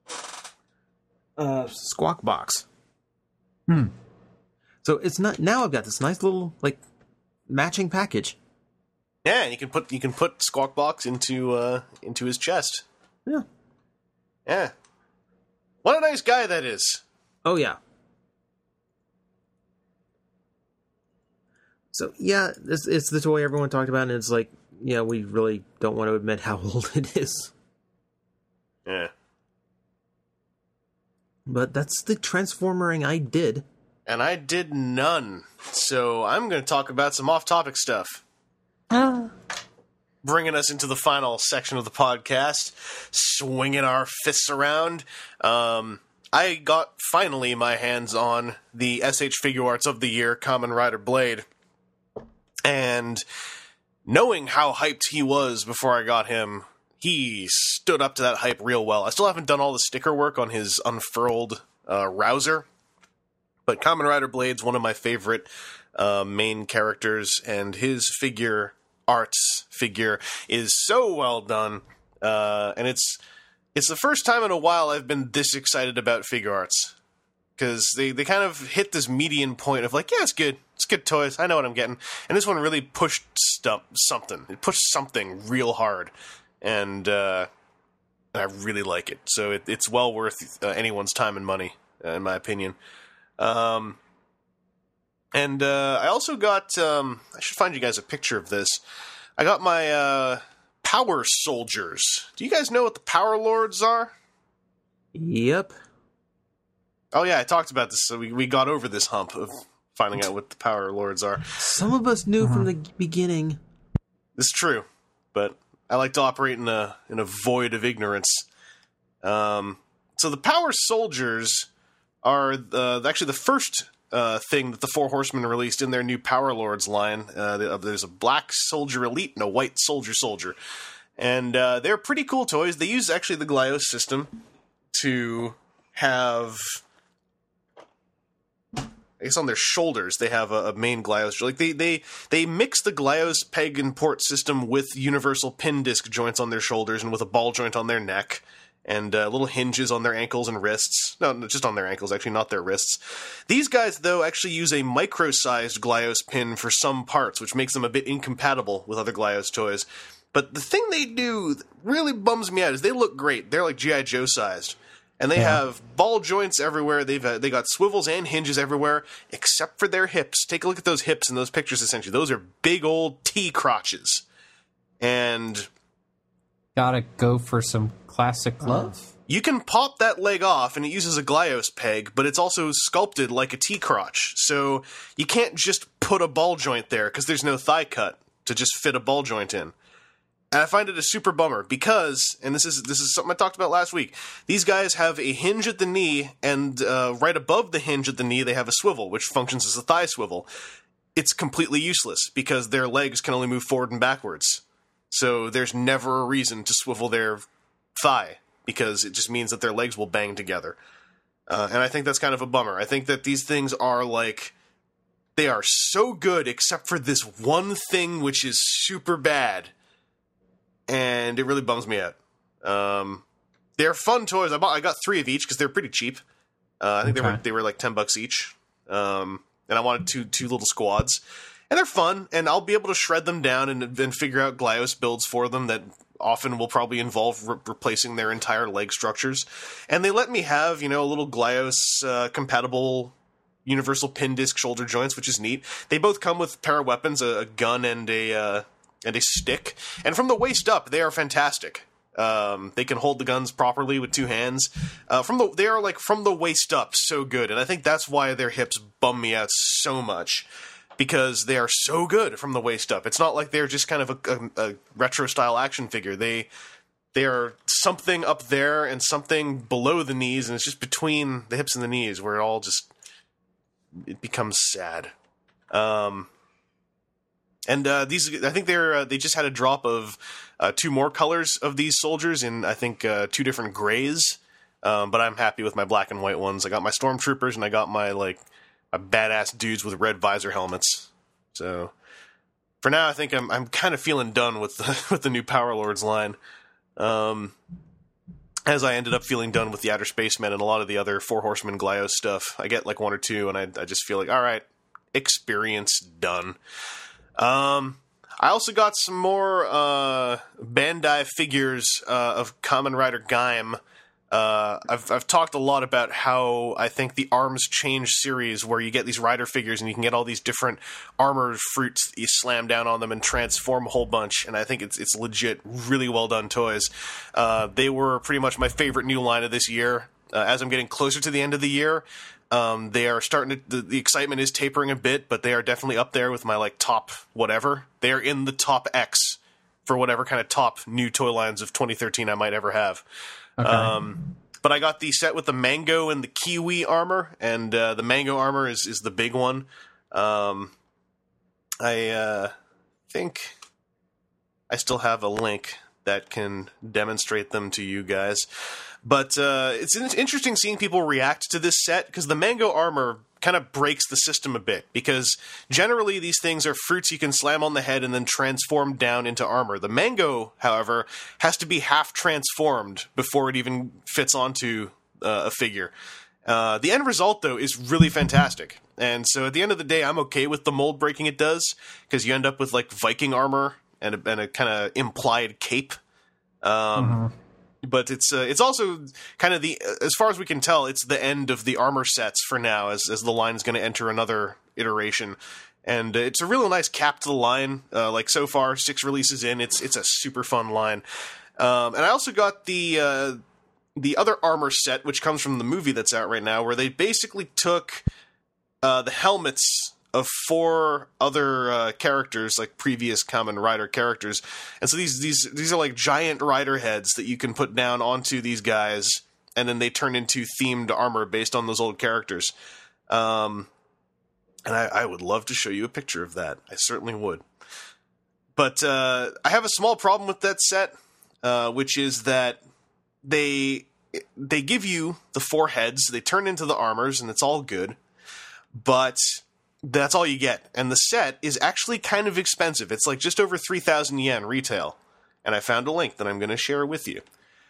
a Squawk Box. Hmm. So it's not now. I've got this nice little like matching package. Yeah, and you can put you can put Squawk Box into uh, into his chest. Yeah. Yeah. What a nice guy that is. Oh yeah. So yeah, it's, it's the toy everyone talked about, and it's like, yeah, we really don't want to admit how old it is. Yeah. But that's the transformering I did. And I did none. So I'm going to talk about some off-topic stuff. Bringing us into the final section of the podcast, swinging our fists around. Um, I got finally my hands on the S H Figure Arts of the Year, Kamen Rider Blade. And knowing how hyped he was before I got him, he stood up to that hype real well. I still haven't done all the sticker work on his unfurled uh, Rouser, but Kamen Rider Blade's one of my favorite uh, main characters, and his figure arts figure is so well done. Uh, and it's it's the first time in a while I've been this excited about figure arts. Because they, they kind of hit this median point of like, yeah, it's good. It's good toys. I know what I'm getting. And this one really pushed stuff, something. It pushed something real hard. And uh, I really like it. So it, it's well worth uh, anyone's time and money, uh, in my opinion. Um, And uh, I also got, um, I should find you guys a picture of this. I got my uh, Power Soldiers. Do you guys know what the Power Lords are? Yep. Oh yeah, I talked about this, so we, we got over this hump of finding out what the Power Lords are. Some of us knew uh-huh. from the beginning. It's true, but I like to operate in a in a void of ignorance. Um, so the Power Soldiers are uh, actually the first uh, thing that the Four Horsemen released in their new Power Lords line. Uh, there's a black Soldier Elite and a white Soldier Soldier. And uh, they're pretty cool toys. They use actually the Glyos system to have... I guess on their shoulders they have a, a main Glyos. Like they, they they mix the Glyos peg and port system with universal pin disc joints on their shoulders and with a ball joint on their neck and uh, little hinges on their ankles and wrists. No, no, just on their ankles, actually, not their wrists. These guys, though, actually use a micro-sized Glyos pin for some parts, which makes them a bit incompatible with other Glyos toys. But the thing they do that really bums me out is they look great. They're like G I. Joe sized. And they yeah. have ball joints everywhere. They've uh, they got swivels and hinges everywhere, except for their hips. Take a look at those hips in those pictures, essentially. Those are big old T crotches. And... gotta go for some classic love. You can pop that leg off, and it uses a Glyos peg, but it's also sculpted like a T-crotch. So you can't just put a ball joint there, because there's no thigh cut to just fit a ball joint in. And I find it a super bummer, because, and this is this is something I talked about last week, these guys have a hinge at the knee, and uh, right above the hinge at the knee, they have a swivel, which functions as a thigh swivel. It's completely useless, because their legs can only move forward and backwards. So there's never a reason to swivel their thigh, because it just means that their legs will bang together. Uh, and I think that's kind of a bummer. I think that these things are like, they are so good except for this one thing which is super bad. And it really bums me out. Um, they're fun toys. I bought, I got three of each because they're pretty cheap. Uh, I think okay. they were they were like ten bucks each. Um, and I wanted two two little squads. And they're fun, and I'll be able to shred them down and then figure out Glyos builds for them that often will probably involve re- replacing their entire leg structures. And they let me have, you know, a little Glyos uh, compatible universal pin disc shoulder joints, which is neat. They both come with para weapons, a, a gun and a uh, and a stick. And from the waist up, they are fantastic. Um, they can hold the guns properly with two hands. Uh, from the they are like from the waist up, so good. And I think that's why their hips bum me out so much. Because they are so good from the waist up. It's not like they're just kind of a, a, a retro-style action figure. They they are something up there and something below the knees, and it's just between the hips and the knees where it all just it becomes sad. Um, and uh, these, I think they're uh, they just had a drop of uh, two more colors of these soldiers in I think uh, two different grays. Um, but I'm happy with my black and white ones. I got my stormtroopers and I got my like. A badass dudes with red visor helmets. So for now, I think I'm I'm kind of feeling done with the with the new Power Lords line. Um, as I ended up feeling done with the Outer Spacemen and a lot of the other Four Horsemen Glyos stuff. I get like one or two, and I I just feel like all right, experience done. Um, I also got some more uh, Bandai figures uh, of Kamen Rider Gaim. Uh, I've I've talked a lot about how I think the Arms Change series, where you get these rider figures and you can get all these different armor fruits that you slam down on them and transform a whole bunch, and I think it's it's legit, really well done toys. Uh, they were pretty much my favorite new line of this year. Uh, as I'm getting closer to the end of the year, um, they are starting to the, the excitement is tapering a bit, but they are definitely up there with my like top whatever. They are in the top X for whatever kind of top new toy lines of twenty thirteen I might ever have. Okay. Um, but I got the set with the Mango and the Kiwi armor, and uh, the Mango armor is, is the big one. Um, I uh, think I still have a link that can demonstrate them to you guys. But uh, it's interesting seeing people react to this set, because the Mango armor kind of breaks the system a bit, because generally these things are fruits you can slam on the head and then transform down into armor. The Mango, however, has to be half transformed before it even fits onto uh, a figure. Uh, the end result, though, is really fantastic. And so at the end of the day, I'm okay with the mold breaking it does, because you end up with like Viking armor and a, and a kind of implied cape. Um, mm-hmm. but it's uh, it's also kind of the, as far as we can tell, it's the end of the armor sets for now, as as the line is going to enter another iteration. And uh, it's a really nice cap to the line. Uh, like so far, six releases in, it's it's a super fun line. Um, and I also got the uh, the other armor set, which comes from the movie that's out right now, where they basically took uh, the helmets of four other uh, characters, like previous Kamen Rider characters, and so these these these are like giant rider heads that you can put down onto these guys, and then they turn into themed armor based on those old characters. Um, and I, I would love to show you a picture of that. I certainly would. But uh, I have a small problem with that set, uh, which is that they they give you the four heads, they turn into the armors, and it's all good, but that's all you get. And the set is actually kind of expensive. It's like just over three thousand yen retail. And I found a link that I'm going to share with you.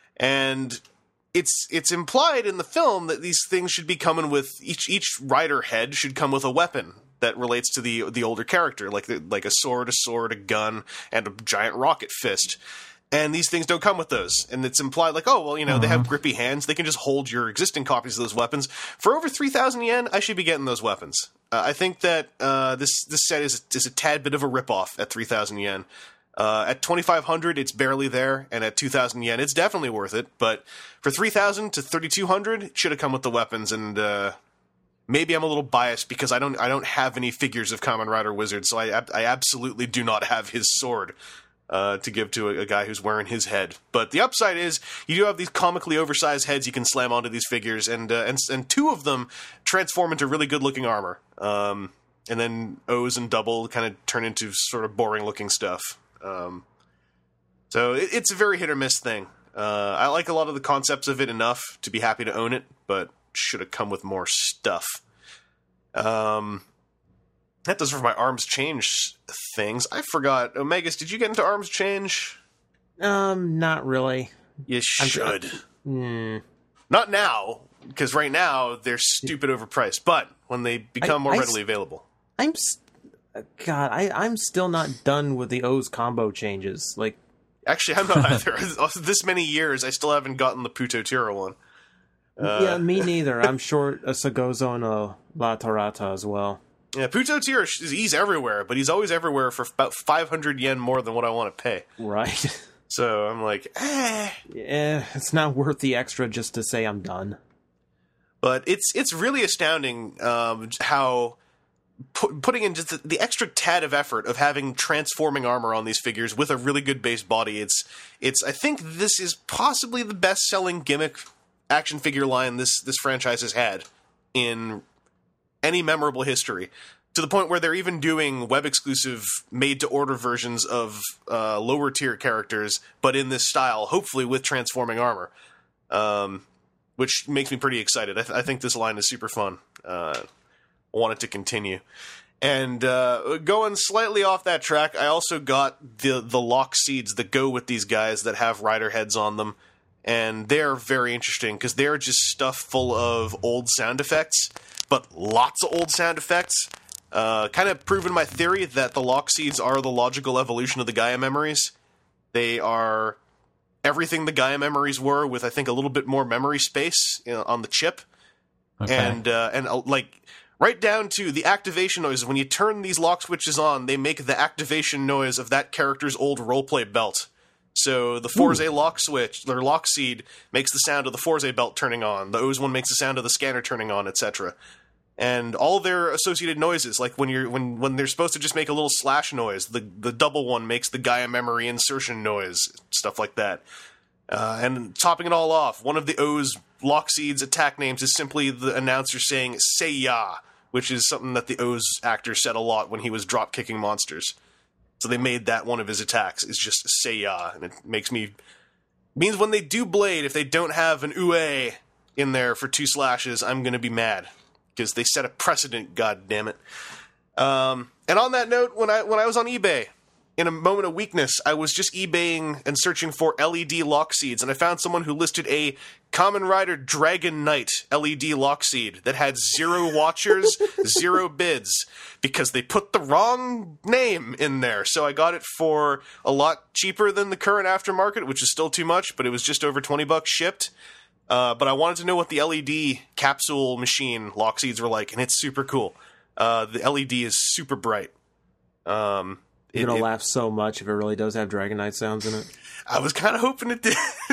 And it's it's implied in the film that these things should be coming with, each each rider head should come with a weapon that relates to the the older character, like the, like a sword, a sword, a gun, and a giant rocket fist. And these things don't come with those. And it's implied like, oh, well, you know, mm-hmm. they have grippy hands. They can just hold your existing copies of those weapons. For over three thousand yen, I should be getting those weapons. Uh, I think that uh, this this set is, is a tad bit of a ripoff at three thousand yen. Uh, at twenty-five hundred, it's barely there. And at two thousand yen, it's definitely worth it. But for three thousand to thirty-two hundred, it should have come with the weapons. And uh, maybe I'm a little biased because I don't I don't have any figures of Kamen Rider Wizard. So I, I absolutely do not have his sword Uh, to give to a, a guy who's wearing his head. But the upside is you do have these comically oversized heads you can slam onto these figures, and uh, and and two of them transform into really good looking armor. Um, and then O's and Double kind of turn into sort of boring looking stuff. Um, so it, it's a very hit or miss thing. Uh, I like a lot of the concepts of it enough to be happy to own it, but should have come with more stuff. Um. That does for my Arms Change things. I forgot. Omegas, did you get into Arms Change? Um, not really. You should. Mm. Not now, because right now they're stupid overpriced. But when they become I, more I, readily available, I'm. God, I I'm still not done with the O's combo changes. Like, actually, I'm not either. This many years, I still haven't gotten the Puto Tira one. Uh, yeah, me neither. I'm short a Sagozo and a La Tarata as well. Yeah, Puto Tira, he's everywhere, but he's always everywhere for about five hundred yen more than what I want to pay. Right. So I'm like, eh. Yeah, it's not worth the extra just to say I'm done. But it's it's really astounding um, how pu- putting in just the, the extra tad of effort of having transforming armor on these figures with a really good base body. It's it's. I think this is possibly the best selling gimmick action figure line this this franchise has had in any memorable history, to the point where they're even doing web exclusive made to order versions of uh, lower tier characters, but in this style, hopefully with transforming armor, um, which makes me pretty excited. I, th- I think this line is super fun. Uh, I want it to continue. And uh, going slightly off that track, I also got the the lock seeds that go with these guys that have rider heads on them. And they're very interesting because they're just stuff full of old sound effects, but lots of old sound effects. Uh, kind of proving my theory that the lock seeds are the logical evolution of the Gaia memories. They are everything the Gaia memories were, with I think a little bit more memory space, you know, on the chip, Okay. and uh, and uh, like right down to the activation noises. When you turn these lock switches on, they make the activation noise of that character's old roleplay belt. So the Forze lock switch, their lock seed, makes the sound of the Forze belt turning on. The O's one makes the sound of the scanner turning on, et cetera. And all their associated noises, like when you're when when they're supposed to just make a little slash noise, the the double one makes the Gaia memory insertion noise, stuff like that. Uh, and topping it all off, one of the O's lock seed's attack names is simply the announcer saying "Say ya," which is something that the O's actor said a lot when he was drop kicking monsters. So they made that one of his attacks, is just say ya, and it makes me... means when they do Blade, if they don't have an ue in there for two slashes, I'm going to be mad. Because they set a precedent, god damn it. Um, and on that note, when I when I was on eBay in a moment of weakness, I was just eBaying and searching for L E D lock seeds, and I found someone who listed a Kamen Rider Dragon Knight L E D lock seed that had zero watchers, zero bids, because they put the wrong name in there. So I got it for a lot cheaper than the current aftermarket, which is still too much, but it was just over twenty bucks shipped. Uh, but I wanted to know what the L E D capsule machine lock seeds were like, and it's super cool. Uh, the L E D is super bright. Um... You're It- gonna it- laugh so much if it really does have Dragon Knight sounds in it. I was kind of hoping it did,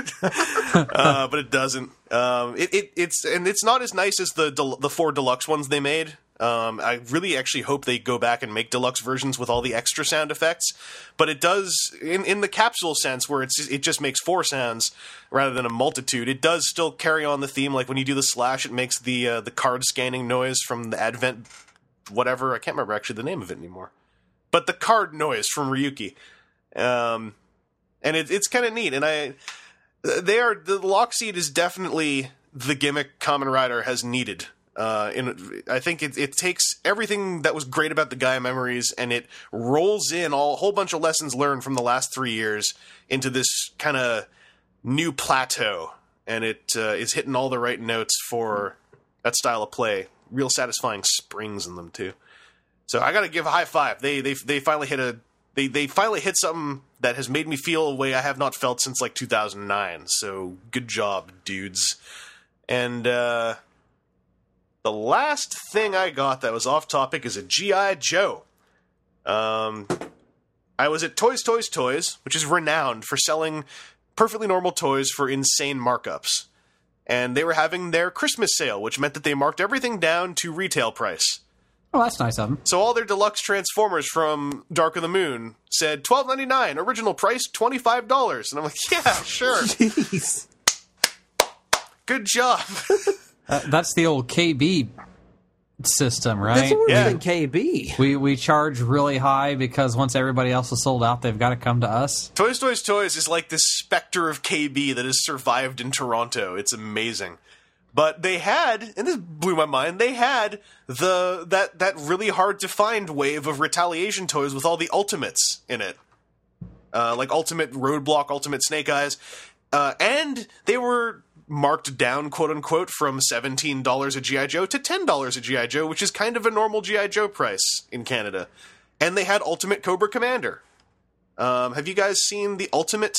uh, but it doesn't. Um, it, it it's and it's not as nice as the del- the four deluxe ones they made. Um, I really actually hope they go back and make deluxe versions with all the extra sound effects. But it does in in the capsule sense where it's it just makes four sounds rather than a multitude. It does still carry on the theme. Like when you do the slash, it makes the uh, the card scanning noise from the Advent whatever. I can't remember actually the name of it anymore. But the card noise from Ryuki, um, and it, it's kind of neat. And I, they are the lock seed is definitely the gimmick Kamen Rider has needed. Uh, in I think it, it takes everything that was great about the Gaia Memories and it rolls in all, a whole bunch of lessons learned from the last three years into this kind of new plateau, and it uh, is hitting all the right notes for that style of play. Real satisfying springs in them too. So I got to give a high five. They they they finally hit a they they finally hit something that has made me feel a way I have not felt since like two thousand nine. So good job, dudes. And uh, the last thing I got that was off topic is a G I. Joe. Um, I was at Toys Toys Toys, which is renowned for selling perfectly normal toys for insane markups. And they were having their Christmas sale, which meant that they marked everything down to retail price. Oh, that's nice of them. So all their deluxe Transformers from Dark of the Moon said twelve ninety-nine, original price twenty-five dollars. And I'm like, yeah, sure. Jeez. Good job. Uh, that's the old K B system, right? That's worse Yeah. than K B. We we charge really high because once everybody else is sold out, they've got to come to us. Toys Toys Toys is like this specter of K B that has survived in Toronto. It's amazing. But they had, and this blew my mind, they had the that that really hard to find wave of Retaliation toys with all the Ultimates in it. Uh, like Ultimate Roadblock, Ultimate Snake Eyes. Uh, and they were marked down, quote unquote, from seventeen dollars a G I. Joe to ten dollars a G I. Joe, which is kind of a normal G I. Joe price in Canada. And they had Ultimate Cobra Commander. Um, have you guys seen the Ultimate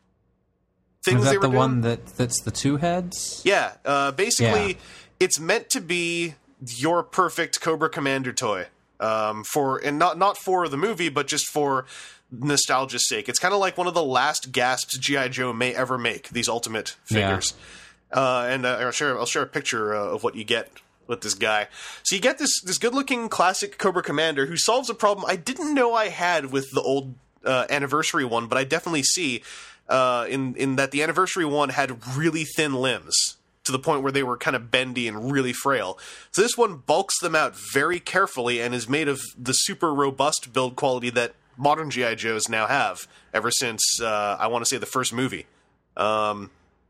things Is they that were the doing? one that that's the two heads? Yeah, uh, basically, Yeah. it's meant to be your perfect Cobra Commander toy. Um, for and not not for the movie, but just for nostalgia's sake. It's kind of like one of the last gasps G I. Joe may ever make. These Ultimate figures, uh, and uh, I'll share I'll share a picture uh, of what you get with this guy. So you get this this good looking classic Cobra Commander who solves a problem I didn't know I had with the old uh, anniversary one, but I definitely see. Uh, in in that the anniversary one had really thin limbs to the point where they were kind of bendy and really frail. So this one bulks them out very carefully and is made of the super robust build quality that modern G I. Joes now have ever since uh, I want to say the first movie. Um,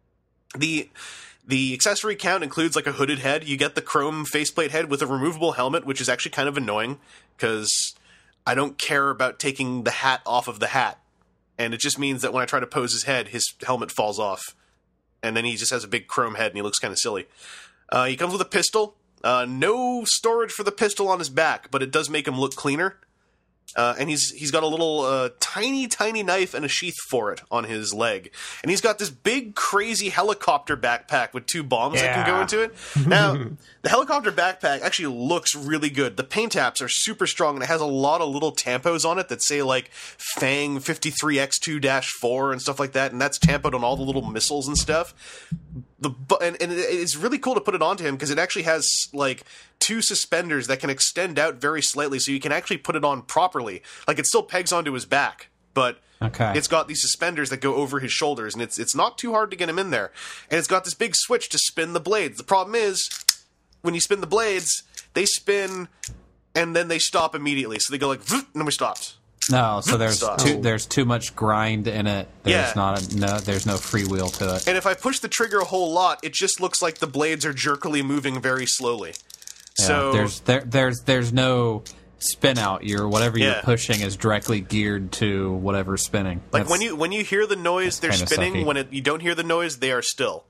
the the accessory count includes like a hooded head. You get the chrome faceplate head with a removable helmet, which is actually kind of annoying because I don't care about taking the hat off of the hat. And it just means that when I try to pose his head, his helmet falls off. And then he just has a big chrome head and he looks kind of silly. Uh, he comes with a pistol. Uh, no storage for the pistol on his back, but it does make him look cleaner. Uh, and he's he's got a little uh, tiny, tiny knife and a sheath for it on his leg. And he's got this big, crazy helicopter backpack with two bombs that can go Yeah. into it. Now, the helicopter backpack actually looks really good. The paint apps are super strong, and it has a lot of little tampos on it that say, like, Fang fifty-three X two dash four and stuff like that, and that's tampoed on all the little missiles and stuff. The bu- and, and it's really cool to put it onto him because it actually has, like, two suspenders that can extend out very slightly, so you can actually put it on properly. Like, it still pegs onto his back, but Okay. it's got these suspenders that go over his shoulders, and it's it's not too hard to get him in there. And it's got this big switch to spin the blades. The problem is, when you spin the blades, they spin, and then they stop immediately. So they go like, "Vroom," and then we stopped. No, so there's Stop. too, there's too much grind in it. There's Yeah. not a, no there's no freewheel to it. And if I push the trigger a whole lot, it just looks like the blades are jerkily moving very slowly. Yeah, So there's there there's there's no spin out. Your whatever Yeah. you're pushing is directly geared to whatever's spinning. Like That's- when you when you hear the noise, they're kinda spinning. sucky. When it, you don't hear the noise, they are still.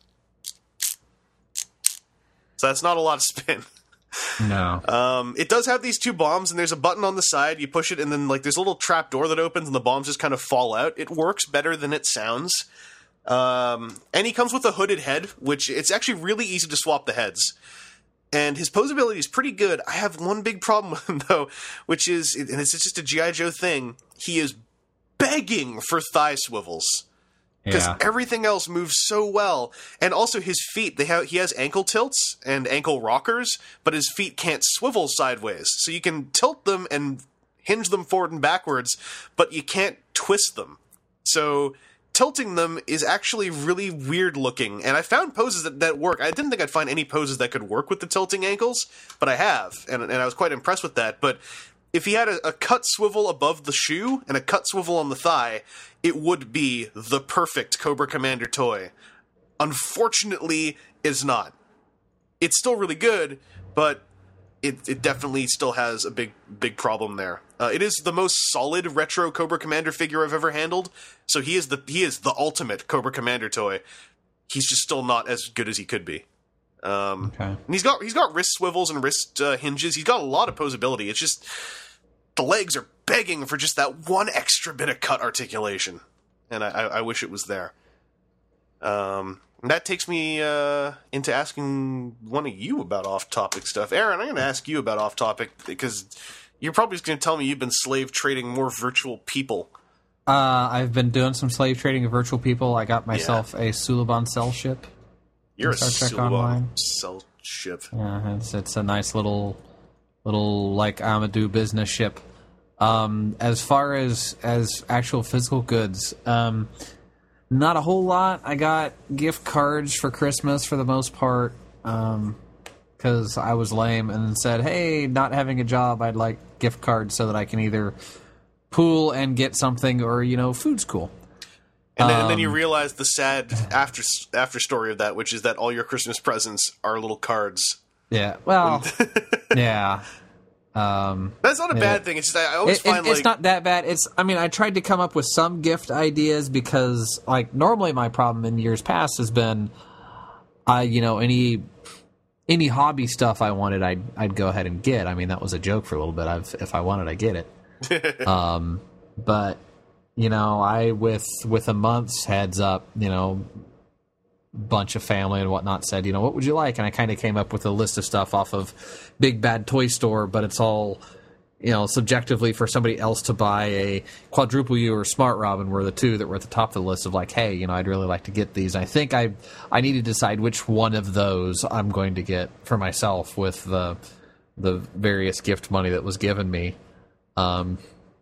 So that's not a lot of spin. no. Um, it does have these two bombs, and there's a button on the side. You push it, and then like there's a little trap door that opens, and the bombs just kind of fall out. It works better than it sounds. Um, and he comes with a hooded head, which it's actually really easy to swap the heads. And his posability is pretty good. I have one big problem with him, though, which is, and it's just a G I. Joe thing, he is begging for thigh swivels. Because yeah. everything else moves so well. And also his feet, they have he has ankle tilts and ankle rockers, but his feet can't swivel sideways. So you can tilt them and hinge them forward and backwards, but you can't twist them. So tilting them is actually really weird looking, and I found poses that, that work. I didn't think I'd find any poses that could work with the tilting ankles, but I have, and, and I was quite impressed with that. But if he had a, a cut swivel above the shoe and a cut swivel on the thigh, it would be the perfect Cobra Commander toy. Unfortunately, it's not. It's still really good, but it, it definitely still has a big, big problem there. Uh, it is the most solid retro Cobra Commander figure I've ever handled. So he is the he is the ultimate Cobra Commander toy. He's just still not as good as he could be. Um, Okay. And he's got he's got wrist swivels and wrist uh, hinges. He's got a lot of posability. It's just the legs are begging for just that one extra bit of cut articulation, and I, I, I wish it was there. Um, and that takes me uh, into asking one of you about off-topic stuff. Aaron, I'm going to ask you about off-topic because you're probably just going to tell me you've been slave trading more virtual people. Uh, I've been doing some slave trading of virtual people. I got myself a Suliban cell ship. You're a Star Trek Suliban Online. cell ship. Yeah, it's it's a nice little little like Amadou business ship. Um, as far as as actual physical goods, um, not a whole lot. I got gift cards for Christmas for the most part, because I was lame and said, "Hey, not having a job, I'd like gift cards so that I can either pool and get something, or you know, food's cool." And then, and then you realize the sad after after story of that, which is that all your Christmas presents are little cards. Yeah, well, yeah. Um, That's not a Yeah. bad thing. It's just I always It- it- find it's like not that bad. It's I mean, I tried to come up with some gift ideas because, like, normally my problem in years past has been, I you know any any hobby stuff I wanted, I'd I'd go ahead and get. I mean, that was a joke for a little bit. I've if I wanted, I get it. um, but you know, I with with a month's heads up, you know, bunch of family and whatnot said, you know, what would you like? And I kind of came up with a list of stuff off of Big Bad Toy Store, but it's all, you know, subjectively for somebody else to buy. A Quadruple U or Smart Robin were the two that were at the top of the list of like, hey, you know, I'd really like to get these. I think I I need to decide which one of those I'm going to get for myself with the the various gift money that was given me. Um,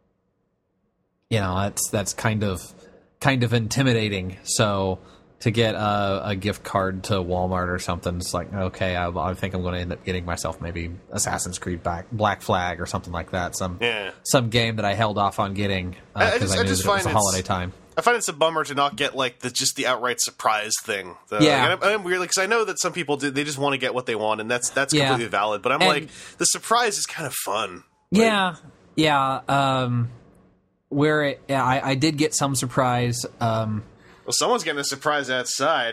you know, that's that's kind of kind of intimidating. So to get a, a gift card to Walmart or something, it's like, okay, I, I think I'm going to end up getting myself maybe Assassin's Creed Black, Black Flag or something like that. Some Yeah. some game that I held off on getting I- I because just- I, I knew just that it was find a it's- holiday time. I find it's a bummer to not get like the just the outright surprise thing. The, Yeah. like, and I'm, I'm weird because I know that some people do, they just want to get what they want, and that's that's Yeah. completely valid. But I'm And- like, the surprise is kind of fun. Like, Yeah, yeah. Um, where it, yeah, I, I did get some surprise. Um, well, someone's getting a surprise outside.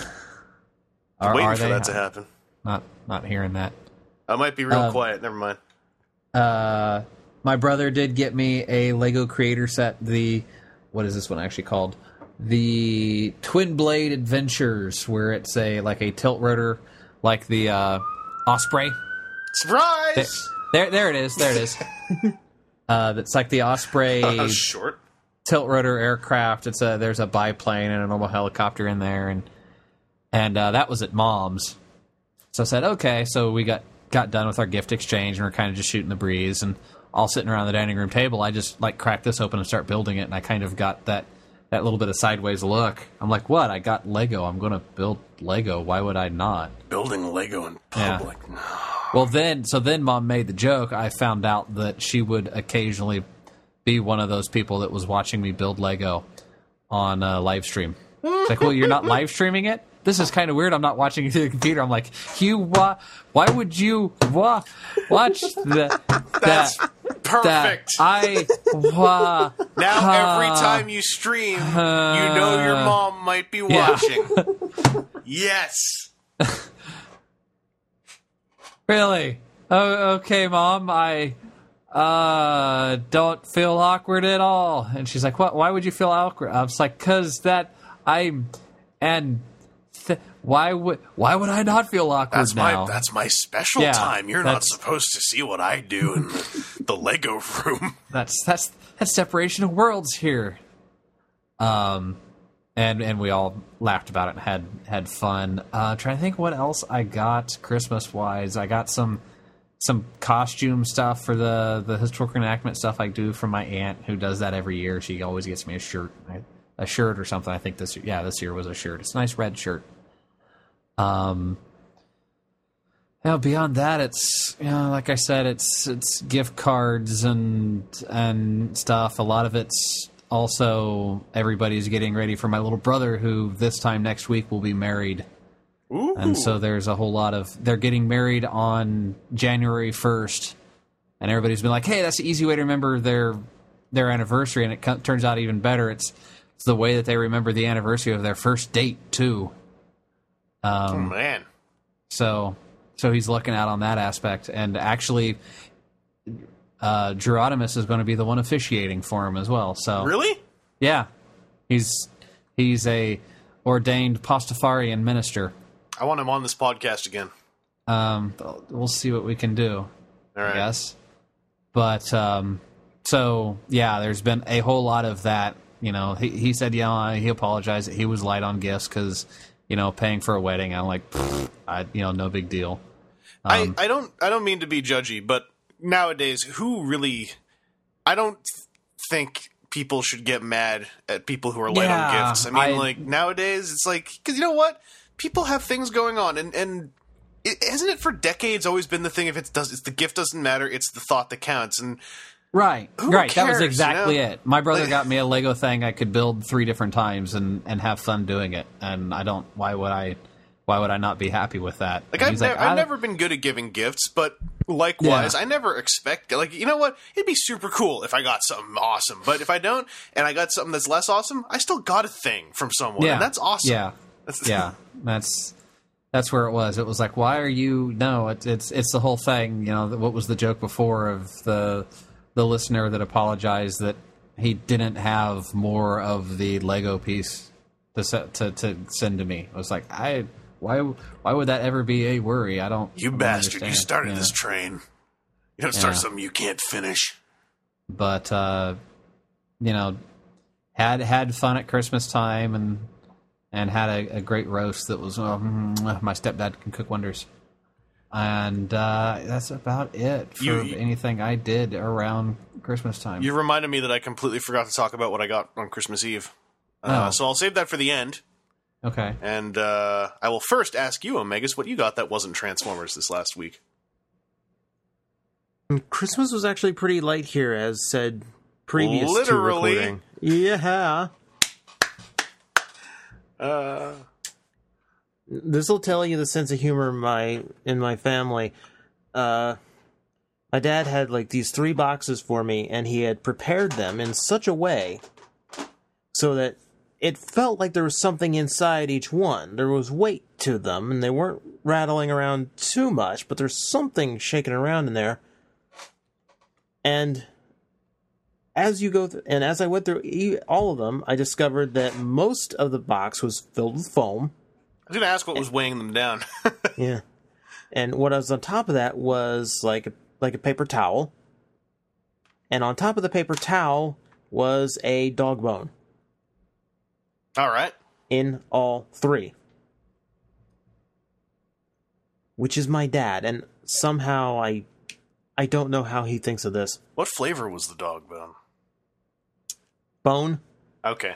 are, Waiting are for they? that to happen. Not not hearing that. I might be real Um, quiet. Never mind. Uh, my brother did get me a Lego Creator set. The what is this one actually called? The Twin Blade Adventures, where it's a like a tilt rotor, like the uh, Osprey. Surprise! There, there it is. There it is. uh, that's like the Osprey Oh, short. tilt rotor aircraft. It's a there's a biplane and a normal helicopter in there, and and uh, that was at Mom's. So I said, okay. So we got got done with our gift exchange, and we're kind of just shooting the breeze, and all sitting around the dining room table. I just like cracked this open and start building it, and I kind of got that that little bit of sideways look. I'm like, what? I got Lego. I'm going to build Lego. Why would I not? Building Lego in Yeah. public. No. Well, then, so then Mom made the joke. I found out that she would occasionally be one of those people that was watching me build Lego on a live stream. It's like, well, you're not live streaming it? this is kind of weird. I'm not watching it through the computer. I'm like, Hugh, why, why would you wha, watch the, That's that? perfect. That I wha, now uh, every time you stream, you know your mom might be yeah. watching. Yes. Really? Oh, okay, Mom. I uh don't feel awkward at all. And she's like, "What? Why would you feel awkward?" I was like, "Cause that I'm and th- why would why would I not feel awkward That's now?" my that's my special Yeah, time. You're not that's- supposed to see what I do in the, the Lego room. That's that's that's separation of worlds here. Um, and and we all laughed about it and had had fun. Uh, trying to think what else I got Christmas wise. I got some some costume stuff for the the historical reenactment stuff I do from my aunt who does that every year. She always gets me a shirt, a shirt or something. I think this yeah this year was a shirt. It's a nice red shirt. Um. Now, beyond that, it's you know, like I said, it's it's gift cards and and stuff. A lot of it's also everybody's getting ready for my little brother, who this time next week will be married, Ooh. and so there's a whole lot of they're getting married on January first, and everybody's been like, "Hey, that's an easy way to remember their their anniversary," and it co- turns out even better. It's it's the way that they remember the anniversary of their first date too. Um, Oh man. So. So he's looking out on that aspect, and actually, uh, Gerodimus is going to be the one officiating for him as well. So Really? yeah, he's he's a ordained Pastafarian minister. I want him on this podcast again. Um, we'll see what we can do. All right. I guess, but um, so yeah, there's been a whole lot of that. You know, he he said, yeah, he apologized that he was light on gifts because you know paying for a wedding. I'm like, I you know, no big deal. Um, I, I don't I don't mean to be judgy, but nowadays, who really? I don't think people should get mad at people who are light Yeah, on gifts. I mean, I- like nowadays, it's like because you know what, people have things going on, and and it, hasn't it for decades always been the thing? If it does, it's the gift doesn't matter; it's the thought that counts. And Right, Who right. That was cares, exactly you know? it. My brother Like- got me a Lego thing I could build three different times and, and have fun doing it. And I don't. Why would I? Why would I not be happy with that? Like And I've, he's ne- like, I've I- never been good at giving gifts, but likewise, Yeah. I never expect. Like you know what? It'd be super cool if I got something awesome, but if I don't, and I got something that's less awesome, I still got a thing from someone, Yeah, and that's awesome. Yeah, That's- yeah. That's that's where it was. It was like, why are you? No, it's it's it's the whole thing. You know, what was the joke before of the the listener that apologized that he didn't have more of the Lego piece to set, to to send to me. I was like, I. Why? Why would that ever be a worry? I don't. You I don't bastard! You understand. started Yeah. this train. You don't start Yeah. something you can't finish. But uh, you know, had had fun at Christmas time and and had a, a great roast that was uh, mm, my stepdad can cook wonders. And uh, that's about it for You- anything I did around Christmas time. You reminded me that I completely forgot to talk about what I got on Christmas Eve. Uh, Oh. So I'll save that for the end. Okay. And uh, I will first ask you, Omegas, what you got that wasn't Transformers this last week. Christmas was actually pretty light here, as said previous Literally. to recording. Yeah. Uh, This will tell you the sense of humor in my in my family. Uh, my dad had like these three boxes for me, and he had prepared them in such a way so that it felt like there was something inside each one. There was weight to them, and they weren't rattling around too much, but there's something shaking around in there. And as you go through, and as I went through e- all of them, I discovered that most of the box was filled with foam. I was going to ask what was weighing them down. Yeah. And what was on top of that was like a, like a paper towel. And on top of the paper towel was a dog bone All right. in all three. Which is my dad, and somehow I I don't know how he thinks of this. What flavor was the dog bone? Bone? Okay.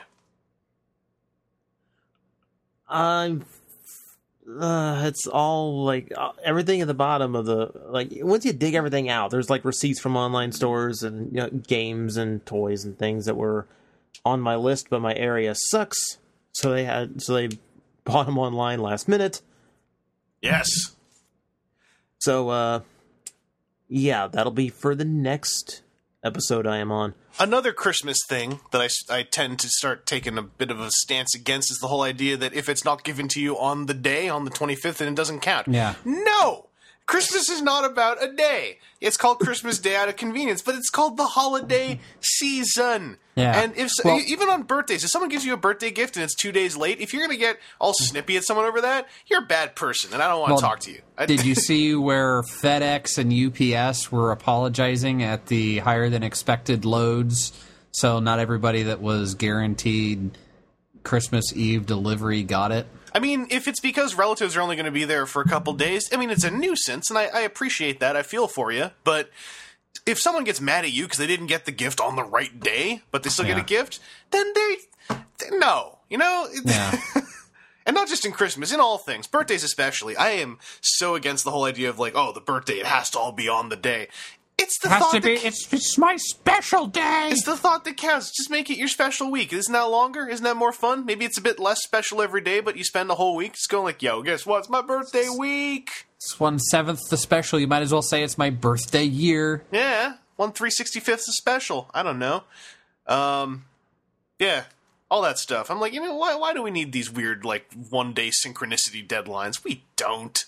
I uh, it's all like uh, everything at the bottom of the like once you dig everything out, there's like receipts from online stores and you know, games and toys and things that were on my list, but my area sucks, so they had so they bought them online last minute. Yes. So, uh, yeah, that'll be for the next episode I am on. Another Christmas thing that I, I tend to start taking a bit of a stance against is the whole idea that if it's not given to you on the day, on the twenty-fifth, then it doesn't count. Yeah. No! Christmas is not about a day. It's called Christmas Day out of convenience, but it's called the holiday season. Yeah. And if Well- even on birthdays, if someone gives you a birthday gift and it's two days late, if you're going to get all snippy at someone over that, you're a bad person, and I don't want to Well, talk to you. I, Did you see where FedEx and U P S were apologizing at the higher than expected loads? So not everybody that was guaranteed Christmas Eve delivery got it. I mean, if it's because relatives are only going to be there for a couple days, I mean, it's a nuisance, and I, I appreciate that. I feel for you. But if someone gets mad at you because they didn't get the gift on the right day, but they still Yeah. get a gift, then they, they no, you know? Yeah. And not just in Christmas, in all things, birthdays especially. I am so against the whole idea of like, oh, the birthday, it has to all be on the day. It's the Has thought to be. that, It's, it's my special day. it's the thought that counts. Just make it your special week. Isn't that longer? Isn't that more fun? Maybe it's a bit less special every day, but you spend the whole week just going like, yo, guess what? It's my birthday week. It's one seventh the special. You might as well say it's my birthday year. Yeah, one three sixty fifths is special. I don't know. Um, yeah, all that stuff. I'm like, you know, why? Why do we need these weird like one day synchronicity deadlines? We don't.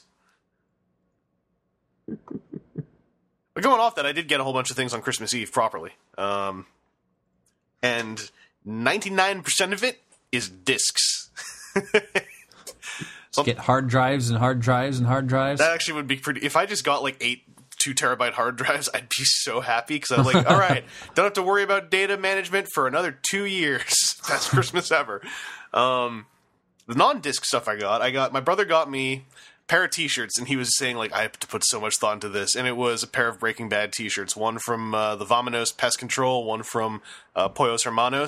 But going off that, I did get a whole bunch of things on Christmas Eve properly, um, and ninety-nine percent of it is discs. Just get hard drives and hard drives and hard drives. That actually would be pretty. If I just got like eight two terabyte hard drives, I'd be so happy because I'm like, all right, don't have to worry about data management for another two years. Best Christmas ever. Um, the non-disc stuff I got, I got my brother got me a pair of T-shirts, and he was saying like I have to put so much thought into this, and it was a pair of Breaking Bad T-shirts, one from uh, the Vamonos Pest Control, one from uh, Pollos Hermanos.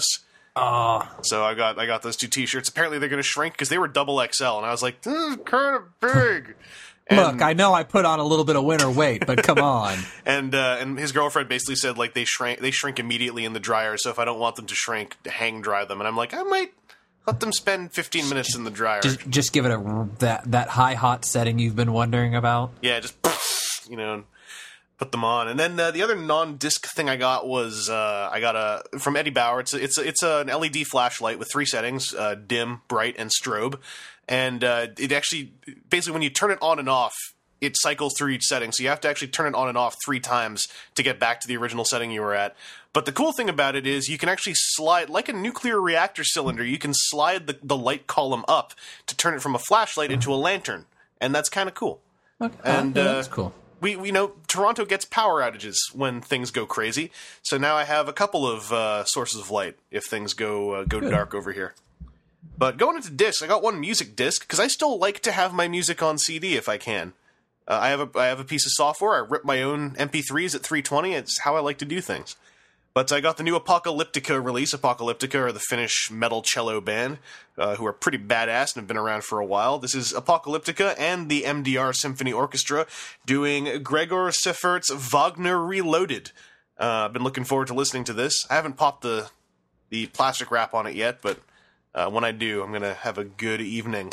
Oh, So I got I got those two T-shirts. Apparently they're going to shrink because they were double X L, and I was like, this is kind of big. And, look, I know I put on a little bit of winter weight, but come on. and uh, and his girlfriend basically said like they shrink they shrink immediately in the dryer. So if I don't want them to shrink, to hang dry them. And I'm like, I might let them spend fifteen minutes in the dryer. Just, just give it a that that high hot setting you've been wondering about. Yeah, just you know, put them on. And then uh, the other non-disc thing I got was uh, I got a from Eddie Bauer. It's a, it's a, it's a, an L E D flashlight with three settings: uh, dim, bright, and strobe. And uh, it actually basically when you turn it on and off, it cycles through each setting. So you have to actually turn it on and off three times to get back to the original setting you were at. But the cool thing about it is you can actually slide, like a nuclear reactor cylinder, you can slide the, the light column up to turn it from a flashlight into a lantern. And that's kind of cool. Okay. And yeah, uh, that's cool. We, we know Toronto gets power outages when things go crazy. So now I have a couple of uh, sources of light if things go uh, go dark over here. But going into discs, I got one music disc because I still like to have my music on C D if I can. Uh, I have a I have a piece of software. I rip my own M P threes at three twenty. It's how I like to do things. But I got the new Apocalyptica release. Apocalyptica are the Finnish metal cello band uh, who are pretty badass and have been around for a while. This is Apocalyptica and the M D R Symphony Orchestra doing Gregor Seifert's Wagner Reloaded. Uh, I've been looking forward to listening to this. I haven't popped the the plastic wrap on it yet, but uh, when I do, I'm going to have a good evening.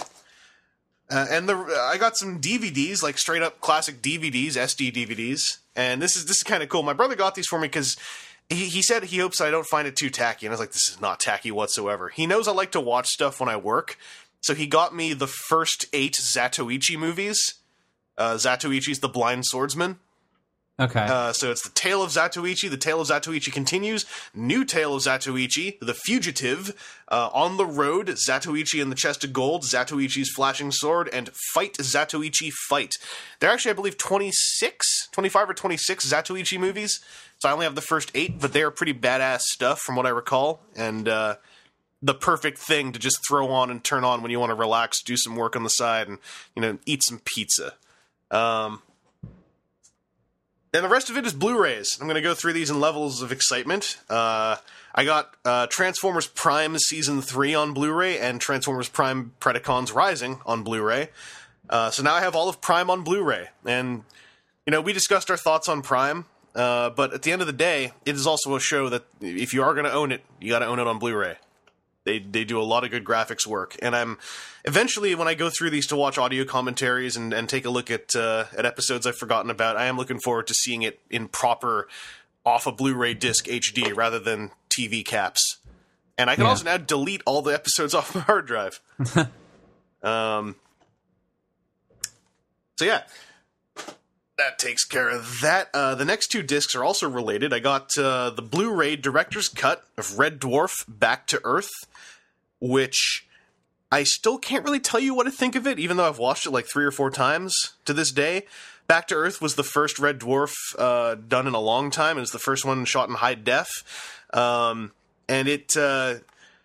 Uh, and the I got some D V Ds, like straight up classic D V Ds, S D D V Ds. And this is this is kind of cool. My brother got these for me because he, he said he hopes I don't find it too tacky. And I was like, this is not tacky whatsoever. He knows I like to watch stuff when I work. So he got me the first eight Zatoichi movies. Uh, Zatoichi's The Blind Swordsman. Okay. Uh, so it's the Tale of Zatoichi, the Tale of Zatoichi continues, new Tale of Zatoichi, The Fugitive, uh, On the Road, Zatoichi and the Chest of Gold, Zatoichi's Flashing Sword, and Fight Zatoichi Fight. There are actually, I believe, twenty-six, twenty-five or twenty-six Zatoichi movies, so I only have the first eight, but they are pretty badass stuff from what I recall, and uh, the perfect thing to just throw on and turn on when you want to relax, do some work on the side, and, you know, eat some pizza. Um... And the rest of it is Blu-rays. I'm going to go through these in levels of excitement. Uh, I got uh, Transformers Prime Season three on Blu-ray and Transformers Prime Predacons Rising on Blu-ray. Uh, so now I have all of Prime on Blu-ray. And, you know, we discussed our thoughts on Prime, uh, but at the end of the day, it is also a show that if you are going to own it, you got to own it on Blu-ray. They they do a lot of good graphics work, and I'm eventually when I go through these to watch audio commentaries and, and take a look at uh, at episodes I've forgotten about, I am looking forward to seeing it in proper off a Blu-ray disc H D rather than T V caps. And I can Yeah. also now delete all the episodes off my hard drive. um. So yeah. That takes care of that. Uh, the next two discs are also related. I got uh, the Blu-ray director's cut of Red Dwarf Back to Earth, which I still can't really tell you what to think of it, even though I've watched it like three or four times to this day. Back to Earth was the first Red Dwarf uh, done in a long time. It was the first one shot in high def. Um, and it uh,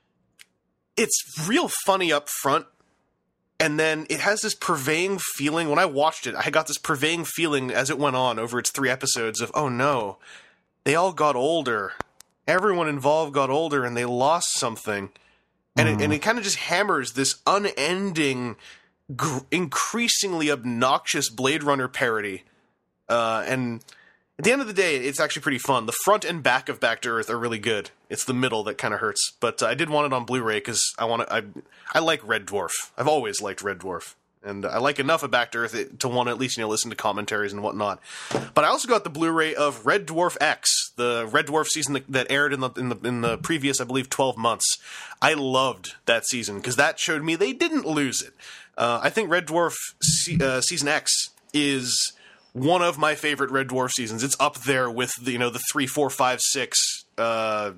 it's real funny up front. And then it has this purveying feeling. When I watched it, I got this purveying feeling as it went on over its three episodes of, oh no, they all got older. Everyone involved got older and they lost something. And mm. it, and it kind of just hammers this unending, gr- increasingly obnoxious Blade Runner parody. Uh, and at the end of the day, it's actually pretty fun. The front and back of Back to Earth are really good. It's the middle that kind of hurts. But uh, I did want it on Blu-ray because I want to. I I like Red Dwarf. I've always liked Red Dwarf, and I like enough of Back to Earth to want to at least you know listen to commentaries and whatnot. But I also got the Blu-ray of Red Dwarf X, the Red Dwarf season that, that aired in the in the in the previous, I believe, twelve months. I loved that season because that showed me they didn't lose it. Uh, I think Red Dwarf se- uh, season X is one of my favorite Red Dwarf seasons. It's up there with the, you know the three, four, five, six uh,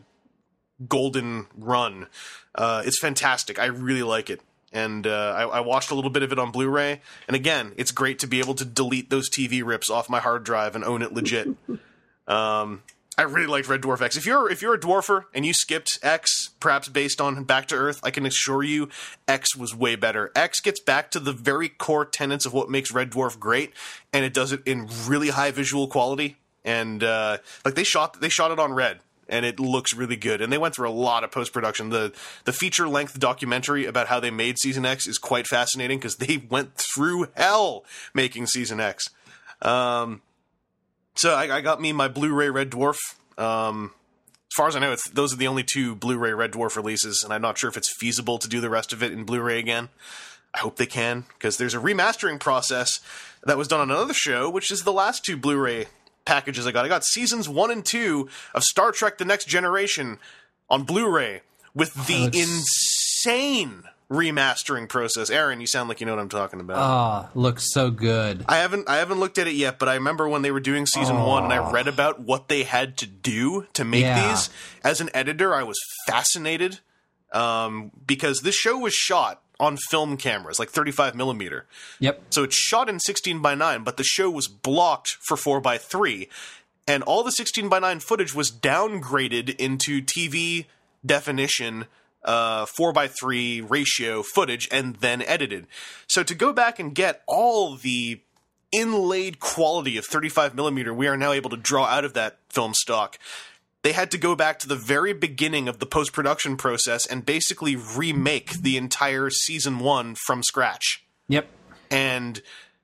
golden run. Uh, it's fantastic. I really like it, and uh, I, I watched a little bit of it on Blu-ray. And again, it's great to be able to delete those T V rips off my hard drive and own it legit. um, I really liked Red Dwarf X. If you're if you're a dwarfer and you skipped X, perhaps based on Back to Earth, I can assure you X was way better. X gets back to the very core tenets of what makes Red Dwarf great, and it does it in really high visual quality. And uh, like they shot they shot it on red, and it looks really good. And they went through a lot of post production. The the feature length documentary about how they made Season X is quite fascinating because they went through hell making Season X. Um, So I, I got me my Blu-ray Red Dwarf. Um, as far as I know, it's, those are the only two Blu-ray Red Dwarf releases, and I'm not sure if it's feasible to do the rest of it in Blu-ray again. I hope they can, because there's a remastering process that was done on another show, which is the last two Blu-ray packages I got. I got seasons one and two of Star Trek The Next Generation on Blu-ray with the looks... insane remastering process. Aaron, you sound like you know what I'm talking about. Ah, oh, looks so good. I haven't I haven't looked at it yet, but I remember when they were doing season oh. one and I read about what they had to do to make yeah. these. As an editor, I was fascinated um, because this show was shot on film cameras, like thirty-five millimeter. Yep. So it's shot in sixteen by nine, but the show was blocked for four by three. And all the sixteen by nine footage was downgraded into T V definition uh, four by three ratio footage and then edited. So to go back and get all the inlaid quality of thirty-five millimeter we are now able to draw out of that film stock, they had to go back to the very beginning of the post-production process and basically remake the entire season one from scratch. Yep. And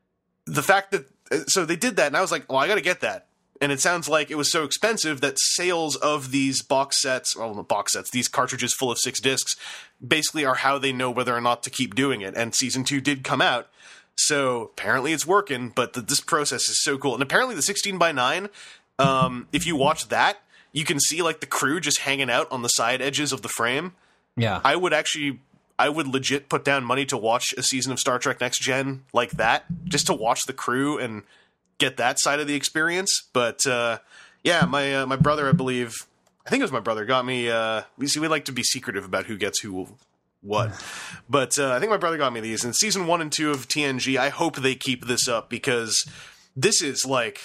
the fact that, so they did that and I was like, well, I got to get that. And it sounds like it was so expensive that sales of these box sets, well, not box sets, these cartridges full of six discs, basically are how they know whether or not to keep doing it. And season two did come out, so apparently it's working, but the, this process is so cool. And apparently the sixteen by nine, um, if you watch that, you can see like the crew just hanging out on the side edges of the frame. Yeah. I would actually, I would legit put down money to watch a season of Star Trek Next Gen like that, just to watch the crew and get that side of the experience. But uh, yeah, my uh, my brother, I believe, I think it was my brother, got me. Uh, we see we like to be secretive about who gets who what, but uh, I think my brother got me these. And season one and two of T N G, I hope they keep this up because this is like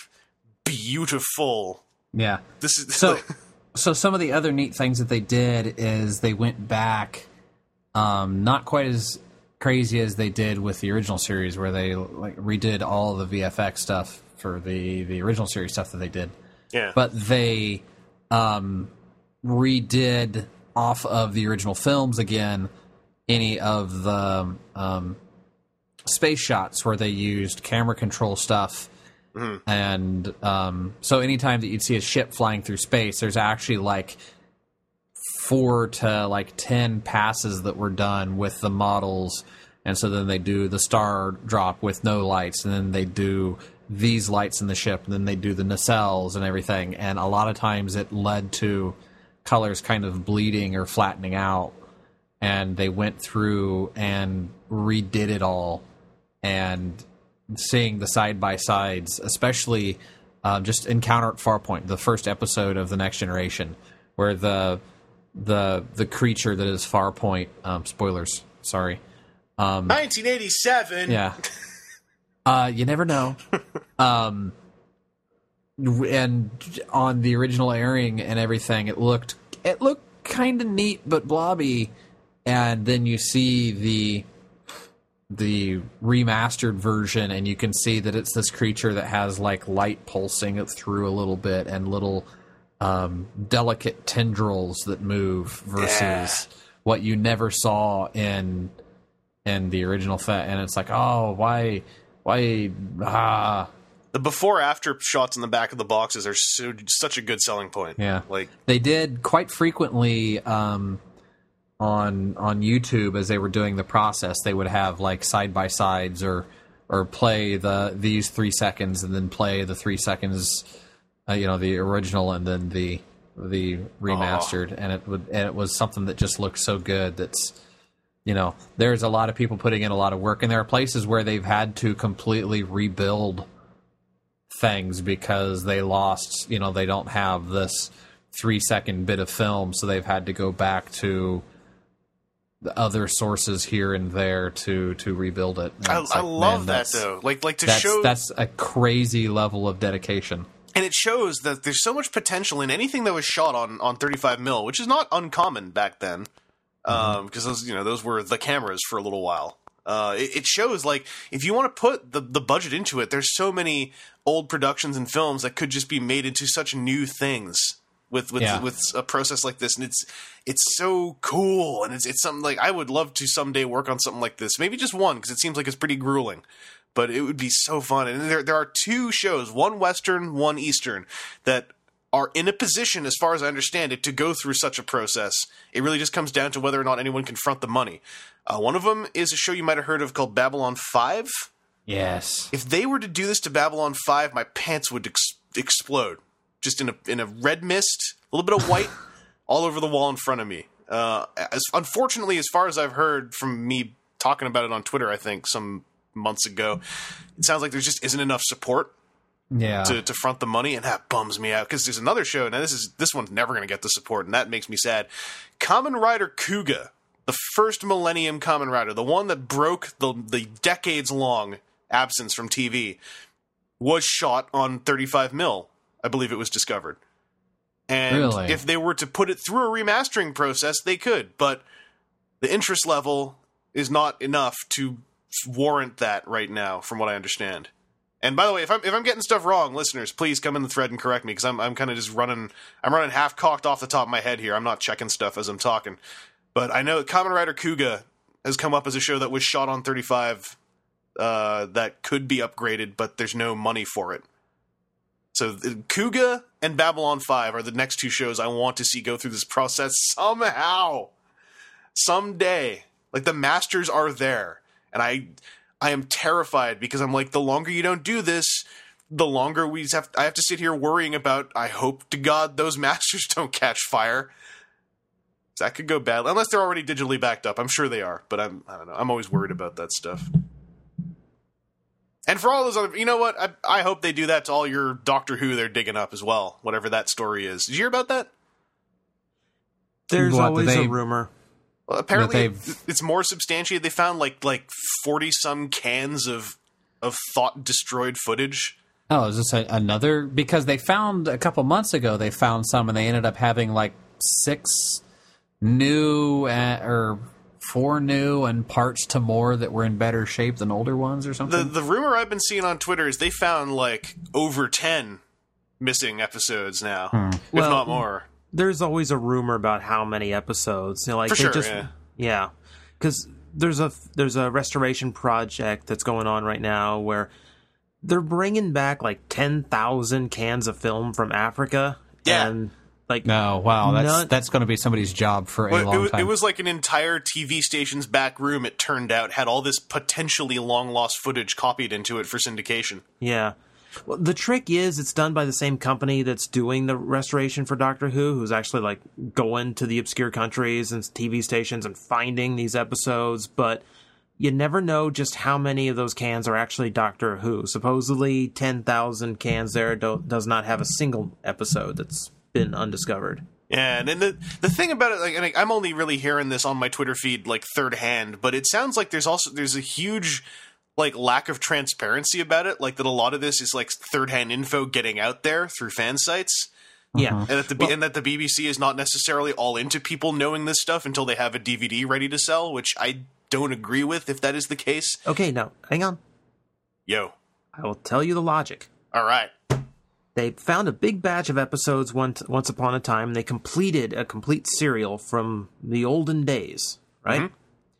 beautiful. Yeah. This is so. So some of the other neat things that they did is they went back, um, not quite as crazy as they did with the original series, where they like redid all the V F X stuff for the the original series stuff that they did. Yeah. But they um, redid off of the original films again any of the um, space shots where they used camera control stuff. Mm-hmm. And um, so anytime that you'd see a ship flying through space, there's actually like four to like ten passes that were done with the models, and so then they do the star drop with no lights, and then they do these lights in the ship, and then they do the nacelles and everything, and a lot of times it led to colors kind of bleeding or flattening out, and they went through and redid it all, and seeing the side-by-sides, especially uh, just Encounter at Farpoint, the first episode of The Next Generation, where the the the creature that is Farpoint, um, spoilers, sorry. Um, nineteen eighty-seven. Yeah. Uh, you never know. Um, and on the original airing and everything, it looked it looked kind of neat but blobby, and then you see the the remastered version, and you can see that it's this creature that has like light pulsing it through a little bit and little um, delicate tendrils that move versus Yeah. what you never saw in in the original set. And it's like, oh, why, why, ah, The before after shots in the back of the boxes are so, such a good selling point. yeah. Like, They did quite frequently um, on on YouTube as they were doing the process. They would have like side by sides or or play the these three seconds and then play the three seconds, uh, you know, the original and then the the remastered, and it would and it was something that just looked so good. That's, you know, there's a lot of people putting in a lot of work, and there are places where they've had to completely rebuild things because they lost, you know, they don't have this three second bit of film, so they've had to go back to the other sources here and there to to rebuild it. And I, it's I like, love man, that that's- though. Like, like to That's show that's a crazy level of dedication. and it shows that there's so much potential in anything that was shot on, on thirty-five mil, which is not uncommon back then, because um, those you know those were the cameras for a little while. Uh, it, it shows like if you want to put the the budget into it, there's so many old productions and films that could just be made into such new things with with Yeah. with a process like this, and it's it's so cool, and it's it's something like I would love to someday work on something like this, maybe just one because it seems like it's pretty grueling. But it would be so fun. And there there are two shows, one Western, one Eastern, that are in a position, as far as I understand it, to go through such a process. It really just comes down to whether or not anyone can front the money. Uh, one of them is a show you might have heard of called Babylon five. Yes. If they were to do this to Babylon five, my pants would ex- explode. Just in a in a red mist, a little bit of white all over the wall in front of me. Uh, as unfortunately, as far as I've heard from me talking about it on Twitter, I think some months ago, it sounds like there just isn't enough support Yeah. to, to front the money, and that bums me out because there's another show. Now this is this one's never going to get the support, and that makes me sad. Kamen Rider Kuga, the first Millennium Kamen Rider, the one that broke the the decades long absence from T V, was shot on thirty-five mil. I believe it was discovered. And Really? if they were to put it through a remastering process, they could, but the interest level is not enough to warrant that right now, from what I understand. And by the way, if I'm if I'm getting stuff wrong, listeners, please come in the thread and correct me, because I'm I'm kind of just running I'm running half cocked off the top of my head here. I'm not checking stuff as I'm talking, but I know Kamen Rider Kuga has come up as a show that was shot on thirty-five, uh, that could be upgraded, but there's no money for it. So the, Kuga and Babylon five are the next two shows I want to see go through this process somehow, someday. Like, the masters are there. And I I am terrified because I'm like, the longer you don't do this, the longer we have I have to sit here worrying about, I hope to God those masters don't catch fire. That could go badly. Unless they're already digitally backed up. I'm sure they are, but I'm I don't know. I'm always worried about that stuff. And for all those other, you know what? I I hope they do that to all your Doctor Who they're digging up as well, whatever that story is. Did you hear about that? There's What, always they- a rumor. Well, apparently That they've- it's more substantiated. They found like like forty some cans of of thought destroyed footage. Oh, is this a, another? Because they found a couple months ago, they found some, and they ended up having like six new uh, or four new and parts to more that were in better shape than older ones, or something. The the rumor I've been seeing on Twitter is they found like over ten missing episodes now, if Well, not more. There's always a rumor about how many episodes. You know, like For they sure, just, yeah. yeah, because there's a there's a restoration project that's going on right now where they're bringing back like ten thousand cans of film from Africa, Yeah. and Like, No, wow, that's none- that's going to be somebody's job for a Well, long it, was, time. it was like an entire T V station's back room, it turned out, had all this potentially long-lost footage copied into it for syndication. Yeah. Well, the trick is it's done by the same company that's doing the restoration for Doctor Who, who's actually like going to the obscure countries and T V stations and finding these episodes, but you never know just how many of those cans are actually Doctor Who. Supposedly ten thousand cans there do- does not have a single episode that's been undiscovered. Yeah, and then the the thing about it, like, and I'm only really hearing this on my Twitter feed, like third hand, but it sounds like there's also there's a huge like lack of transparency about it, like that a lot of this is like third hand info getting out there through fan sites, Yeah. and that the B- and that the B B C is not necessarily all into people knowing this stuff until they have a D V D ready to sell, which I don't agree with if that is the case. Okay, now, hang on. Yo, I will tell you the logic. all right, They found a big batch of episodes once, once upon a time, and they completed a complete serial from the olden days, right? Mhm.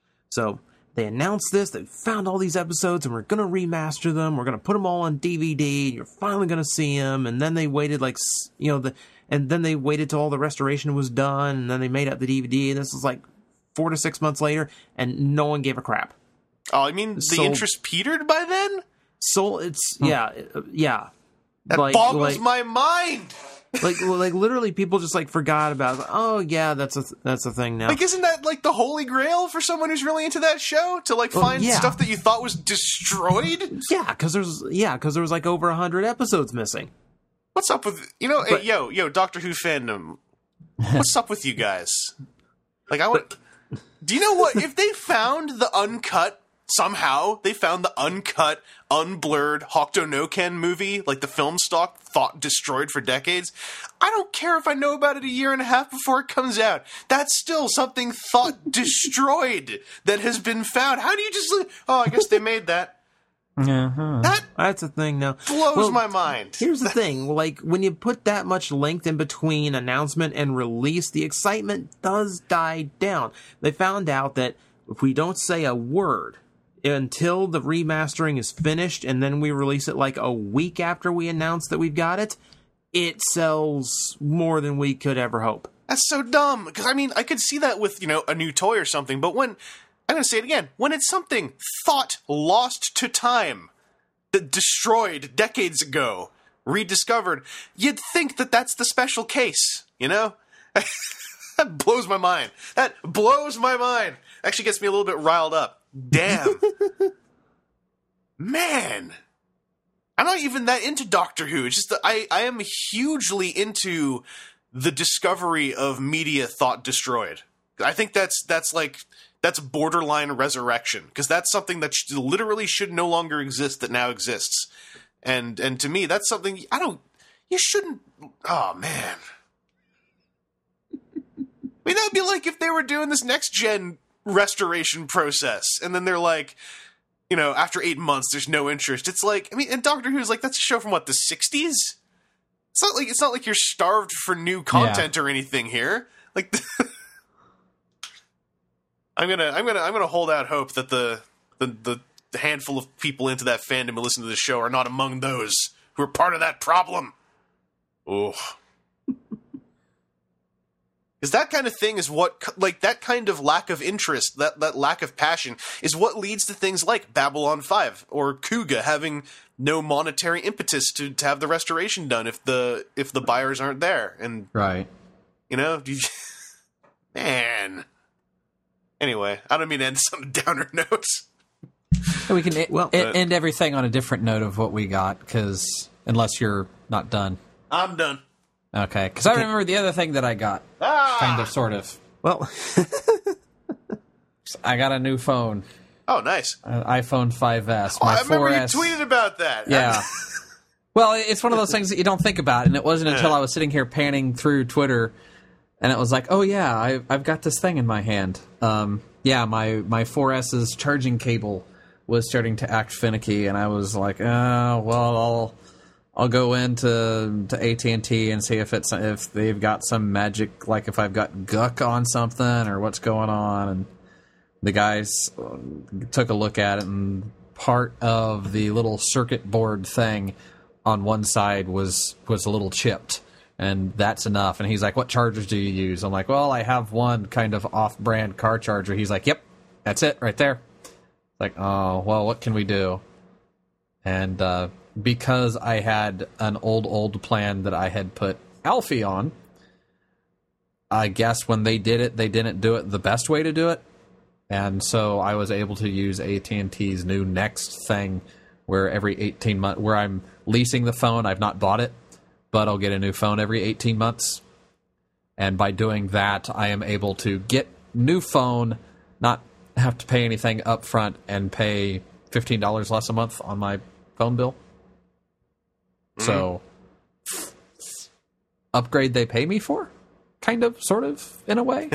So they announced this, they found all these episodes, and we're going to remaster them, we're going to put them all on D V D, and you're finally going to see them, and then they waited like, s- you know, the and then they waited till all the restoration was done, and then they made up the D V D, and this was like four to six months later, and no one gave a crap. oh, I mean the So- interest petered by then. So it's, yeah, uh, yeah. That Like- boggles like- my mind. like like literally people just like forgot about it. Oh yeah, that's a th- that's a thing now. Like, isn't that like the holy grail for someone who's really into that show to like Well, find yeah. stuff that you thought was destroyed? Yeah, because there's yeah, because there was like over a hundred episodes missing. What's up with you know? But- hey, yo, yo, Doctor Who fandom. What's up with you guys? Like, I would. Do you know what? If they found the uncut somehow, they found the uncut, unblurred Hokuto no Ken movie, like the film stock thought destroyed for decades. I don't care if I know about it a year and a half before it comes out. That's still something thought destroyed that has been found. How do you just? Oh, I guess they made that. Uh-huh. That That's the thing now. blows Well, my mind. Here's the thing, like when you put that much length in between announcement and release, the excitement does die down. They found out that if we don't say a word until the remastering is finished and then we release it like a week after we announce that we've got it, it sells more than we could ever hope. That's so dumb. Because, I mean, I could see that with, you know, a new toy or something, but when, I'm going to say it again, when it's something thought lost to time, that destroyed decades ago, rediscovered, you'd think that that's the special case, you know? That blows my mind. That blows my mind. Actually gets me a little bit riled up. Damn. Man. I'm not even that into Doctor Who. It's just that I, I am hugely into the discovery of media thought destroyed. I think that's that's like that's borderline resurrection, because that's something that sh- literally should no longer exist that now exists. And and to me, that's something I don't. You shouldn't. Oh man. I mean, that'd be like if they were doing this next gen restoration process, and then they're like, you know, after eight months, there's no interest. It's like, I mean, and Doctor Who's like, that's a show from what, the sixties? It's not like it's not like you're starved for new content or anything here. Like, I'm gonna, I'm gonna, I'm gonna hold out hope that the, the, the handful of people into that fandom who listen to the show are not among those who are part of that problem. Oh. Because that kind of thing is what, like, that kind of lack of interest, that, that lack of passion, is what leads to things like Babylon five or Kuga having no monetary impetus to, to have the restoration done if the if the buyers aren't there. And, Right. you know, you, man. Anyway, I don't mean to end some downer notes. We can e- Well, e- uh, end everything on a different note of what we got, because unless you're not done. I'm done. Okay, because I remember the other thing that I got, Ah! kind of, sort of. Well, I got a new phone, Oh, nice. an iPhone five S. Oh, My I remember you four S. tweeted about that. Yeah. Well, it's one of those things that you don't think about, and it wasn't until Yeah. I was sitting here panning through Twitter, and it was like, oh yeah, I, I've got this thing in my hand. Um, yeah, my my four S's charging cable was starting to act finicky, and I was like, oh well, I'll I'll go into to A T and T and see if it's if they've got some magic, like if I've got guck on something or what's going on. And the guys took a look at it, and part of the little circuit board thing on one side was was a little chipped, and that's enough. And he's like, what chargers do you use? I'm like, well, I have one kind of off-brand car charger. He's like, yep, that's it right there. It's like, oh, well, what can we do? And uh, because I had an old, old plan that I had put Alfie on, I guess when they did it, they didn't do it the best way to do it. And so I was able to use A T and T's new Next thing, where every eighteen months, where I'm leasing the phone, I've not bought it, but I'll get a new phone every eighteen months. And by doing that, I am able to get new phone, not have to pay anything up front, and pay fifteen dollars less a month on my phone bill. Mm. So, upgrade they pay me for? Kind of, sort of, in a way.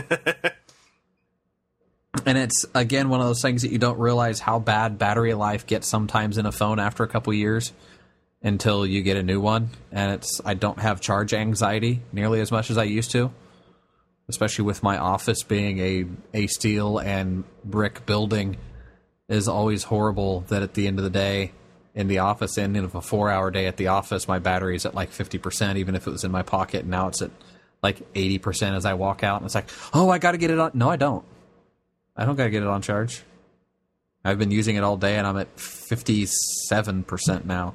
And it's, again, one of those things that you don't realize how bad battery life gets sometimes in a phone after a couple years until you get a new one. And it's I don't have charge anxiety nearly as much as I used to, especially with my office being a, a steel and brick building. It is always horrible that at the end of the day in the office, and of a four-hour day at the office, my battery's at like fifty percent, even if it was in my pocket. And now it's at like eighty percent as I walk out. And it's like, oh, I got to get it on. No, I don't. I don't got to get it on charge. I've been using it all day, and I'm at fifty-seven percent now.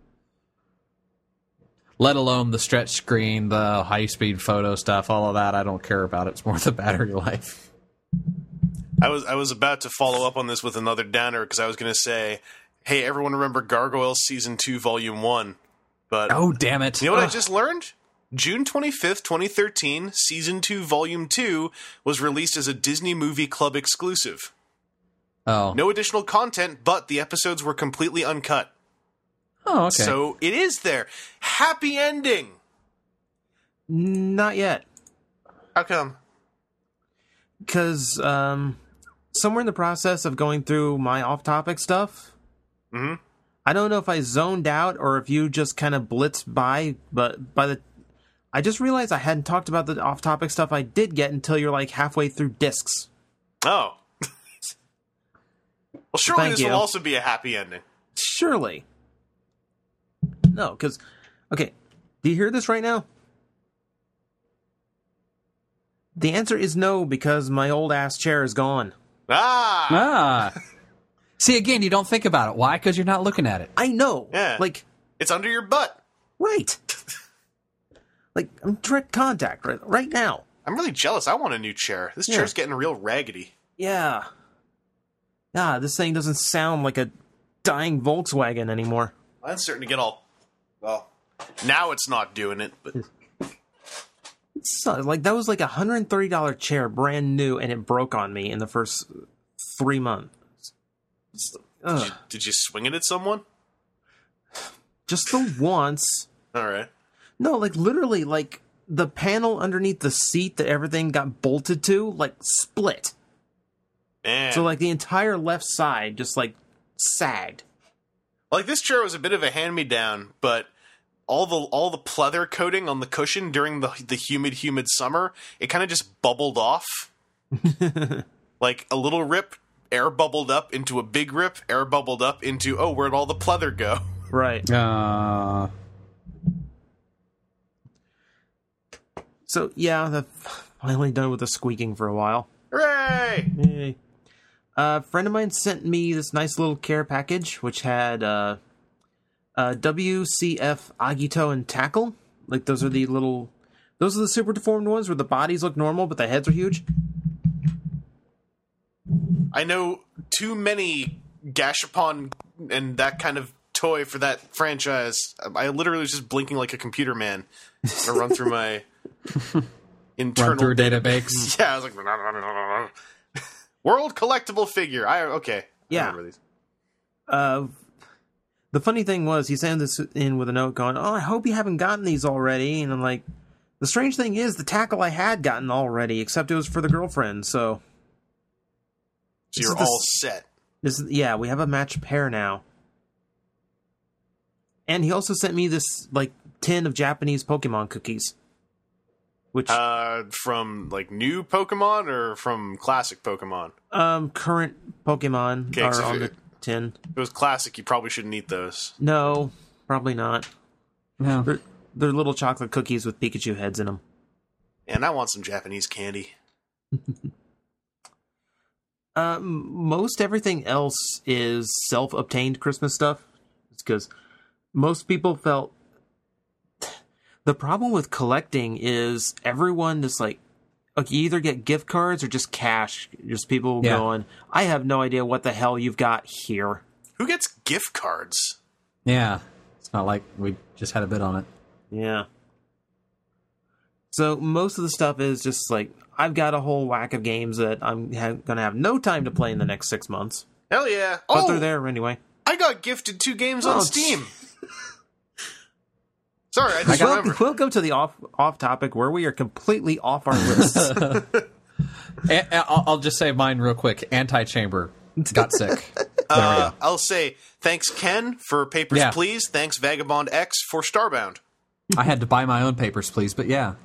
Let alone the stretch screen, the high-speed photo stuff, all of that. I don't care about it. It's more the battery life. I was I was about to follow up on this with another downer, because I was going to say, hey, everyone remember Gargoyles Season two, Volume one. But oh, damn it. You know what Ugh. I just learned? June twenty-fifth, twenty thirteen, Season two, Volume two was released as a Disney Movie Club exclusive. Oh. No additional content, but the episodes were completely uncut. Oh, okay. So it is there. Happy ending! Not yet. How come? Because um, somewhere in the process of going through my off-topic stuff, mm-hmm. I don't know if I zoned out or if you just kind of blitzed by, but by the I just realized I hadn't talked about the off-topic stuff I did get until you're like halfway through discs. Oh. Well, surely Thank this you. will also be a happy ending. Surely. No, because... Okay, do you hear this right now? The answer is no, because my old-ass chair is gone. Ah! Ah. See, again, you don't think about it. Why? Because you're not looking at it. I know. Yeah. Like... It's under your butt. Right. Like, I'm direct contact right, right now. I'm really jealous. I want a new chair. This Yeah. chair's getting real raggedy. Yeah. Ah, this thing doesn't sound like a dying Volkswagen anymore. Mine's starting to get all... Well, now it's not doing it, but... It's uh, like, that was like a one hundred thirty dollars chair, brand new, and it broke on me in the first three months. Did Ugh. you, did you swing it at someone? Just the once. All right. No, like, literally, like, the panel underneath the seat that everything got bolted to, like, split. Man. So, like, the entire left side just, like, sagged. Like, this chair was a bit of a hand-me-down, but all the all the pleather coating on the cushion during the the humid, humid summer, it kind of just bubbled off. Like, a little rip, air bubbled up into a big rip, air bubbled up into, oh, where'd all the pleather go? Right. Uh, So, yeah, I've finally done with the squeaking for a while. Hooray! Yay. Uh, a friend of mine sent me this nice little care package, which had uh, uh, W C F Agito and Tackle. Like, those are the little... Those are the super deformed ones where the bodies look normal, but the heads are huge. I know too many Gashapon and that kind of toy for that franchise. I literally was just blinking like a computer man. I run through my internal run through a database. Yeah, I was like, World collectible figure. I okay. I Yeah. remember these. Uh, the funny thing was, he sent this in with a note going, oh, I hope you haven't gotten these already. And I'm like, the strange thing is, the Tackle I had gotten already, except it was for the girlfriend, so... So This you're is the all s- set. This is, yeah, we have a match pair now. And he also sent me this, like, tin of Japanese Pokemon cookies. Which, Uh, from like new Pokemon or from classic Pokemon? um, current Pokemon Okay, so are on if the it- tin. If it was classic, you probably shouldn't eat those. No, probably not. no. They're, they're little chocolate cookies with Pikachu heads in them. And I want some Japanese candy. Uh, most everything else is self-obtained Christmas stuff. It's because most people felt the problem with collecting is everyone just like, like you either get gift cards or just cash. Just people Yeah. going, I have no idea what the hell you've got here. Who gets gift cards? Yeah. It's not like we just had a bid on it. Yeah. So most of the stuff is just like, I've got a whole whack of games that I'm ha- going to have no time to play in the next six months. Hell yeah. But Oh, they're there anyway. I got gifted two games on Oh, Steam. Sorry, I just Well, remembered. welcome to the off off topic where we are completely off our lists. A- a- I'll I'll just say mine real quick. Anti-chamber got sick. There we Uh, go. I'll say thanks, Ken, for Papers, Yeah. Please. Thanks, Vagabond X, for Starbound. I had to buy my own papers, please, but yeah.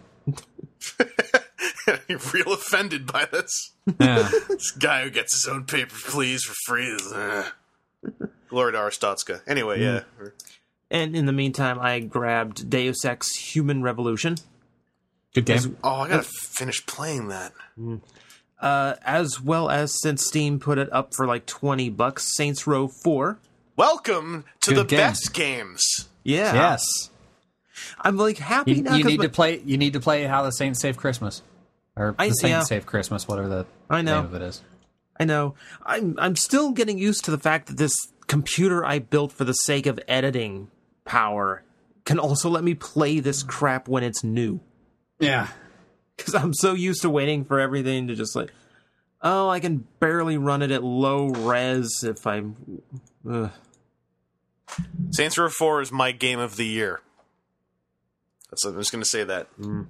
You're real offended by this. Yeah. This guy who gets his own Papers, Please for free is... Uh. Glory to Arstotzka. Anyway, yeah. And in the meantime, I grabbed Deus Ex Human Revolution, Good game. Oh, I gotta finish playing that. uh, as well as since Steam put it up for like twenty bucks, Saints Row four. Welcome to Good the game. best games. Yeah, Yes. I'm like happy You, now. you 'cause need my- to play. You need to play How the Saints Save Christmas, or I- the Saints yeah. Save Christmas, whatever the I know. name of it is. I know. I'm I'm still getting used to the fact that this computer I built for the sake of editing power can also let me play this crap when it's new. Yeah. Because I'm so used to waiting for everything to just like, oh, I can barely run it at low res if I'm. Ugh. Saints Row four is my game of the year. That's, I'm just going to say that.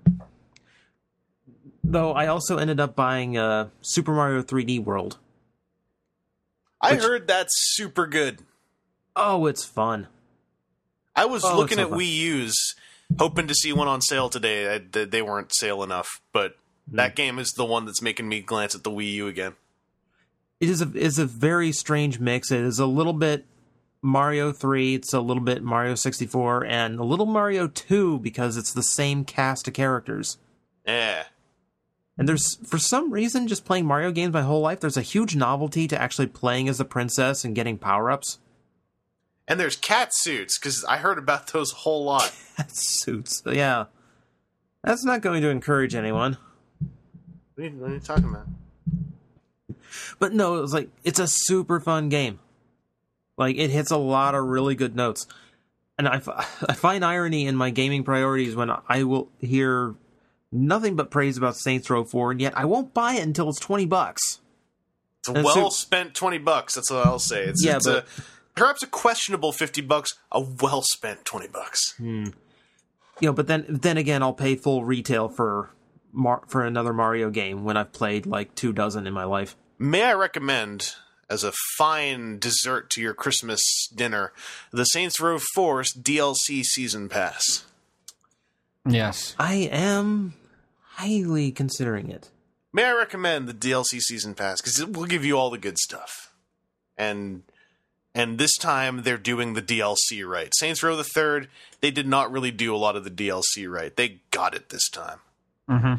Though I also ended up buying uh, Super Mario three D World. I Which- heard that's super good. Oh, it's fun. I was Oh, looking it's so at fun. Wii U's, hoping to see one on sale today. I, they, they weren't sale enough, but that game is the one that's making me glance at the Wii U again. It is a is a very strange mix. It is a little bit Mario three, it's a little bit Mario sixty-four, and a little Mario two because it's the same cast of characters. Yeah. And there's, for some reason, just playing Mario games my whole life, there's a huge novelty to actually playing as the princess and getting power-ups. And there's cat suits, because I heard about those a whole lot. Suits. Yeah. That's not going to encourage anyone. What are you, what are you talking about? But no, it was like, it's a super fun game. Like, it hits a lot of really good notes. And I, f- I find irony in my gaming priorities when I will hear nothing but praise about Saints Row four, and yet I won't buy it until it's twenty bucks. It's a And so- well spent twenty bucks, that's what I'll say. It's, Yeah, it's but- a, perhaps a questionable fifty bucks, a well spent twenty bucks. You know, but then then again, I'll pay full retail for Mar- for another Mario game when I've played like two dozen in my life. May I recommend, as a fine dessert to your Christmas dinner, the Saints Row four D L C Season Pass? Yes. I am highly considering it. May I recommend the D L C Season Pass, because it will give you all the good stuff. And and this time, they're doing the D L C right. Saints Row the Third, they did not really do a lot of the D L C right. They got it this time. Mm-hmm.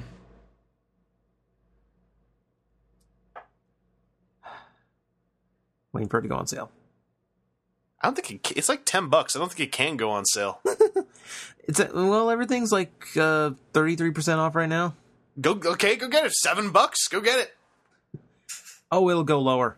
Waiting for it to go on sale. I don't think it, ca- it's like ten bucks. I don't think it can go on sale. It's a, well, everything's like uh, thirty-three percent off right now. Go okay, go get it. Seven bucks. Go get it. Oh, it'll go lower.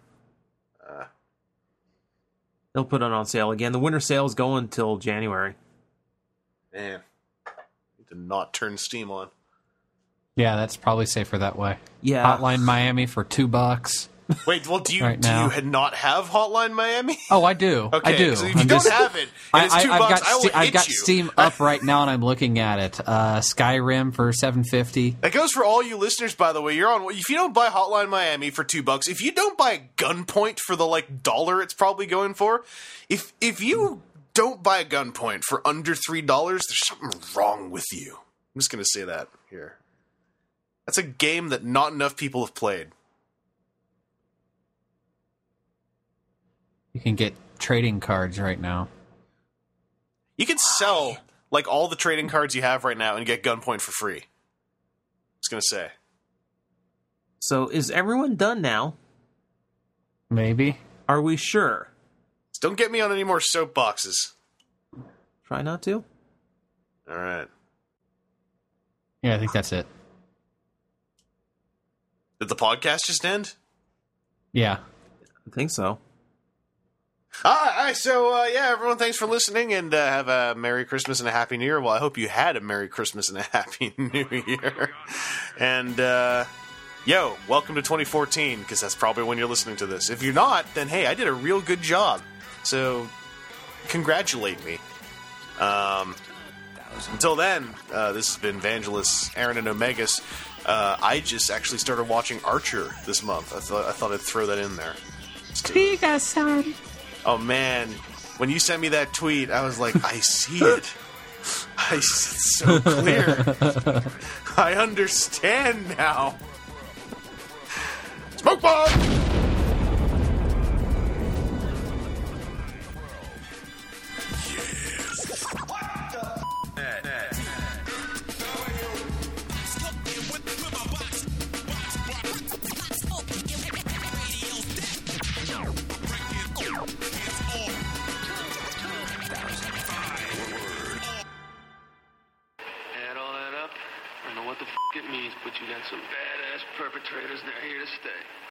They'll put it on sale again. The winter sale is going till January. Man, need to not turn Steam on. Yeah, that's probably safer that way. Yeah. Hotline Miami for two bucks. Wait, well, do you Right do now. you had not have Hotline Miami? Oh, I do. Okay, I do. 'cause if you I'm don't just- have it, and I, it's two I, I've bucks, got I will Ste- I've hit got you. Steam up right now, and I'm looking at it. Uh, Skyrim for seven fifty. That goes for all you listeners, by the way. You're on. If you don't buy Hotline Miami for two bucks, if you don't buy Gunpoint for the like dollar it's probably going for, if if you don't buy Gunpoint for under three dollars, there's something wrong with you. I'm just gonna say that here. That's a game that not enough people have played. You can get trading cards right now. You can sell like all the trading cards you have right now and get Gunpoint for free. I was gonna say. So is everyone done now? Maybe. Are we sure? Just don't get me on any more soapboxes. Try not to. All right. Yeah, I think that's it. Did the podcast just end? Yeah. I think so. All right, all right, so uh, yeah, everyone, thanks for listening, and uh, have a Merry Christmas and a Happy New Year. Well, I hope you had a Merry Christmas and a Happy New Year. And, uh, yo, welcome to twenty fourteen, because that's probably when you're listening to this. If you're not, then hey, I did a real good job. So, congratulate me. Um, until then, uh, this has been Vangelis, Aaron, and Omegas. Uh, I just actually started watching Archer this month. I thought I thought I'd throw that in there. Tiga-san. Oh man, when you sent me that tweet, I was like, I see it. I, it's so clear. I understand now. Smoke bomb! Add all that up, I don't know what the f*** it means, but you got some badass perpetrators, and they're here to stay.